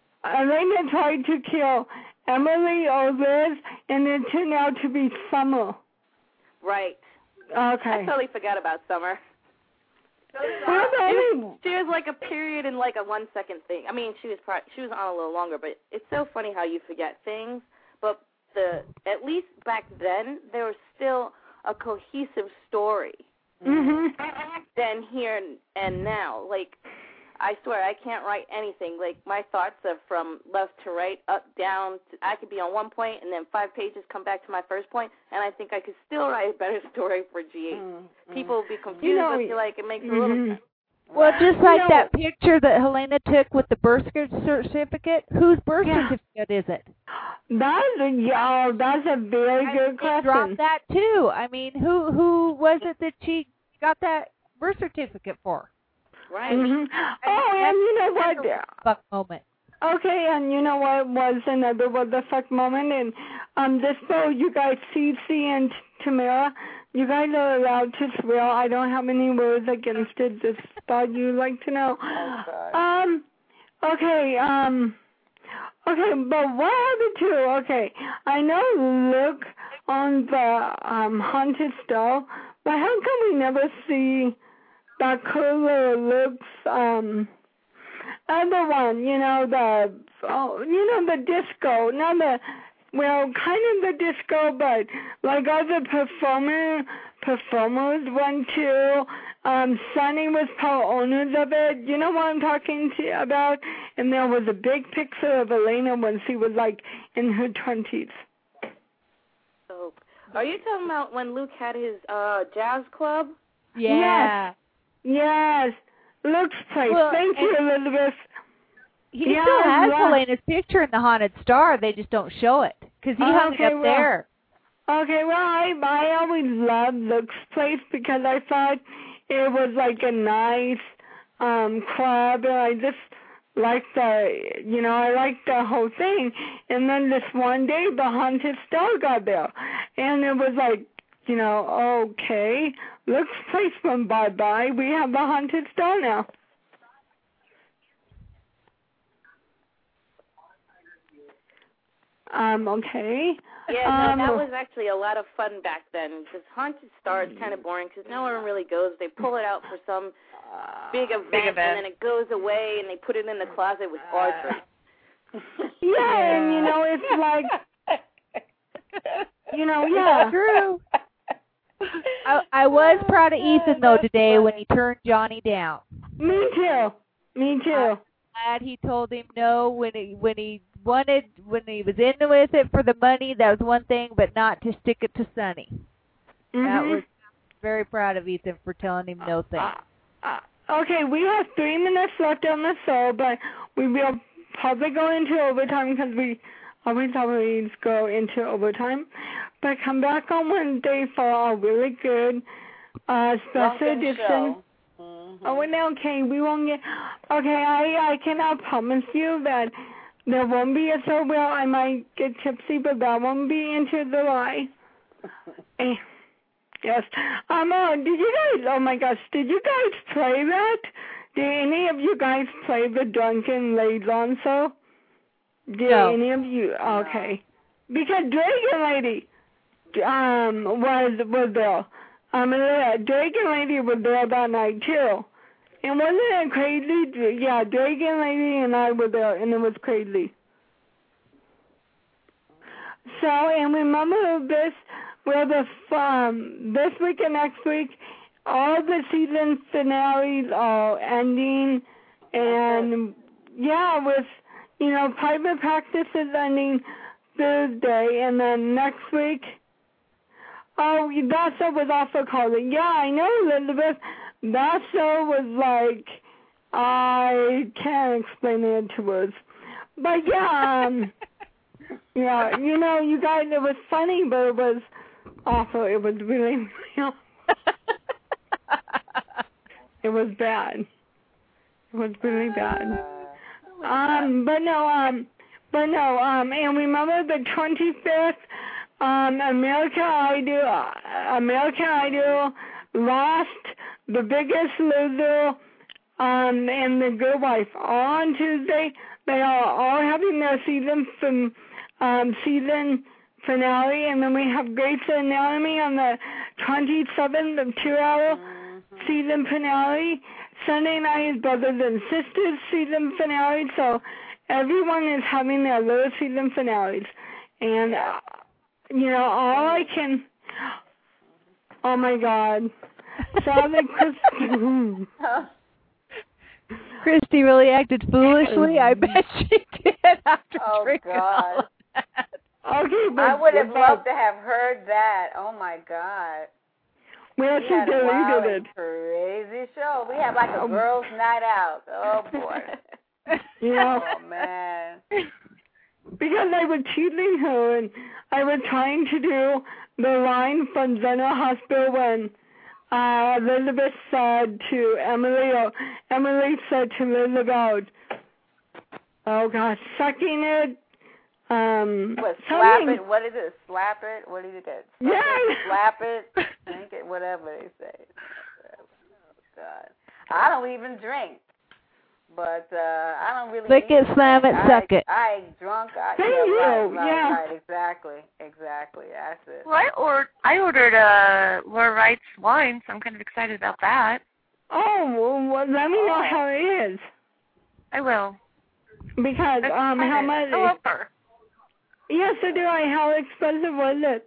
Elena tried to kill Emily or Liz, and it turned out to be Summer. Right. Okay. I totally forgot about Summer. Well, I mean, She was like a period and like a one second thing. I mean, she was pro- she was on a little longer, but it's so funny how you forget things. But the at least back then there was still a cohesive story mhm. than here and, and now. Like I swear I can't write anything. Like my thoughts are from left to right, up, down. To, I could be on one point and then five pages come back to my first point, and I think I could still write a better story for G eight. Mm. Mm. People will be confused. You know, I feel like it makes a little Mhm. sense. Well, just like No. that picture that Helena took with the birth certificate, whose birth Yeah. certificate is it? That's a, yeah, oh, that's a very I good did question. drop that too. I mean, who who was it that she got that birth certificate for? Right. Mhm. Oh, and you know what? Fuck moment. Okay, and you know what was another what the fuck moment? And um, this so you guys, Cece and Tamara, you guys are allowed to swear. I don't have any words against it. Just thought you'd like to know. Oh, God. Um, Okay, um, okay, but what happened to, okay, I know Luke on the um, Haunted Stall, but how come we never see that cool little Luke's, um, other one, you know, the, oh, you know, the disco, not the, well, kind of the disco, but like other performer, performers one too. Um, Sunny was co-owners of it. You know what I'm talking to about? And there was a big picture of Elena when she was like in her twenties. So, are you talking about when Luke had his uh jazz club? Yeah. Yes. Luke's place. Well, Thank you, Elizabeth. He Yeah, still has yeah. Elena's picture in the Haunted Star. They just don't show it because he Oh, hung okay, it up well, there. Okay, well, I I always loved Luke's place because I thought it was like a nice um club, and I just liked the, you know, I liked the whole thing. And then this one day, the Haunted Star got there, and it was like, you know, okay, Luke's place went bye-bye. We have the Haunted Star now. Um, okay. Yeah, no, um, that was actually a lot of fun back then. Because Haunted Star is kind of boring because no one really goes. They pull it out for some big event, big event, and then it goes away, and they put it in the closet with Audrey. Yeah, yeah, and you know, it's like, you know, yeah. True. I, I was proud of Ethan, though, today when he turned Johnny down. Me too. Me too. I'm glad he told him no when he, when he wanted, when he was in with it for the money, that was one thing, but not to stick it to Sonny. Mm-hmm. That was very proud of Ethan for telling him no thing. Uh, uh, okay, we have three minutes left on the show, but we will probably go into overtime because we always always go into overtime. But come back on Wednesday for a really good uh, special Drunken edition. show. Mm-hmm. Oh, well, okay, we won't get. Okay, I I cannot promise you that there won't be a show. Well, I might get tipsy, but that won't be into July. eh. Yes. Um, uh, did you guys, oh my gosh, did you guys play that? Did any of you guys play the Drunken Liaison show? Did no. any of you? Okay. No. Because Dragon Lady um, was, was there. Um, uh, Dragon Lady was there that night too. And wasn't it crazy? Yeah, Dragon Lady and I were there, and it was crazy. So, and remember this, where the um, this week and next week, all the season finales are ending, and yeah, with, you know, private practice is ending Thursday, and then next week, oh, that show was also called it. Yeah, I know, Elizabeth. That show was like, I can't explain it into words, but yeah, um, yeah, you know, you guys, it was funny, but it was awful. It was really, really it was bad. It was really bad. Um, but no, um, but no, um, and remember the twenty-fifth, um, American Idol, uh, American Idol lost The Biggest Loser, um, and The Good Wife on Tuesday. They are all having their season from um, season finale, and then we have Grey's Anatomy on the twenty-seventh of two-hour mm-hmm. season finale. Sunday night is Brothers and Sisters season finale, so everyone is having their little season finales. And, uh, you know, all I can... Oh, my God. Sorry, Christy. Christy really acted foolishly. I bet she did after oh, drinking God. all of that. Okay, but I would have but, loved to have heard that. Oh, my God. Well, we she had a wild deleted and crazy show. We had like a girls' night out. Oh, boy. Yeah. Oh, man. Because I was teasing her, and I was trying to do the line from General Hospital when uh, Elizabeth said to Emily, or Emily said to Liz about, oh gosh, sucking it. Um, what, slap something. it? What is it? Slap it? What do you get? Yeah. It, slap it? Drink it? Whatever they say. Oh, God. I don't even drink. But uh, I don't really. Lick it, slam it, I, suck it. I, I ain't drunk. I, Thank yeah, you. right, right, Yeah. right, exactly, exactly. That's it. Well, I, or- I ordered uh, Laura Wright's wine, so I'm kind of excited about that. Oh, well, well, let me know Oh. how it is. I will. Because, I'm um, how excited. much? I love her. Yes, so do I. How expensive was it?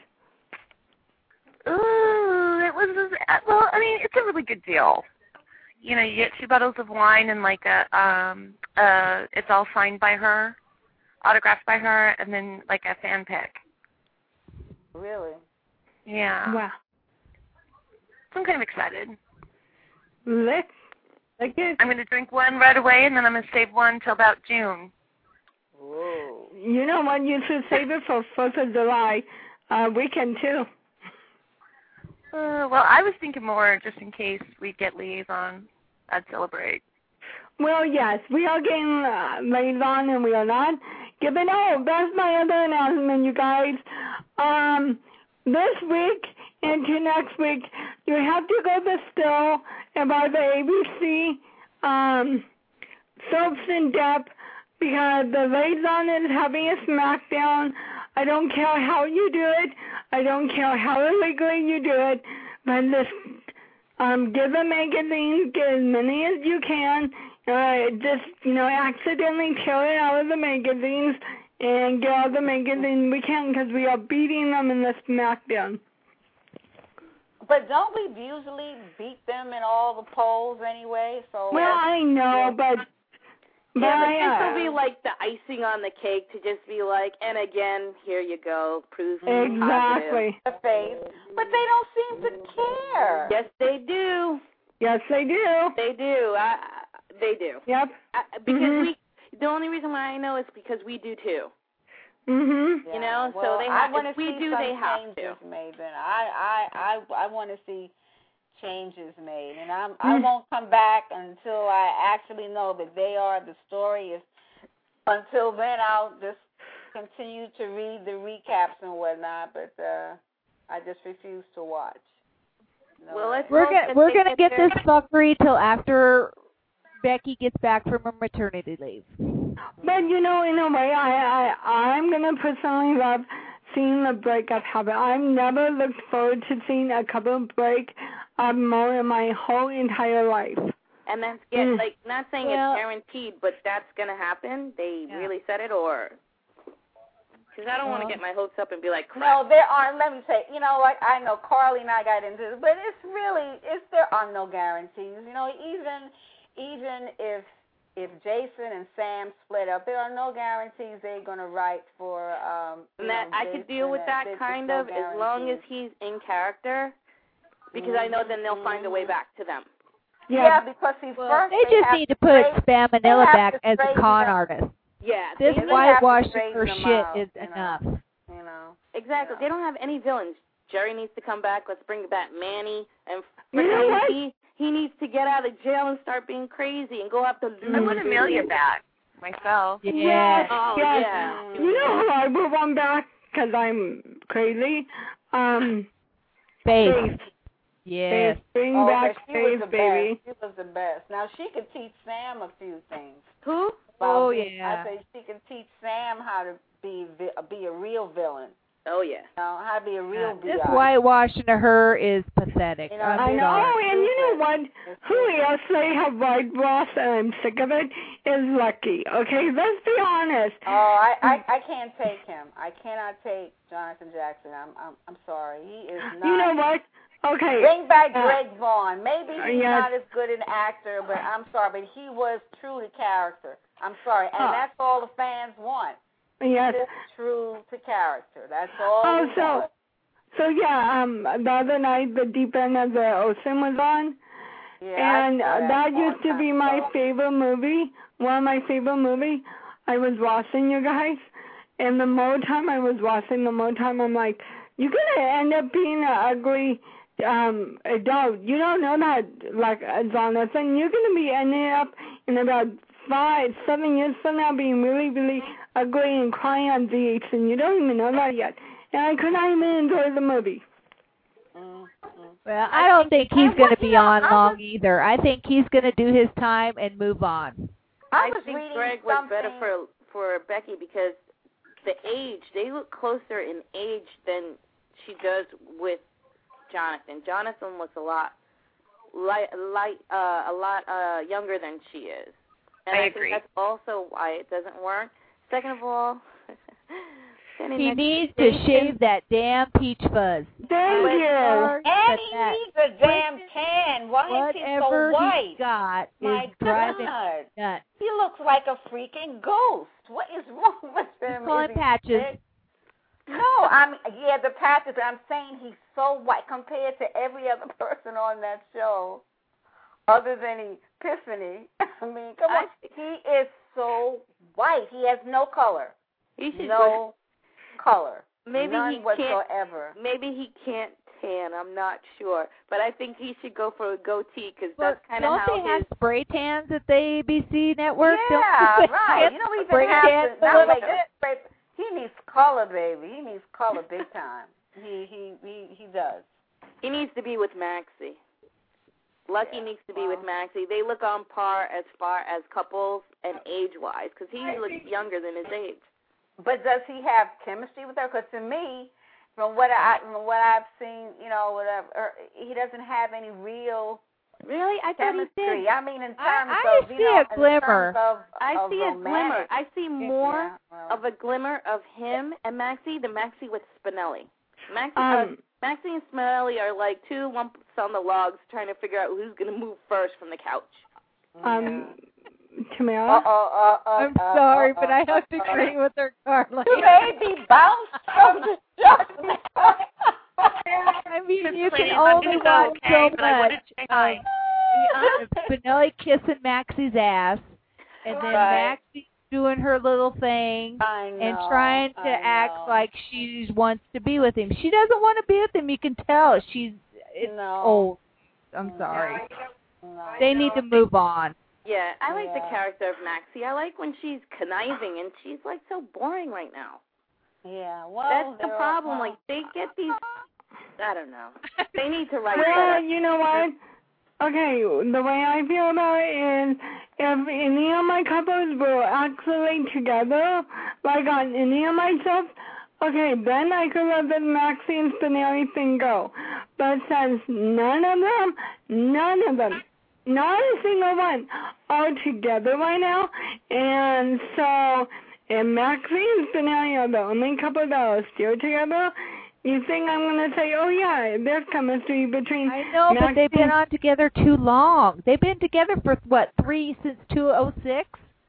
Ooh, it was, well, I mean, it's a really good deal. You know, you get two bottles of wine and like a, um, uh, it's all signed by her, autographed by her, and then like a fan pick. Really? Yeah. Wow. So I'm kind of excited. Lick. Lick it. I'm going to drink one right away, and then I'm going to save one till about June. Whoa. You know what? You should save it for fourth of July uh, weekend, too. Uh, well, I was thinking more just in case we get liaison. I'd celebrate. Well, yes, we are getting uh, liaison and we are not. Give it oh, that's my other announcement, you guys. Um, this week into next week, you have to go to the Still and buy the A B C um, soaps in depth because the liaison is having a smackdown. I don't care how you do it. I don't care how illegally you do it. But just um, give the magazines, get as many as you can. Uh, just, you know, accidentally tear it out of the magazines and get all the magazines we can because we are beating them in the smackdown. But don't we usually beat them in all the polls anyway? So. Well, I know, but. But yeah, I, but this uh, will be like the icing on the cake to just be like, and again, here you go, proof exactly. The face, but they don't seem to care. Yes, they do. Yes, they do. They do. I, they do. Yep. I, because Mhm. we. The only reason why I know is because we do too. Mhm. Yeah. You know, well, so they I have. want to If we see do, some they have changes to. made. Then I, I, I, I want to see changes made, and I'm, I won't come back until I actually know that they are the story. Is until then, I'll just continue to read the recaps and whatnot. But uh, I just refuse to watch. No Well, way. let's We're hope gonna that we're they gonna get their- this fuckery till after Becky gets back from her maternity leave. But you know, in a way, I, I, I'm gonna personally love seeing the breakup happen. I've never looked forward to seeing a couple break up more in my whole entire life. And that's get, Mm. like not saying Well- it's guaranteed, but that's gonna happen. They Yeah. really said it, or because I don't want to Well- get my hopes up and be like, crap. No, there are. Let me say, you know, like I know Carly and I got into this, but it's really, it's there are no guarantees. You know, even even if if Jason and Sam split up, there are no guarantees they're gonna write for. Um, you And that know, I could deal Jason with and- that there's kind no of as long as guarantees. he's in character, because I know then they'll find a way Mhm. back to them. Yeah, Yeah. because see, Well, first they just have need to to put straighten- Spam they Manila have back to as a straighten con up- artist. Yeah, This they, They have to whitewashing straighten her them shit out, is you know. enough. You know. exactly. Yeah. They don't have any villains. Jerry needs to come back. Let's bring back Manny, and You know freaking what? he he needs to get out of jail and start being crazy and go after Lou. I want Amelia back myself. Yeah. Oh Yes. yeah. You know who I would want back because I'm crazy? Um, Faith. Faith. Yes. Faith. Bring Oh, back but she was Faith, the baby. best. She was the best. Now she could teach Sam a few things. Who? About Oh, being- yeah. I say she can teach Sam how to be vi- be a real villain. Oh yeah. You know, how to be a real This B I. whitewashing of her is pathetic. You know, I'm I know, sorry. and you know what? Who else they have whitewashed, and I'm sick of it, is Lucky. Okay, let's be honest. Oh, I, I I can't take him. I cannot take Jonathan Jackson. I'm I'm I'm sorry. He is not. You know what? Okay. Bring back uh, Greg Vaughn. Maybe he's yes. not as good an actor, but I'm sorry, but he was true to character. I'm sorry, and Huh. that's all the fans want. Yes. Just true to character. That's all. Oh, we so, want. so yeah. Um, the other night, the Deep End of the Ocean was on, Yeah, I and saw uh, that that a long used to time be my ago. favorite movie. One of my favorite movie. I was watching you guys, and the more time I was watching, the more time I'm like, you're gonna end up being an ugly um adult. You don't know that, like uh, Jonathan. You're gonna be ending up in about five, seven years from now being really, really ugly and crying on dates, and you don't even know that yet. And I could not even enjoy the movie. Mm, mm. Well, I don't think he's And going to what- you be know, on I long was- either. I think he's going to do his time and move on. I I was think reading Greg was something. better for for Becky because the age, they look closer in age than she does with Jonathan. Jonathan looks a lot light, light uh, a lot uh, younger than she is. And I I, agree. think that's also why it doesn't work. Second of all, He needs to shave that damn peach fuzz. Thank But, you. And But he that- needs a damn tan. Why is he so Whatever white? he's got My is driving God. nuts. He looks like a freaking ghost. What is wrong with him? Call Is him he Patches. sick? No, I'm yeah, the patches. I'm saying he's so white compared to every other person on that show, other than Epiphany. I mean, come on, he is so white. He has no color. He should No color. Maybe None he can't. whatsoever. Maybe he can't tan. I'm not sure, but I think he should go for a goatee because Well, that's kind of don't how they have his. spray tans at the A B C network? Don't Yeah, they right. have You know, he spray even has tans to, a not little like bit? this, but he needs color, baby. He needs color big time. He he he he does. He needs to be with Maxie. Lucky Yeah, needs to be well. with Maxie. They look on par as far as couples and age-wise because he looks younger than his age. But does he have chemistry with her? Because to me, from what I from what I've seen, you know, whatever, or, he doesn't have any real Really? I thought he chemistry. did. I mean, in I- terms I of see you know, a in glimmer. terms of, I of see a romantic. glimmer. I see more Yeah, well, of a glimmer of him and Maxie than Maxie with Spinelli. Maxie, Um, uh, Maxie and Spinelli are like two lumps on the logs trying to figure out who's going to move first from the couch. Um, Uh, Tamara? uh, uh, uh, I'm uh, sorry, uh, but I uh, have to uh, agree with her, Carla. You may be bounced from the show. I mean, you Ladies, can I'm only doing watch okay, so but I wanted much to say hi. of Spinelli kissing Maxie's ass, and then Right. Maxie doing her little thing I know, and trying to I act know. like she wants to be with him. She doesn't want to be with him. You can tell she's it's No. old. I'm sorry. No. They need to move on. Yeah, I like the Yeah. character of Maxie. I like when she's conniving, and she's like so boring right now. Yeah, well, That's the they're- problem. well, Like they get these. I don't know. They need to write Well, better. you know what? Okay, the way I feel about it is if any of my couples were actually together, like on any of my stuff, okay, then I could let the Maxie and Spinelli thing go. But since none of them, none of them, not a single one, are together right now, and so if Maxie and Spinelli are the only couple that are still together, you think I'm going to say, oh, yeah, there's chemistry between I know, but they've been on together too long. They've been together for what, three since two oh six?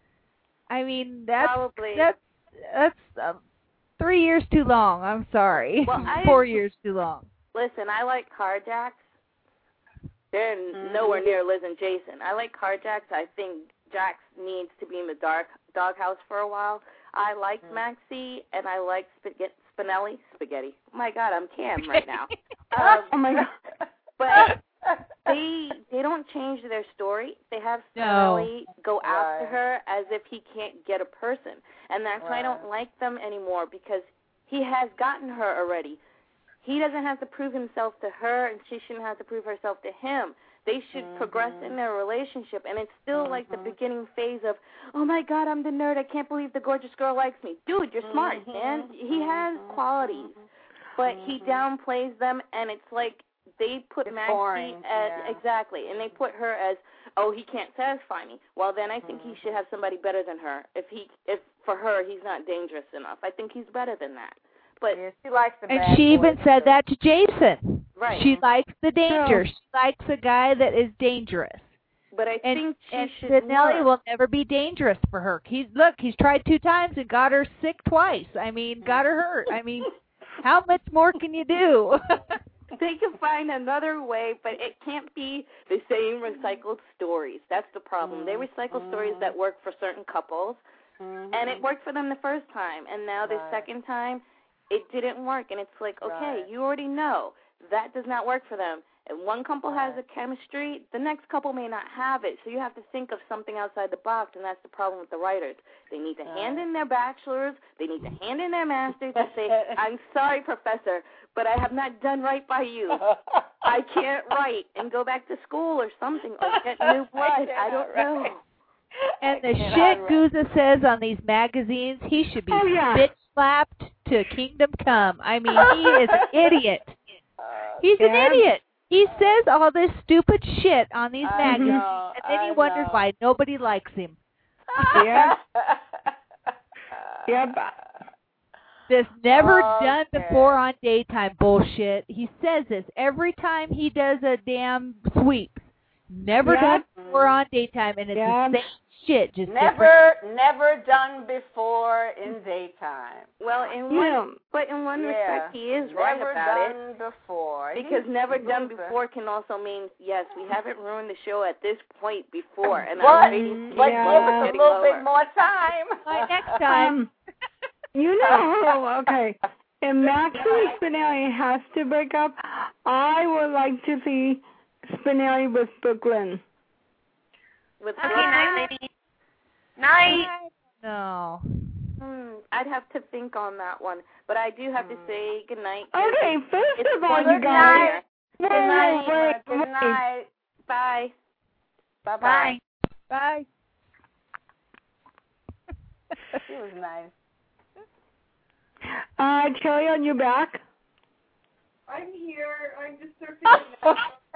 I mean, that's Probably. that's that's um, three years too long. I'm sorry, Well, I- four years too long. Listen, I like Carjacks. They're Mhm. nowhere near Liz and Jason. I like Carjacks. I think Jax needs to be in the dark doghouse for a while. I like Mhm. Maxie, and I like Spaghetti, Spinelli. Spaghetti. Oh, my God, I'm Cam right now. Um, Oh, my God. But they they don't change their story. They have No. Spinelli go after Right. her as if he can't get a person. And that's why I don't Right. like them anymore, because he has gotten her already. He doesn't have to prove himself to her, and she shouldn't have to prove herself to him. They should Mhm. progress in their relationship, and it's still like the Mhm. beginning phase of, oh, my God, I'm the nerd. I can't believe the gorgeous girl likes me. Dude, you're smart, Mhm. man. He has Mhm. qualities, but he Mhm. downplays them, and it's like they put It's Maxie boring, as, yeah. exactly, and they put her as, oh, he can't satisfy me. Well, then I think he Mhm. should have somebody better than her. If he, if for her, he's not dangerous enough. I think he's better than that. But Yeah, she likes the And bad she even boys, said too. that to Jason. right. She likes the danger. No. She likes a guy that is dangerous. But I And, think she and should Spinelli learn. will never be dangerous for her. He's look, he's tried two times and got her sick twice. I mean, got her hurt. I mean, how much more can you do? They can find another way, but it can't be the same recycled stories. That's the problem. They recycle stories that work for certain couples, Mhm. and it worked for them the first time, and now the Right. second time, it didn't work. And it's like, okay, Right. you already know that does not work for them. And one couple has a Right. chemistry, the next couple may not have it. So you have to think of something outside the box, and that's the problem with the writers. They need to hand Right. in their bachelor's, they need to hand in their master's and say, I'm sorry, professor, but I have not done right by you. I can't write, and go back to school or something, or get new blood. I don't know. And the I shit cannot re- Guza says on these magazines, he should be Oh, yeah. bitch slapped to kingdom come. I mean, he is an idiot. Uh, He's Yeah. an idiot. He says all this stupid shit on these I magazines, know, and then he I wonders know. why nobody likes him. Yeah. Yep. This never Okay. done before on daytime bullshit. He says this every time he does a damn sweep. Never Yep. done before on daytime, and it's Yep. the same shit, just different. Never, never done before in daytime. Well, in one, Yeah. but in one Yeah. respect, he is right Never about it. done before. Because He's never done Guza. before can also mean, yes, we haven't ruined the show at this point before. And But, our ratings but Yeah. give us a getting little lower. bit more time. Like next time. Um, you know, okay. If Max and Spinelli has to break up, I would like to see Spinelli with Brooklyn. With Okay, Brooklyn, night, lady. Night. No. hmm, I'd have to think on that one. But I do have to say good night. Okay, first It's of all, one you Good guys. night. Wait, Good night. wait, Good wait. night. Bye. Bye-bye. Bye. She was nice. Uh, Kelly, are you back? I'm here. I'm just surfing. now.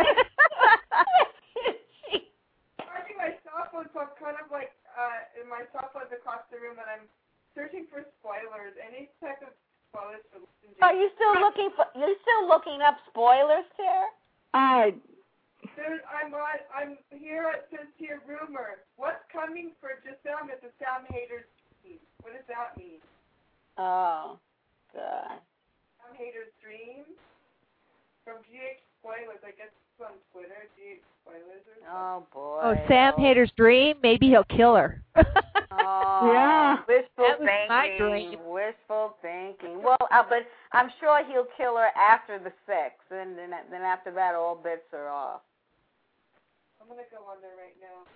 Charging my cell phone, so I'm kind of like, uh, my cell phone's across the room, and I'm searching for spoilers. Any type of spoilers for Listen Are you still looking for? You're still looking up spoilers, Tara? Uh, There, I'm on. I'm here. It says here rumor. What's coming for Giselle and the Sam Haters team? What does that mean? Oh, God. Sam Haters dream from G H Spoilers. I guess it's on Twitter. G H Spoilers or something. Oh boy. Oh, Sam oh. Hater's dream? Maybe he'll kill her. Oh, Yeah. Wishful That was thinking. my dream. Wishful thinking. Well, uh, but I'm sure he'll kill her after the sex, and then then after that, all bets are off. I'm gonna go on there right now.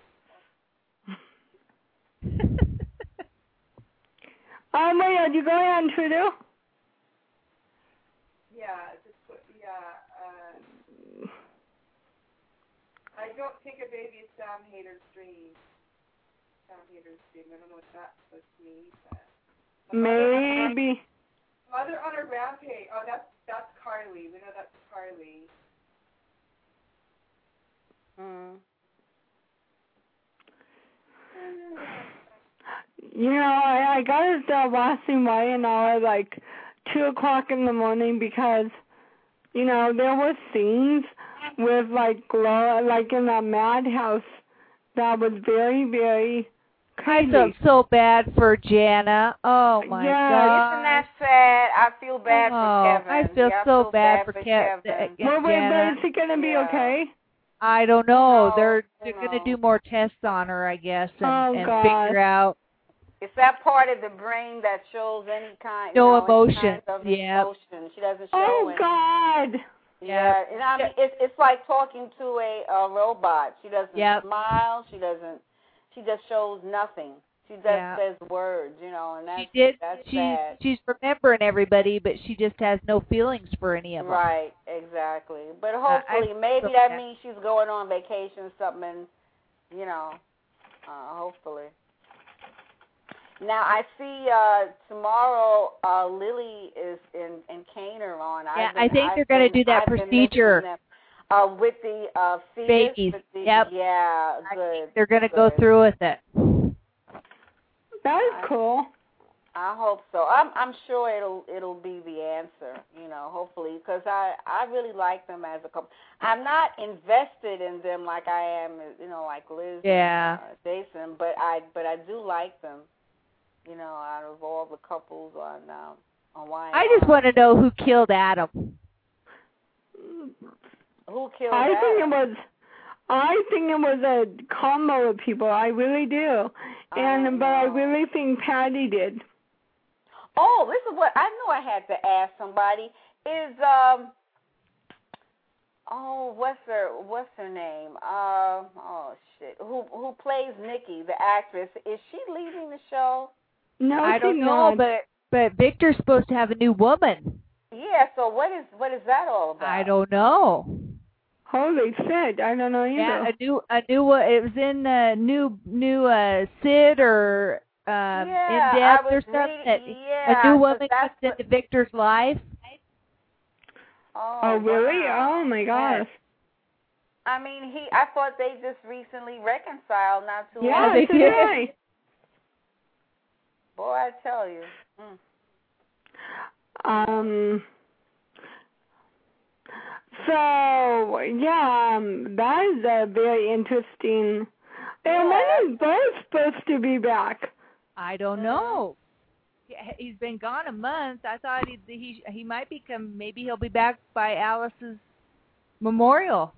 um, wait, are you going on Twitter? Yeah, just put, yeah. Uh, I don't think a baby is Sam Hater's dream. Sam Hater's dream. I don't know what that's supposed to mean. But Maybe. Mother on a rampage. Oh, that's that's Carly. We know that's Carly. Hmm. You know, I, I gotta start watching Y and R at like two o'clock in the morning because, you know, there were scenes with like glow, like in a madhouse that was very, very I crazy. felt so bad for Jana. Oh my Yeah. God. Isn't that sad? I feel bad oh, for Kevin. I feel Yeah, I so feel bad, for for Kev- Kevin. Well, wait, Jana. but is he gonna be Yeah. okay? I don't know. No, They're you they're gonna know. do more tests on her, I guess, and, Oh, and God. figure out. It's that part of the brain that shows any kind, No you know, any emotion. kind of Yep. emotion. She doesn't show Oh any. God. Yeah, and I mean, it's it's like talking to a, a robot. She doesn't Yep. smile. She doesn't. She just shows nothing. She just Yeah. says words, you know, and that's She did. that's She's sad. she's remembering everybody, but she just has no feelings for any of them. Right, exactly. But I hopefully, feel maybe so that bad. means she's going on vacation or something, and, you know, uh, hopefully. Now, I see uh, tomorrow uh, Lily is in, in Caner on. Yeah, I've been, I think I've they're gonna been- do that I've been procedure. listening to them, Uh, with the uh, fetus. Babies, with the- yep. Yeah, I good. think they're gonna go good. through with it. That is cool. I hope so. I'm I'm sure it'll it'll be the answer, you know, hopefully, because I I really like them as a couple. I'm not invested in them like I am, you know, like Liz Yeah. and uh, Jason, but I but I do like them, you know, out of all the couples on um, on Y. I just want to know who killed Adam. Who killed I Adam? think it was. I think it was a combo of people. I really do. I And don't but I know. really think Patty did. Oh, this is what I knew I had to ask somebody. Is um oh what's her what's her name? Um oh shit. Who who plays Nikki, the actress? Is she leaving the show? No, I don't she's know, not. but but Victor's supposed to have a new woman. Yeah, so what is what is that all about? I don't know. Holy shit! I don't know either. Yeah, a new, a new one. It was in uh, new, new uh, Sid or um, Yeah, in depth I or was something. reading- that yeah, a new 'cause woman that's comes what- into Victor's life. Oh, Oh, really? wow. Oh my gosh. I mean, he. I thought they just recently reconciled, not too Yeah, long. they so did. did I. Boy, I tell you. Mm. Um. So yeah, um, that is a very interesting. And when is both supposed to be back? I don't know. He- He's been gone a month. I thought he he he might become. Maybe he'll be back by Alice's memorial.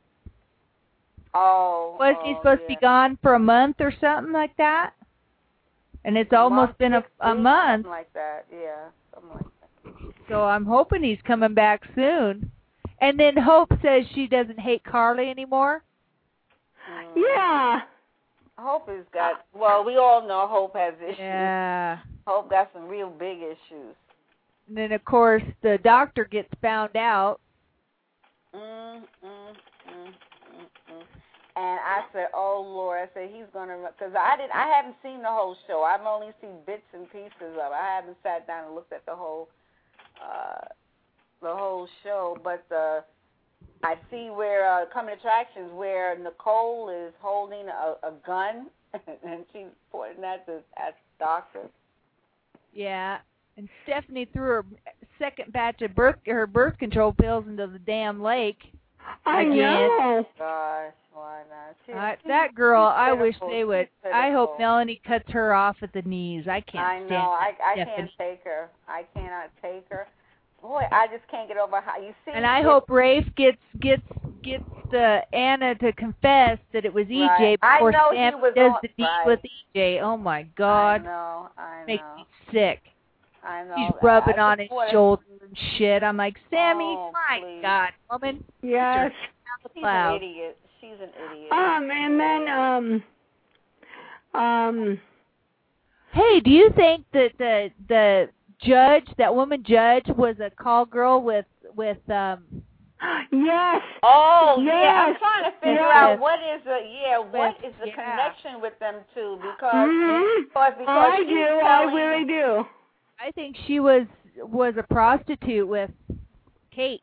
Oh. Was oh, he supposed yeah. to be gone for a month or something like that? And it's almost month, been a, six a weeks, month, Something like that. Yeah. Something like that. so I'm hoping he's coming back soon. And then Hope says she doesn't hate Carly anymore. Mm. Yeah. Hope has got. Well, we all know Hope has issues. Yeah. Hope got some real big issues. And then of course the doctor gets found out. Mm, mm, mm, mm, mm. And I said, "Oh Lord!" I said he's gonna, because I didn't, I haven't seen the whole show. I've only seen bits and pieces of it. I haven't sat down and looked at the whole, uh, the whole show. But uh, I see where uh, coming attractions where Nicole is holding a, a gun and she's pointing at the at the doctor. Yeah. And Stephanie threw her second batch of birth her birth control pills into the damn lake. I Again. know. Gosh, why not? She, Uh, she's- that girl, she's I wish pitiful. they would. She's I hope pitiful. Melanie cuts her off at the knees. I can't I stand know. I I Stephanie. can't take her. I cannot take her. Boy, I just can't get over how you see. And I it- hope Rafe gets gets gets uh, Anna to confess that it was E J Right. I before know he Sam was does on- the deed right. with E J. Oh my I God, know. I makes know. me sick. I know. He's rubbing I on his just wanna- shoulder and shit. I'm like, Sammy, Oh, my please. God, woman, Yes. down the She's cloud. an idiot. She's an idiot. Um, and then um, um. Hey, do you think that the the judge, that woman judge, was a call girl with with um? Yes. Oh yeah, I'm Yes. trying to figure Yes. out what is the yeah, what is the Yeah. connection with them two because Mhm. because, because I she's do. I telling- really do. I think she was was a prostitute with Kate.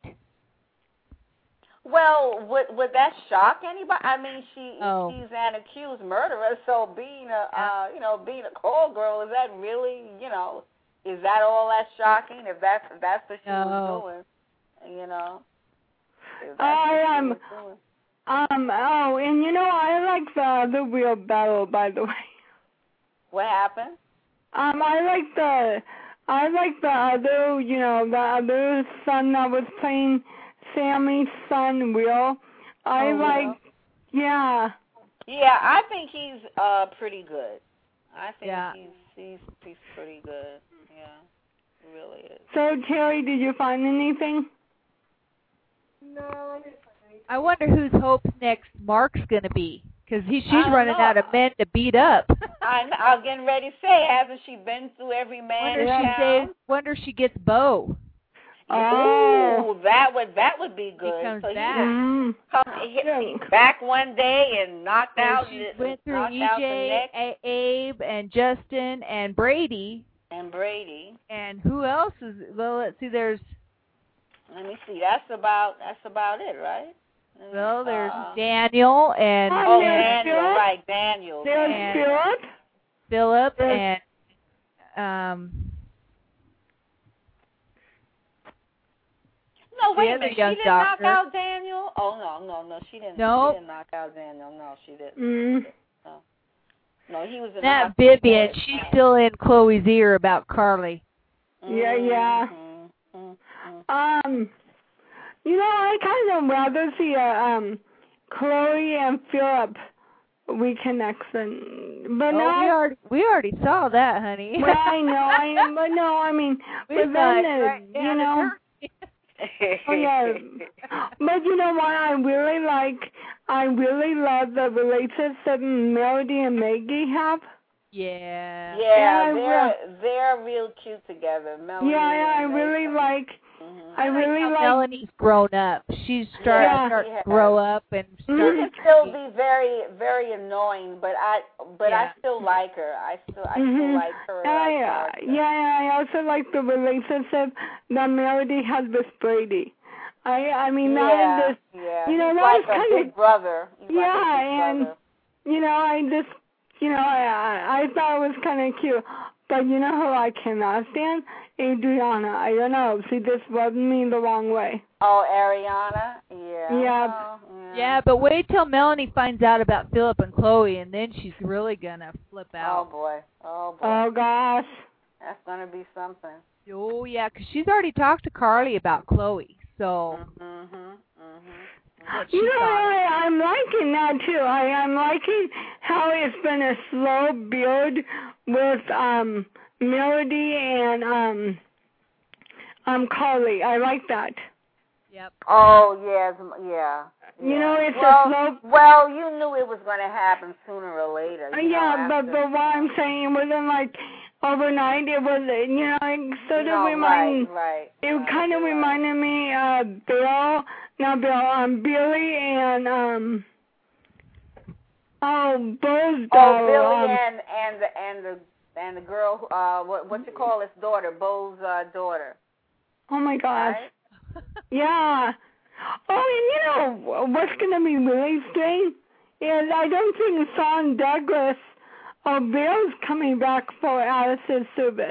Well, would would that shock anybody? I mean, she Oh. she's an accused murderer, so being a uh, you know being a call girl, is that really you know is that all that shocking? If that's if that's what she No. was doing, you know. If that's I what she am. was doing. Um. Oh, and you know, I like the other real battle, by the way. What happened? Um, I like the, I like the other, you know, the other son that was playing Sammy's son, Will. I Oh, like, Will? yeah. Yeah, I think he's uh pretty good. I think Yeah. he's he's he's pretty good. Yeah, he really is. So, Terry, did you find anything? No, I didn't find anything. I wonder whose Hope's next Mark's gonna be, because he she's I don't running know. out of men to beat up. I I'm getting ready to say, hasn't she been through every man wonder in if she town? saves, wonder if she gets Bo. Oh. Ooh, that would that would be good. comes so he back. would Mm. come he, he's back one day and knocked out. So she the- went through knocked E out the J, neck A- Abe, and Justin, and Brady, and Brady. and who else is? Well, let's see. There's Let me see. That's about that's about it, right? well, there's Uh, Daniel and Oh, Oh, there's Daniel, Philip. right? Daniel. There's And- Philip. Philip There's- and um. No, wait the a other minute. She young didn't doctor. knock out Daniel? Oh, no, no, no. She didn't. Nope. She didn't knock out Daniel. No, she didn't. Mm. No, he was in the That hospital. Vivian, she's still in Chloe's ear about Carly. Yeah, yeah. Mhm, mhm, mhm. Um, you know, I kind of rather see a um, Chloe and Philip reconnection, but Oh, no. we already we already saw that, honey. Well, I know, I know, but no, I mean, We but saw then, it uh, right you down know, at oh yeah, but you know what I really like? I really love the relationship Melody and Maggie have. Yeah. Yeah, And I they're they're real cute together. Melanie Yeah, I and really Nathan. like, Mm-hmm. I really Now like. Melanie's grown up. She's starting Yeah. to start Yeah. to grow up and She start. can still be very, very annoying, but I, but Yeah. I still like her. I still, I Mm-hmm. still like her. I, as uh, character. yeah, I also like the relationship that Melody has with Brady. I, I mean, yeah, that is, yeah. you know, He's that like was a kind big brother. He's yeah, like a big and brother. you know, I just, you know, I, I, I thought it was kind of cute. But you know who I cannot stand? Adriana. I don't know. She just rubbed me the wrong way. Oh, Ariana. Yeah. Yeah. Oh, yeah. Yeah, but wait till Melanie finds out about Philip and Chloe, and then she's really gonna flip Oh out. boy. Oh boy. Oh gosh. That's gonna be something. Oh yeah, 'cause she's already talked to Carly about Chloe. So. Mhm. Mhm. What she You know, thought. I, I'm liking that too. I, I'm liking how it's been a slow build with um Melody and um um Carly. I like that. Yep. Oh yes, yeah. You yeah. know, it's well, a slow. Well, you knew it was going to happen sooner or later. Uh, You yeah, know, but after, but what I'm saying, it wasn't like overnight. It was, you know, it sort of no, remind. right, right. It right, kind of right. reminded me of Bill, not Bill, um, Billy and um. Oh, Bo's Oh, daughter. Billy um, and and the and the and the girl. Uh, what what you call his daughter? Bo's uh, daughter. Oh my gosh. Right? Yeah. Oh, and you know what's going to be really strange is I don't think Sean Douglas or Bill's coming back for Alice's service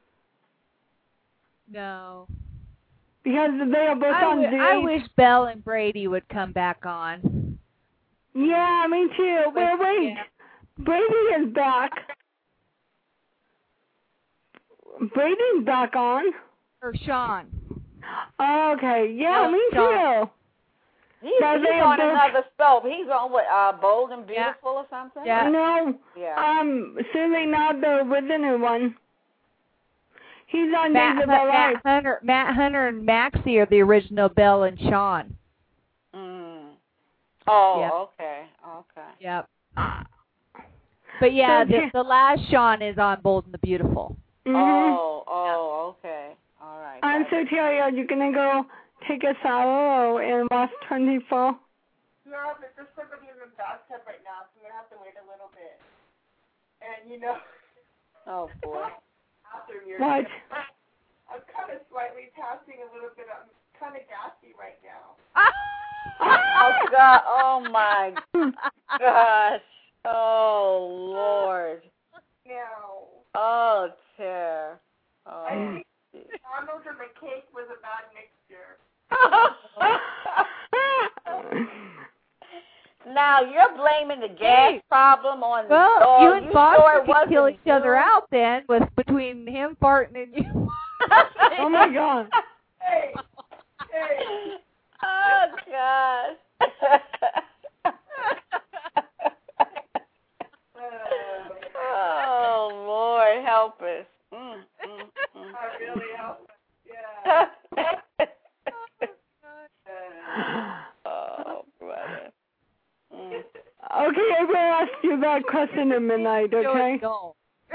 No. because they are both I, on w- dates. I wish Belle and Brady would come back on. Yeah, me too. But, Wait, wait. yeah. Brady is back. Brady's back on. Or Sean. Oh, okay. Yeah, Oh, me Sean. too. He's, Now he's they are on both- another soap. He's on what? Uh, Bold and Beautiful or something. Yeah. No. Yeah. Um, certainly not the original one. He's on Matt, Days of Matt, Our Lives. Matt Hunter, Matt Hunter and Maxie are the original Belle and Sean. Mm. Oh, Yep. okay, okay. Yep. But yeah, So, the, yeah. the last Sean is on Bold and the Beautiful. Mm-hmm. Oh, oh, okay. All right. I'm got so it. tired. Are you gonna go take a shower and watch twenty-four? No, but there's somebody in the bathtub right now, so I'm gonna have to wait a little bit. And you know, Oh boy. after you're What? I'm kind of slightly passing a little bit. I'm kind of gassy right now. Oh God. Oh my gosh. Oh Lord. Now, Oh tear. I Oh. think McDonald's and the cake was a bad mixture. Now you're blaming the gas Hey. problem on the Well, dog. you and you Foster sure it could kill wasn't each other you? out then, with between him farting and you. Oh my God. Hey, hey. Oh gosh. Oh Lord, help us. Mm, mm, mm. I really helped. Yeah. Oh brother. Mm. Okay, I will ask you that question in midnight, okay? No.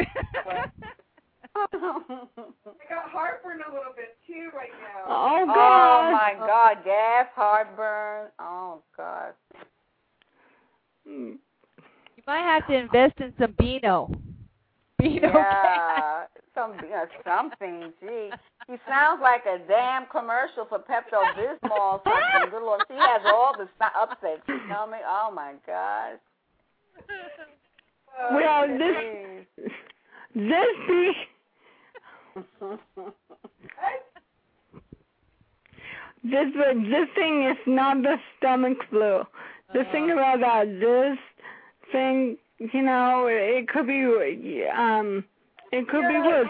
I got heartburn a little bit too right now. Oh Oh God. my God, gas, heartburn. Oh God. Mm. You might have to invest in some Beano. Beano gas. Yeah, some uh, something. Gee, he sounds like a damn commercial for Pepto Bismol or something. Good Lord, she has all the si- upsets. You know me? Oh my God. Well, this this be this this thing is not the stomach flu. The thing about that, this thing, you know, it could be um, it could be worse.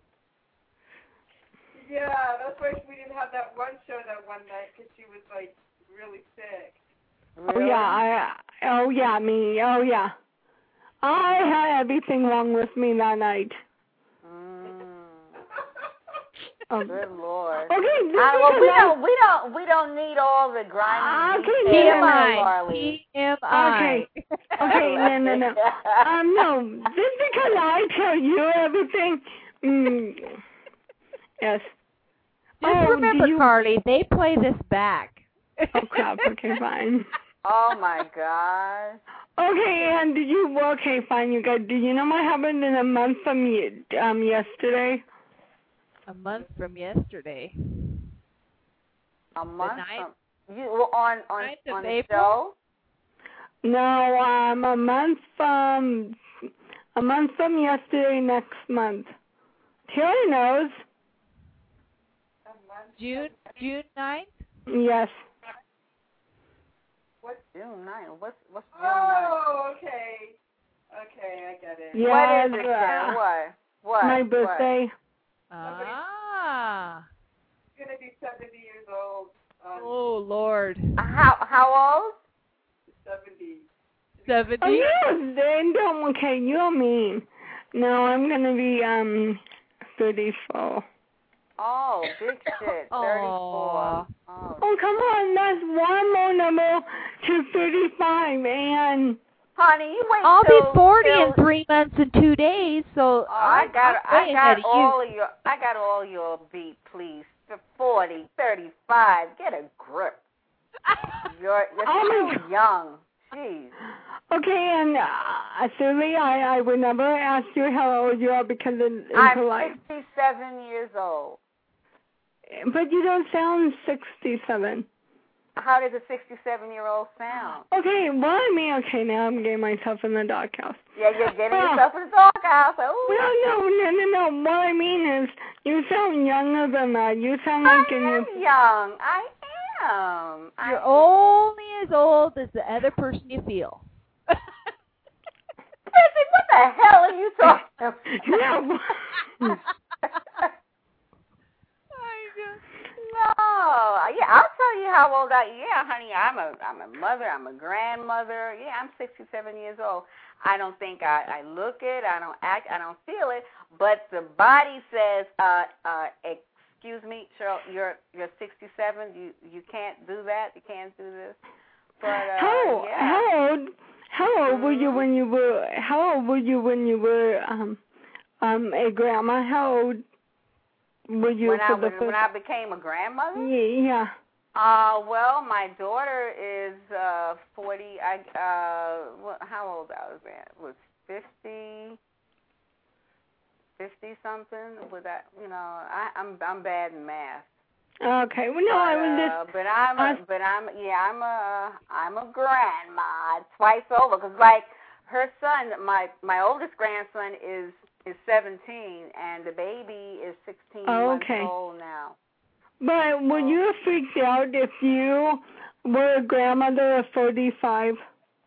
Yeah, that's why we didn't have that one show that one night because she was like really sick. Oh yeah, I oh yeah, me, oh yeah. I had everything wrong with me that night. Mm, Oh. good Lord. Okay, this I, is well, we a lot- don't, we don't, we don't need all the grimy Okay, T details, M I. Carly. T M I. Okay. Okay, no, no, no. Um, no, just because I tell you everything, mm, yes. Just Oh, remember, do you- Carly, they play this back. Oh, crap. Okay, fine. Oh my God. Okay, and did you, well, okay, fine, you guys, do you know what happened in a month from ye- um, yesterday? A month from yesterday. A month ninth- from you were on on ninth of on the April? show. No, um, a month from, a month from yesterday next month. Terry knows. June June ninth? Yes. What's June ninth? What's what's June ninth? Oh, okay. Okay, I get it. Yes, What is it? uh, Ken? What? What? my What? birthday. Ah. He's gonna be seventy years old. Um, Oh, Lord. How how old? seventy. seventy? Oh, you then don't, okay, you're mean. No, I'm gonna be, um, thirty-four. Oh, big shit. Thirty-four. Oh. Oh, come on, that's one more number to thirty-five, and Honey, you wait I'll be till forty till, in three months and two days, so Oh, I got I'm way I got ahead of all of your I got all your beat, please. For forty, thirty-five, get a grip. You're you're Oh, my still young. Jeez. okay, and uh, silly, I, I would never ask you how old you are because it's I'm impolite. sixty-seven years old. But you don't sound sixty-seven. How does a sixty-seven-year-old sound? Okay, well, I mean, okay, now I'm getting myself in the doghouse. Yeah, you're getting Oh. yourself in the doghouse. Ooh. Well, no, no, no, no. What I mean is, you sound younger than that. You sound like I in am your... young. I am. You're I only as old as the other person you feel. Listen, what the hell are you talking about? No. No, yeah, I'll tell you how old I. Yeah, honey, I'm a, I'm a mother. I'm a grandmother. Yeah, I'm sixty-seven years old. I don't think I, I look it. I don't act. I don't feel it. But the body says, uh, uh, excuse me, Cheryl, you're, you're sixty-seven. You, you can't do that. You can't do this. But uh, How, yeah. how old, how old were you when you were, how old were you when you were, um, um, a grandma? How old were you when for I the when, first? when I became a grandmother. Yeah. Uh, well, my daughter is uh forty. I uh, what, how old I was then? Was fifty, fifty something? Was that? You know, I, I'm I'm bad in math. Okay. Well, no, but, I was uh, just. but I'm I, a, but I'm yeah I'm a I'm a grandma twice over because like her son, my my oldest grandson is is seventeen and the baby is sixteen Oh, months okay. old now. But were you freaked out if you were a grandmother of forty-five?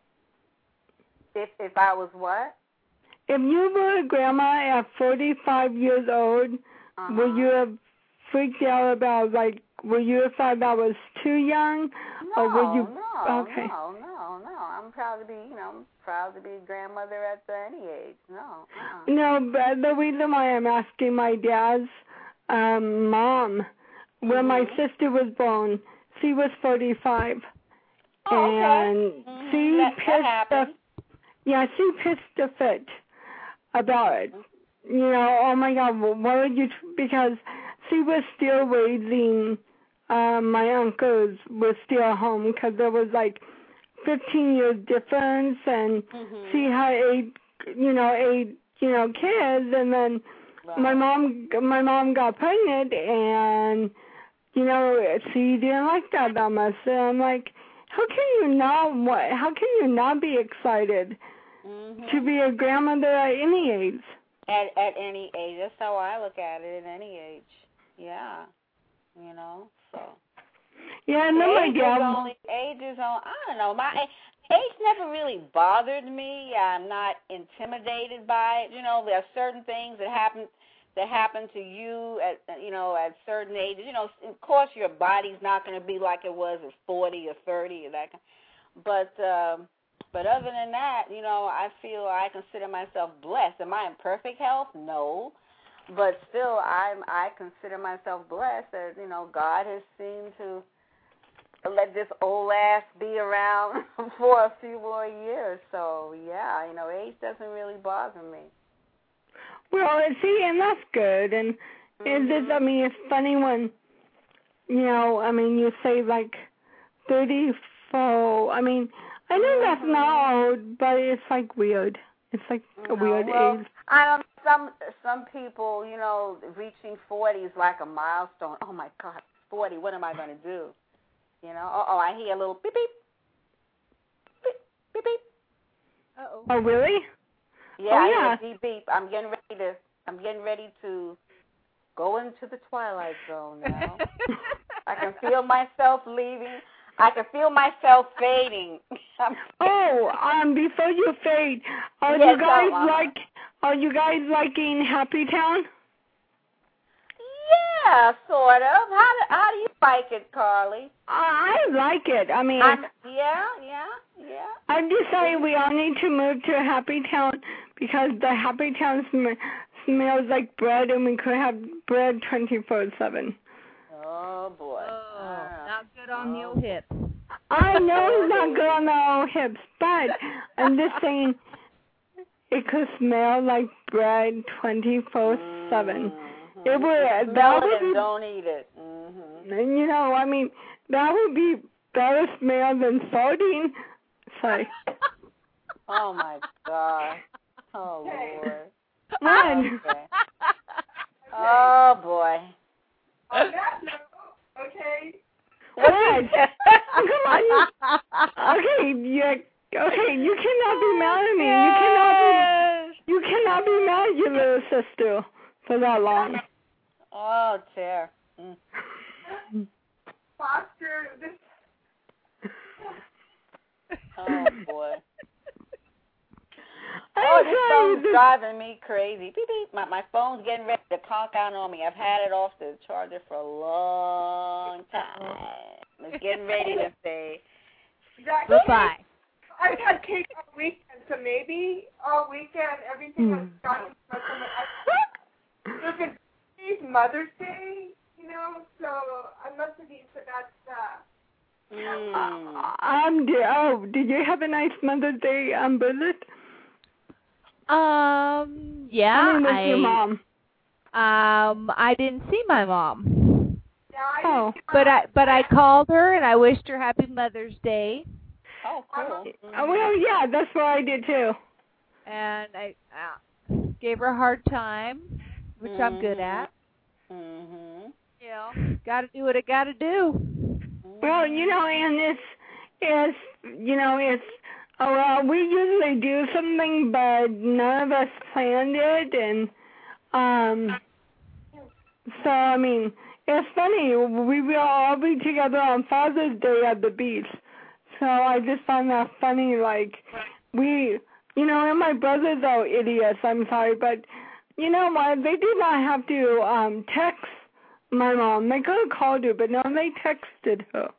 If if I was what? If you were a grandma at forty-five years old, Uh-huh. were you have freaked out about, like, were you thought that was too young? No, or were you, no, okay. no, no, no. I'm proud to be, you know, I'm proud to be a grandmother at any age. No. Uh-uh. No, but the reason why I'm asking my dad's um, mom, when Mm-hmm. my sister was born, she was forty-five. Oh, okay. And Mm-hmm. she that, pissed that the, happens. yeah, she pissed a fit about it. You know, oh my God, what would you, t- because she was still raising, uh, my uncles were still home because there was like fifteen years difference, and Mm-hmm. she had eight, you know, eight, you know, kids, and then Right. my mom, my mom got pregnant, and, you know, she didn't like that that much, and I'm like, how can you not, what, how can you not be excited Mm-hmm. to be a grandmother at any age? At at any age, that's how I look at it. At any age, yeah, you know. So Yeah, and then my age is dad, only age is on. I don't know. My age never really bothered me. I'm not intimidated by it. You know, there are certain things that happen that happen to you at you know at certain ages. You know, of course, your body's not going to be like it was at forty or thirty or that. Kind. But um, but other than that, you know, I feel I consider myself blessed. Am I in perfect health? No. But still, I'm I consider myself blessed that you know God has seemed to let this old ass be around for a few more years. So yeah, you know, age doesn't really bother me. well, see, and that's good, and Mm-hmm. it's just, I mean, it's funny when you know, I mean, you say like thirty-four. I mean, I know that's not old, but it's like weird. It's like a No, weird well, age. I don't. Some some people, you know, reaching forty is like a milestone. Oh my God, forty. What am I going to do? You know. Oh, oh, I hear a little beep beep, beep beep beep. Uh-oh. Oh, really? Yeah, Oh, I yeah. hear beep beep. I'm getting ready to. I'm getting ready to go into the twilight zone now. I can feel myself leaving. I can feel myself fading. Oh, um, before you fade, are Yes, you guys uh-huh. like? Are you guys liking Happy Town? Yeah, sort of. How do, how do you like it, Carly? I like it. I mean, I'm, yeah, yeah, yeah. I'm just saying we all need to move to Happy Town because the Happy Town sm- smells like bread, and we could have bread twenty-four seven. Oh boy. Oh, Ah. not good on the old hips. I know it's not good on our hips, but I'm just saying it could smell like bread twenty-four seven. Mm-hmm. It would. Smell That it would and be. don't eat it. Mm-hmm. And, you know, I mean, that would be better smell than sardine. Sorry. Oh my God. Oh Lord. What? Okay. Oh boy. On that note, okay. What? Come on. You, okay, you, okay, you cannot be mad at me. You cannot be, you cannot be mad at your little sister for that long. Oh, chair. Mm. Foster, this. Oh boy. I'm Oh, this sorry, phone's this- driving me crazy. Beep beep. My my phone's getting ready to conk out on me. I've had it off the charger for a long time. It's getting ready to say Exactly. Bye-bye. I've had cake all weekend, so maybe all weekend everything has gotten so much. There's been today's Mother's Day, you know, so I must have eaten, so that's, uh, mm. Um, did, oh, did you have a nice Mother's Day, um, Bridget? Um, yeah, I mean, with I, your mom. um, I didn't see my mom, yeah, I Oh. but I, but I called her and I wished her Happy Mother's Day, Oh, cool. Oh, well, yeah, that's what I did too. and I uh, gave her a hard time, which I'm good at. Mhm. You know, got to do what I got to do. Well, you know, and it's, it's, you know, it's, oh, well, we usually do something, but none of us planned it, and, um, so, I mean, it's funny, we will all be together on Father's Day at the beach, so I just find that funny, like, we, you know, and my brothers are idiots, I'm sorry, but, you know what, they did not have to, um, text my mom. They could have called her, but no, they texted her.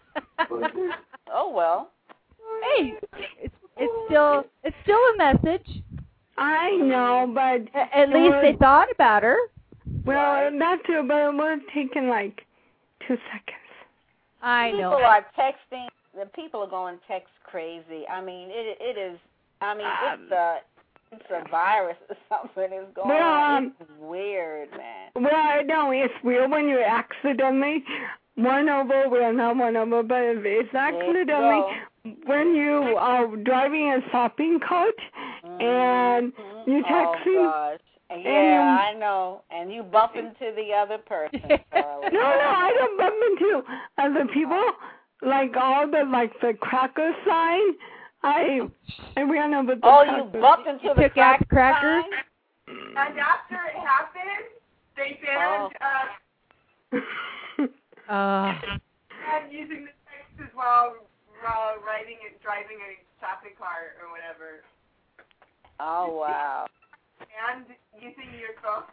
Oh well. Hey, it's it's still it's still a message. I know, but A- At least they thought about her. well, Right. not too, but it would have taken like two seconds. I People know. are texting. The people are going text crazy. I mean, it it is. I mean, it's a it's a virus or something. It's going Well, on. um, It's weird, man. Well, no, it's weird when you accidentally one over. Well, not one over, but if it's accidentally when you are driving a shopping cart and Mhm. you Oh texting. gosh. and Yeah, you- I know. And you bump into the other person, Charlie. No, no, I don't bump into other people. Like all the like the cracker sign. I I ran over the Oh, cracker. you bumped into You the took out the crack crackers? sign? and after it happened, they banned, uh, Uh, and using the text as well while riding and driving a shopping cart or whatever. Oh wow. And using your phone.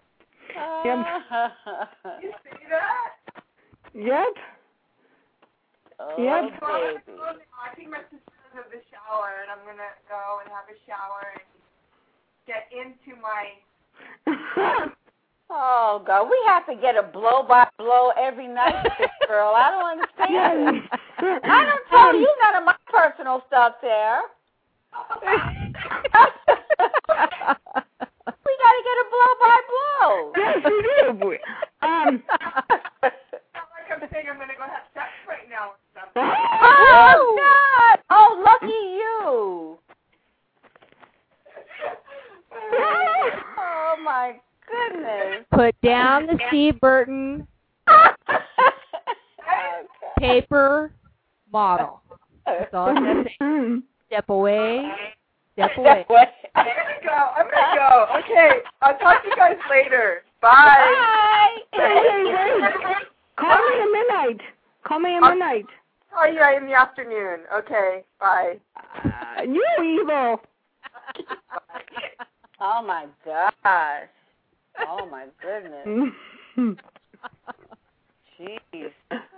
Yep. You see that? Yep. Oh, Yep. So I'm baby. gonna go now. I think my sister's in the shower, and I'm gonna go and have a shower and get into my. Oh God, we have to get a blow by blow every night with this girl. I don't understand this. I don't tell you none of my personal stuff there. We gotta get a blow by blow. Yes, we do. Um. Sound like a down the Steve Burton paper model. That's all I'm going to say. Step away. Step away. I'm gonna go. I'm gonna go. Okay. I'll talk to you guys later. Bye. Bye. Hey, wait. Call me at midnight. Call me at I'll midnight. call you in the afternoon. Okay. Bye. Uh, you evil. Oh my gosh. Oh my goodness. Jeez.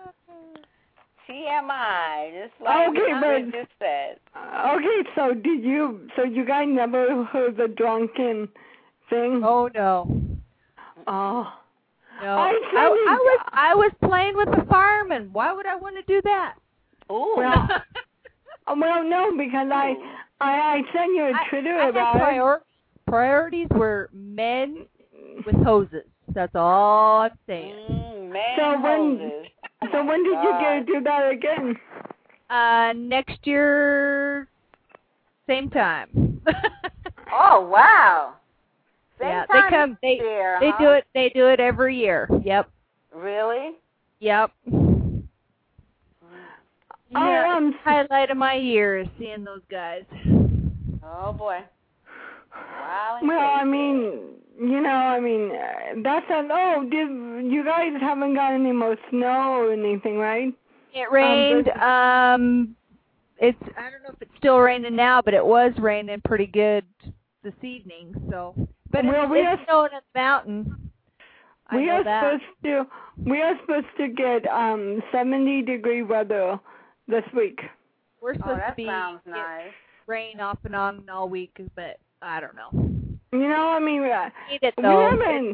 T M I, just like Okay, Congress but- just said. Uh, okay, so did you? So you guys never heard the drunken thing? Oh, no. Oh. No. I I, said I it- was I was playing with the firemen. Why would I want to do that? Ooh. Well, uh, well, no, because I, I, I sent you a I, Twitter I had about it. prior- priorities were men with hoses. That's all I'm saying. Mm, man, So when- Moses. So when did you get to God. do that again? Uh, next year, same time. Oh wow. Same yeah, time they come. They year, they huh? do it. They do it every year. Yep. Really? Yep. Oh, Yeah, um, it's the highlight of my year is seeing those guys. Oh boy. Wow. and Well, I crazy. mean, you know, I mean, uh, that's not. Oh, did you guys haven't got any more snow or anything, right? It rained. but- Um, it's I don't know if it's still raining now, but it was raining pretty good this evening. So, but Well, it's, we it's are- snowing in the mountain. I we know are that. supposed to. We are supposed to get um seventy degree weather this week. We're Oh, supposed that to be sounds get nice. rain off and on all week, but I don't know. You know, I mean, uh, Need it we though. haven't.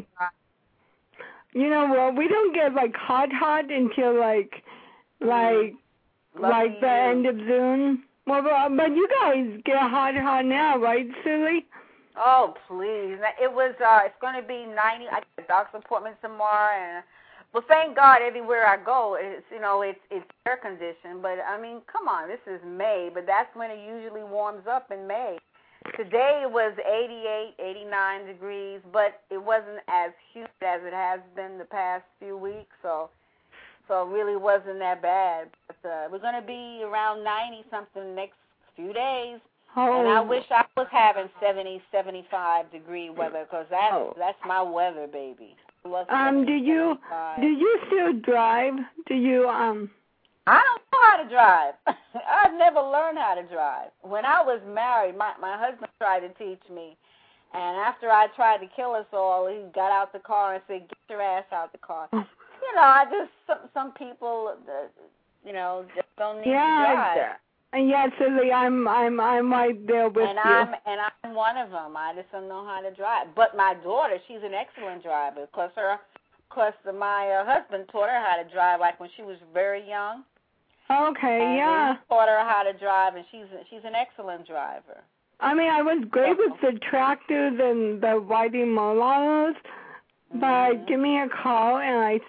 You know, well, we don't get like hot, hot until like, like, Lucky like the you. end of June. Well, but, but you guys get hot, hot now, right, Silly? Oh please! Now, it was. Uh, it's going to be ninety. I got a doctor's appointment tomorrow, and well, thank God, everywhere I go, it's you know, it's it's air conditioned. But I mean, come on, this is May, but that's when it usually warms up in May. Today it was eighty-eight, eighty-nine degrees, but it wasn't as humid as it has been the past few weeks, so so it really wasn't that bad. But uh, we're going to be around ninety something next few days. Oh. And I wish I was having seventy, seventy-five degree weather, because that's, Oh. that's my weather, baby. I love Um, do seventy, you seventy-five. do you still drive? Do you um? I don't know how to drive. I've never learned how to drive. When I was married, my, my husband tried to teach me. And after I tried to kill us all, he got out the car and said, "Get your ass out the car." Oh. You know, I just, some, some people, uh, you know, just don't need Yeah, to drive. and yeah, Silly, I'm I'm I'm right there with and you. I'm and I'm one of them. I just don't know how to drive. But my daughter, she's an excellent driver. Cause her, cause my uh, husband taught her how to drive, like when she was very young. Okay, And yeah. he taught her how to drive, and she's she's an excellent driver. I mean, I was great with the tractors and the riding motorlaws, but Mhm. give me a call and I,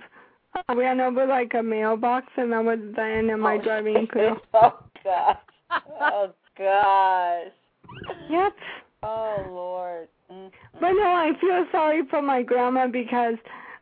I ran over like a mailbox, and that was the end of my Oh, driving career. Oh gosh. Oh gosh. Yep. Oh Lord. Mm-hmm. But no, I feel sorry for my grandma because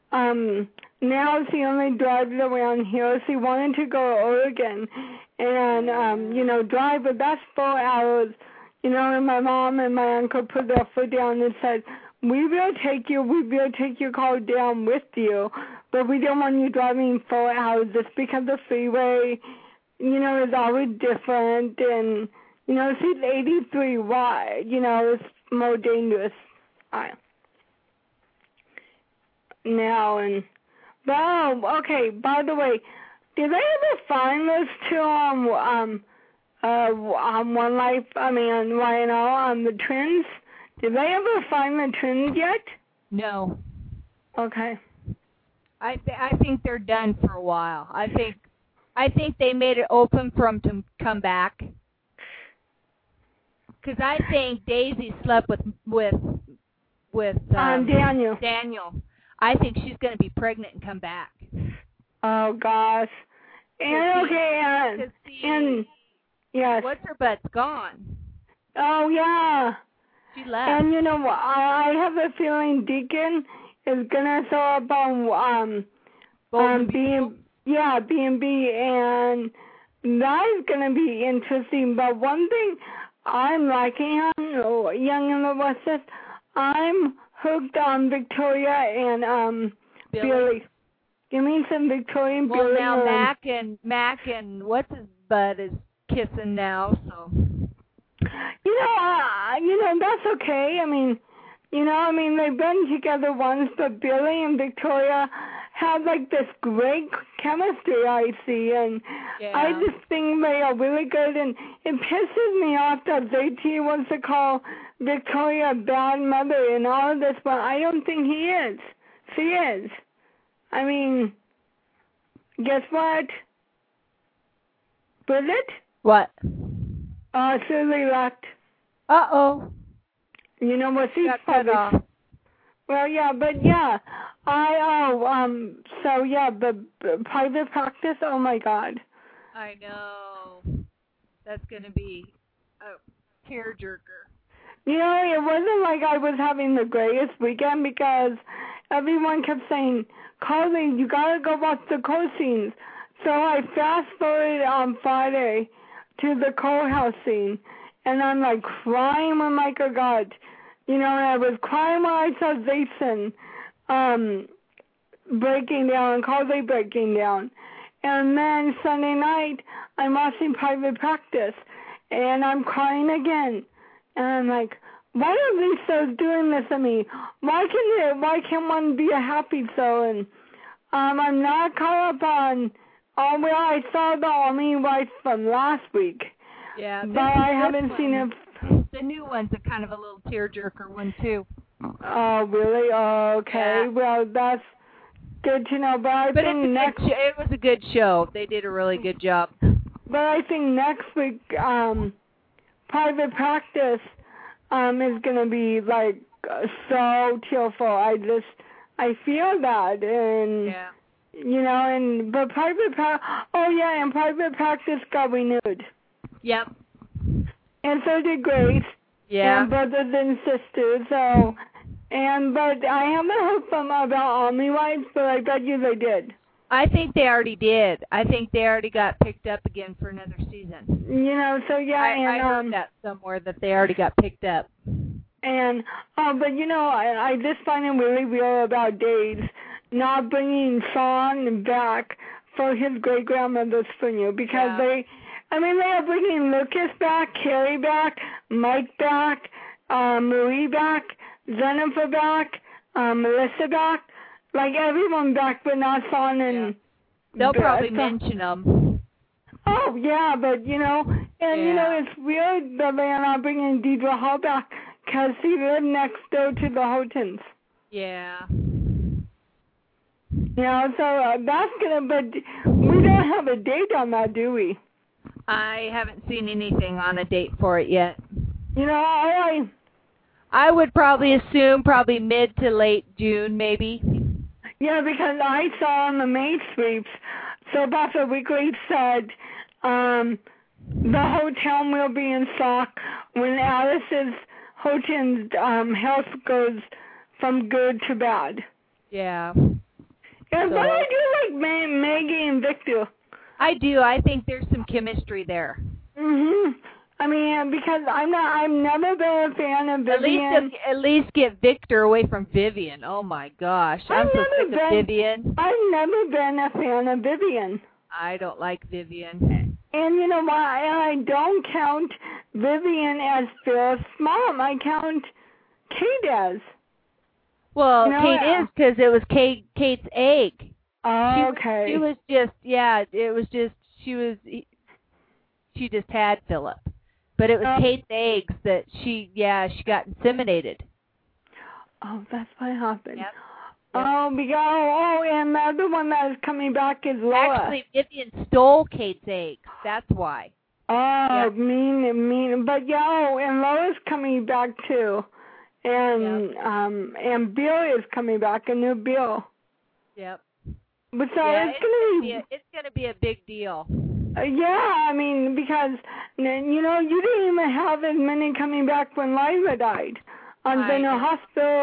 um now she only drives around here. She wanted to go to Oregon and um, you know, drive, but that's four hours. You know, and my mom and my uncle put their foot down and said, "We will take you, we will take your car down with you, but we don't want you driving four hours just because the freeway, you know, is always different, and you know, she's eighty-three wide, you know, it's more dangerous I, now, and, oh, okay, by the way, did they ever find those two, um, um, uh, um, One Life, I mean, on Y N O, um, the twins? Did they ever find the twins yet? No. Okay. I th- I think they're done for a while. I think I think they made it open for them to come back. Because I think Daisy slept with with with um, Um, Daniel. Daniel. I think she's going to be pregnant and come back. Oh, gosh. And, okay, and, Because see, and, yes. what's her butt's gone. Oh, yeah. She left. And, you know, I I have a feeling Deacon is gonna show up on um um B and yeah B and B, and that is gonna be interesting. But one thing I'm liking on oh, Young and the Restless, I'm hooked on Victoria and um Billy. Billy. Give me some Victoria and Well, Billy. now and, Mac and Mac and what's his butt is kissing now, so. You know, uh, you know that's okay. I mean, you know, I mean they've been together once, but Billy and Victoria have like this great chemistry I see, and Yeah. I just think they are really good. And it pisses me off that J T wants to call Victoria a bad mother and all of this, but I don't think he is. She is. I mean, guess what? Bridget? What? Uh, Susie left. Uh-oh. You know what? She's Got cut probably. off. Well, yeah, but yeah, I oh um so yeah, but, but private practice. Oh my God. I know. That's gonna be a tearjerker. You know, it wasn't like I was having the greatest weekend because everyone kept saying, Carly, you gotta go watch the cold scenes. So I fast forwarded on Friday to the cold house scene, and I'm like crying when Michael got, you know, and I was crying when I saw Jason um, breaking down and Carly breaking down. And then Sunday night, I'm watching Private Practice, and I'm crying again. And I'm like, why are these shows doing this to me? Why can they, why can't one be a happy show? And um, I'm not caught up on, oh, well, I saw the Army Wife from last week. Yeah, but I haven't one, seen it. The new one's a kind of a little tearjerker one, too. Oh, really? Oh, okay. Yeah. Well, that's good to know. But I but think it's next sh- it was a good show. They did a really good job. But I think next week, um, Private Practice um, is going to be, like, so tearful. I just, I feel that. And, yeah. you know, and, but Private Practice, oh, yeah, and Private Practice got renewed. Yep. And so did Grace. Yeah. And brothers and sisters, so, and, but I haven't heard from about Army Wives, but I bet you they did. I think they already did. I think they already got picked up again for another season. You know, so yeah, I, and, I heard um, that somewhere that they already got picked up. And, oh, but you know, I, I just find it really real about Days not bringing Sean back for his great-grandmother's funeral, because yeah. they, I mean, they are bringing Lucas back, Carrie back, Mike back, uh, Marie back, Jennifer back, um, Melissa back, like everyone back, but not Sean and... Yeah. They'll Beth. probably mention them. Oh, yeah, but, you know, and, yeah. you know, it's weird that they are not bringing Deidre Hall back, because she lived next door to the Houghton's. Yeah. You know, so uh, that's going to, but we don't have a date on that, do we? I haven't seen anything on a date for it yet. You know, I... I would probably assume probably mid to late June, maybe. Yeah, because I saw on the Main Sweeps, so Buster Weekly said um, the whole town will be in shock when Alice's Houghton's um, health goes from good to bad. Yeah. And so, but I do like May- Maggie and Victor. I do. I think there's some chemistry there. Mhm. I mean, because I'm not. I've never been a fan of Vivian. At least, at least get Victor away from Vivian. Oh my gosh, I'm I've so never sick been, of Vivian. I've never been a fan of Vivian. I don't like Vivian. And you know why? I don't count Vivian as Phil's mom. I count Kate as. Well, you know, Kate uh, is because it was Kate. Kate's egg. Oh, she, okay. She was just yeah. It was just she was. She just had Philip. But it was um, Kate's eggs that she, yeah, she got inseminated. Oh, that's what happened. Yep. Oh, because, oh, and the other one that is coming back is Laura. Actually, Vivian stole Kate's eggs. That's why. Oh, yep. mean, mean. But, yeah, oh, and Laura's coming back, too. And, yep. um, and Bill is coming back, a new Bill. Yep. But so yeah, it's, it's going to be, it's gonna be a big deal. Uh, yeah, I mean, because, you know, you didn't even have as many coming back when Liza died. Um, I in the know. hospital,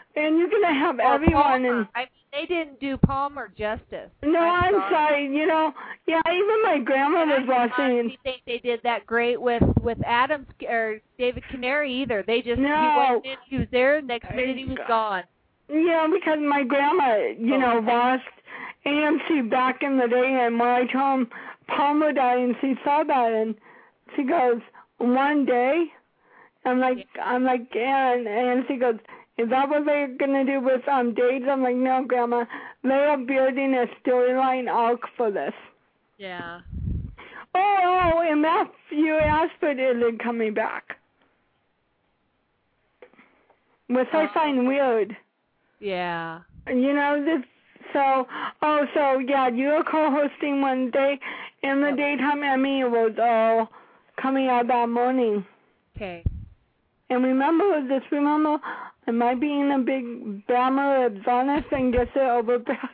and you're gonna have Or everyone. Palmer. And I mean, they didn't do Palmer justice. no, I'm, I'm sorry. sorry. You know, yeah, even my grandma and was I watching. I don't think they did that great with with Adams or David Canary either. They just no. he went in, he was there, next minute he was gone. Yeah, because my grandma, you oh, know, okay. watched A M C back in the day, and when I told him Palmer died, and she saw that, and she goes, one day. I'm like, yeah. I'm like, yeah, and, and she goes, is that what they're gonna do with um dates? I'm like, no, Grandma, they are building a storyline arc for this. Yeah. Oh, oh, and Matthew Ashford isn't coming back, which I find weird. Yeah. You know this. So, oh, so yeah, you were co-hosting one day, and the yep. daytime Emmy was all coming out that morning. Okay. And remember, just remember, I might be in a big bammer of Zonus and gets it over breath.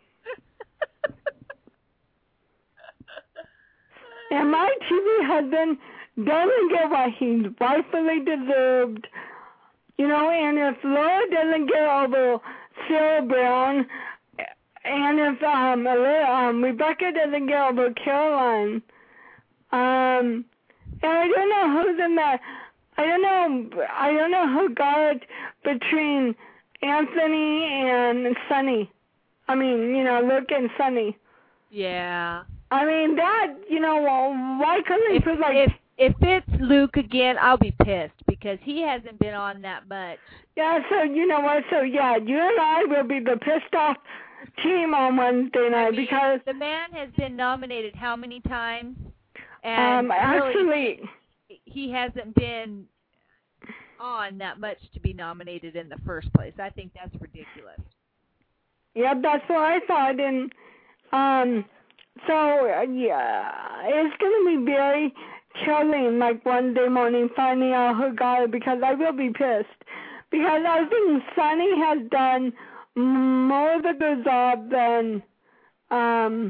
And my T V husband doesn't get what he's rightfully deserved. You know, and if Laura doesn't get over Sarah Brown, and if um, um Rebecca doesn't get over Caroline, um, and I don't know who's in that. I don't know. I don't know who got it between Anthony and Sonny. I mean, you know, Luke and Sonny. Yeah. I mean that. You know, why couldn't they put like? If if it's Luke again, I'll be pissed because he hasn't been on that much. Yeah. So you know what? So yeah, you and I will be the pissed off team on Wednesday night. I mean, because the man has been nominated how many times? And um, actually. Really, he hasn't been on that much to be nominated in the first place. I think that's ridiculous. Yeah, that's what I thought. And um, so, uh, yeah, it's going to be very chilling, like Wednesday morning, finding out who got it, because I will be pissed. Because I think Sonny has done more of a good job than um,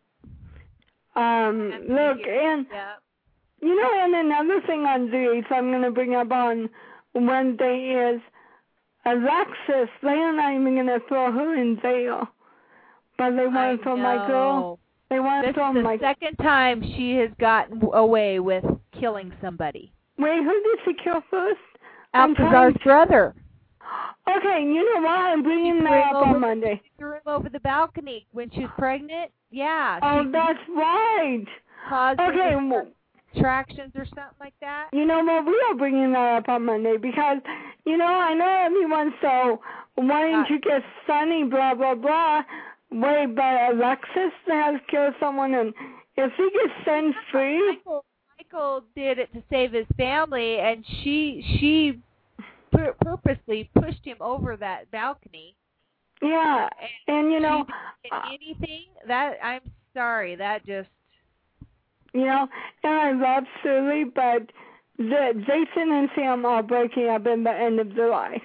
um, Luke. And yeah. You know, and another thing on Z H I'm going to bring up on Wednesday is Alexis. They're not even going to throw her in jail, but they want to throw Michael. They want to throw Michael. This is the Mike- second time she has gotten away with killing somebody. Wait, who did she kill first? Alcazar's brother. Okay, you know what? I'm bringing that up on Monday. She threw him over the balcony when she was pregnant. Yeah. Oh, that's right. Okay. Well, Attractions or something like that? You know what, we are bringing that up on Monday because, you know, I know everyone's so wanting uh, to get Sonny, blah, blah, blah. Wait, but Alexis has killed someone, and if he gets sent free... Michael, Michael did it to save his family, and she she pur- purposely pushed him over that balcony. Yeah, and, and you know... She didn't get anything, that, I'm sorry, that just... You know, and I love Shirley, but the, Jason and Sam are breaking up in the end of July.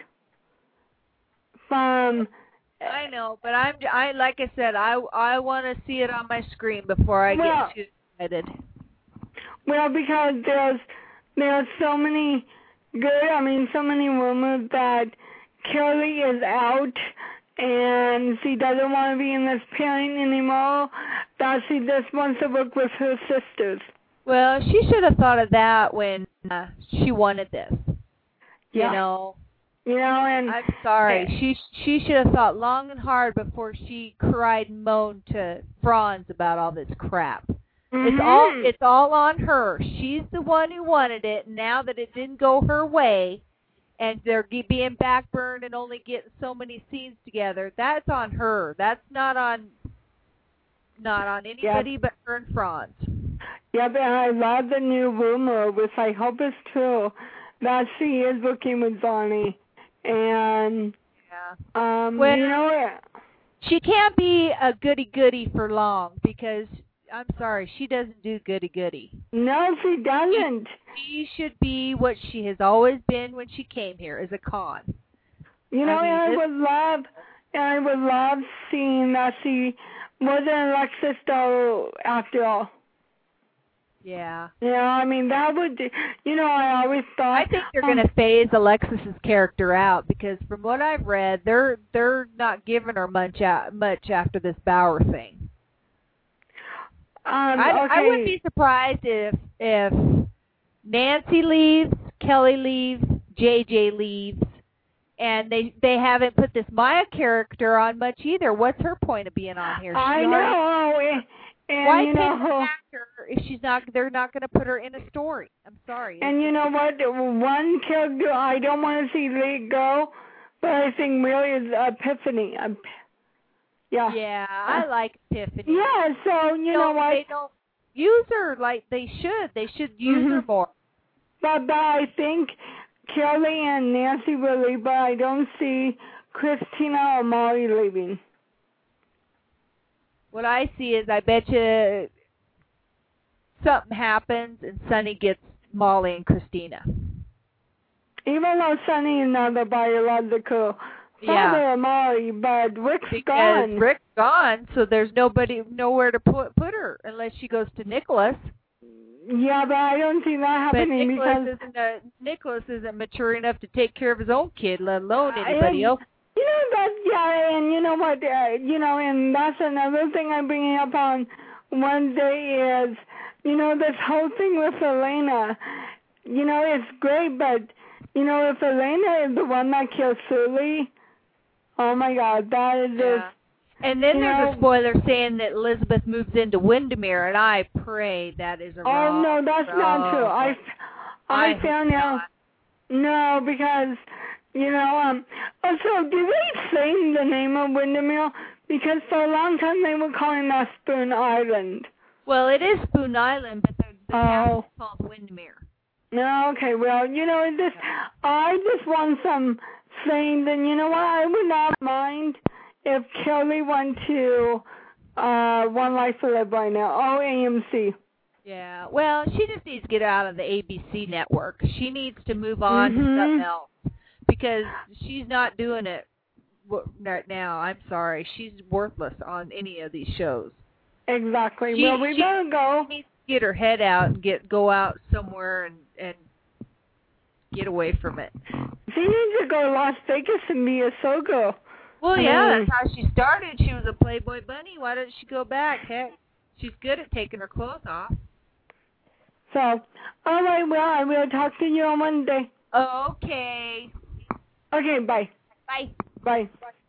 From, I know, but I'm I like I said, I I want to see it on my screen before I well, get too excited. Well, because there's there's so many good, I mean, so many rumors that Kelly is out. And she doesn't want to be in this pairing anymore, that she just wants to work with her sisters. Well, she should have thought of that when uh, she wanted this. Yeah. You know? You know, and... I'm sorry. And, she she should have thought long and hard before she cried and moaned to Franz about all this crap. Mm-hmm. It's all it's all on her. She's the one who wanted it, and now that it didn't go her way... and they're being backburned and only getting so many scenes together. That's on her. That's not on not on anybody yep. but her and Franz. Yeah, but I love the new rumor, which I hope is true, that she is working with Johnny. And, yeah. um, well, you know... She can't be a goody-goody for long because... I'm sorry, she doesn't do goody-goody. No, she doesn't. She, she should be what she has always been when she came here, as a con. You know, I mean, and I would love, and I would love seeing that she wasn't Alexis though after all. Yeah. Yeah, I mean that would, you know, I always thought. I think they're um, going to phase Alexis's character out because from what I've read, they're they're not giving her much out, much after this Bauer thing. Um, I, okay. I wouldn't be surprised if if Nancy leaves, Kelly leaves, J J leaves, and they they haven't put this Maya character on much either. What's her point of being on here? She I already, know. And, and why you pick know, an actor if she's not? They're not going to put her in a story. I'm sorry. And you know what? One character I don't want to see let go, but I think really is Epiphany. Um, yeah. Yeah, I like Tiffany. Yeah. So you No, know what? They don't use her like they should. They should use Mhm. her more. But, but I think Kelly and Nancy will leave, but I don't see Christina or Molly leaving. What I see is I bet you something happens and Sonny gets Molly and Christina. Even though Sonny is not the biological Yeah. father of Molly, but Rick's Because gone. Rick's gone, so there's nobody, nowhere to put put her unless she goes to Nicholas. Yeah, but I don't see that But happening Nicholas because isn't a, Nicholas isn't mature enough to take care of his own kid, let alone I- anybody else. You know that, yeah, and you know what, uh, you know, and that's another thing I'm bringing up on Wednesday is, you know, this whole thing with Elena. You know, it's great, but you know, if Elena is the one that kills Sully, oh my God, that is just. Yeah. And then you there's know, a spoiler saying that Elizabeth moves into Windermere, and I pray that is a Oh wrong. no, that's not true. I, I, I found hope out. No, because you know, um. Also, did they say the name of Windermere? Because for a long time they were calling that Spoon Island. Well, it is Spoon Island, but the, the town Oh. is called Windermere. No, okay. Well, you know, it just I just want some things, and you know what? I would not mind if Kelly went to uh One Life to Live right now. Oh, A M C. Yeah. Well, she just needs to get out of the A B C network. She needs to move on Mhm. to something else because she's not doing it w- right now. I'm sorry. She's worthless on any of these shows. Exactly. She, well, we she better go. needs to get her head out and get go out somewhere and and get away from it. She needs to go to Las Vegas and be a show girl. Well, yeah, Mm. that's how she started. She was a Playboy bunny. Why doesn't she go back? Heck, she's good at taking her clothes off. So, all right, well, I will talk to you on Monday. Okay. Okay, bye. Bye. Bye.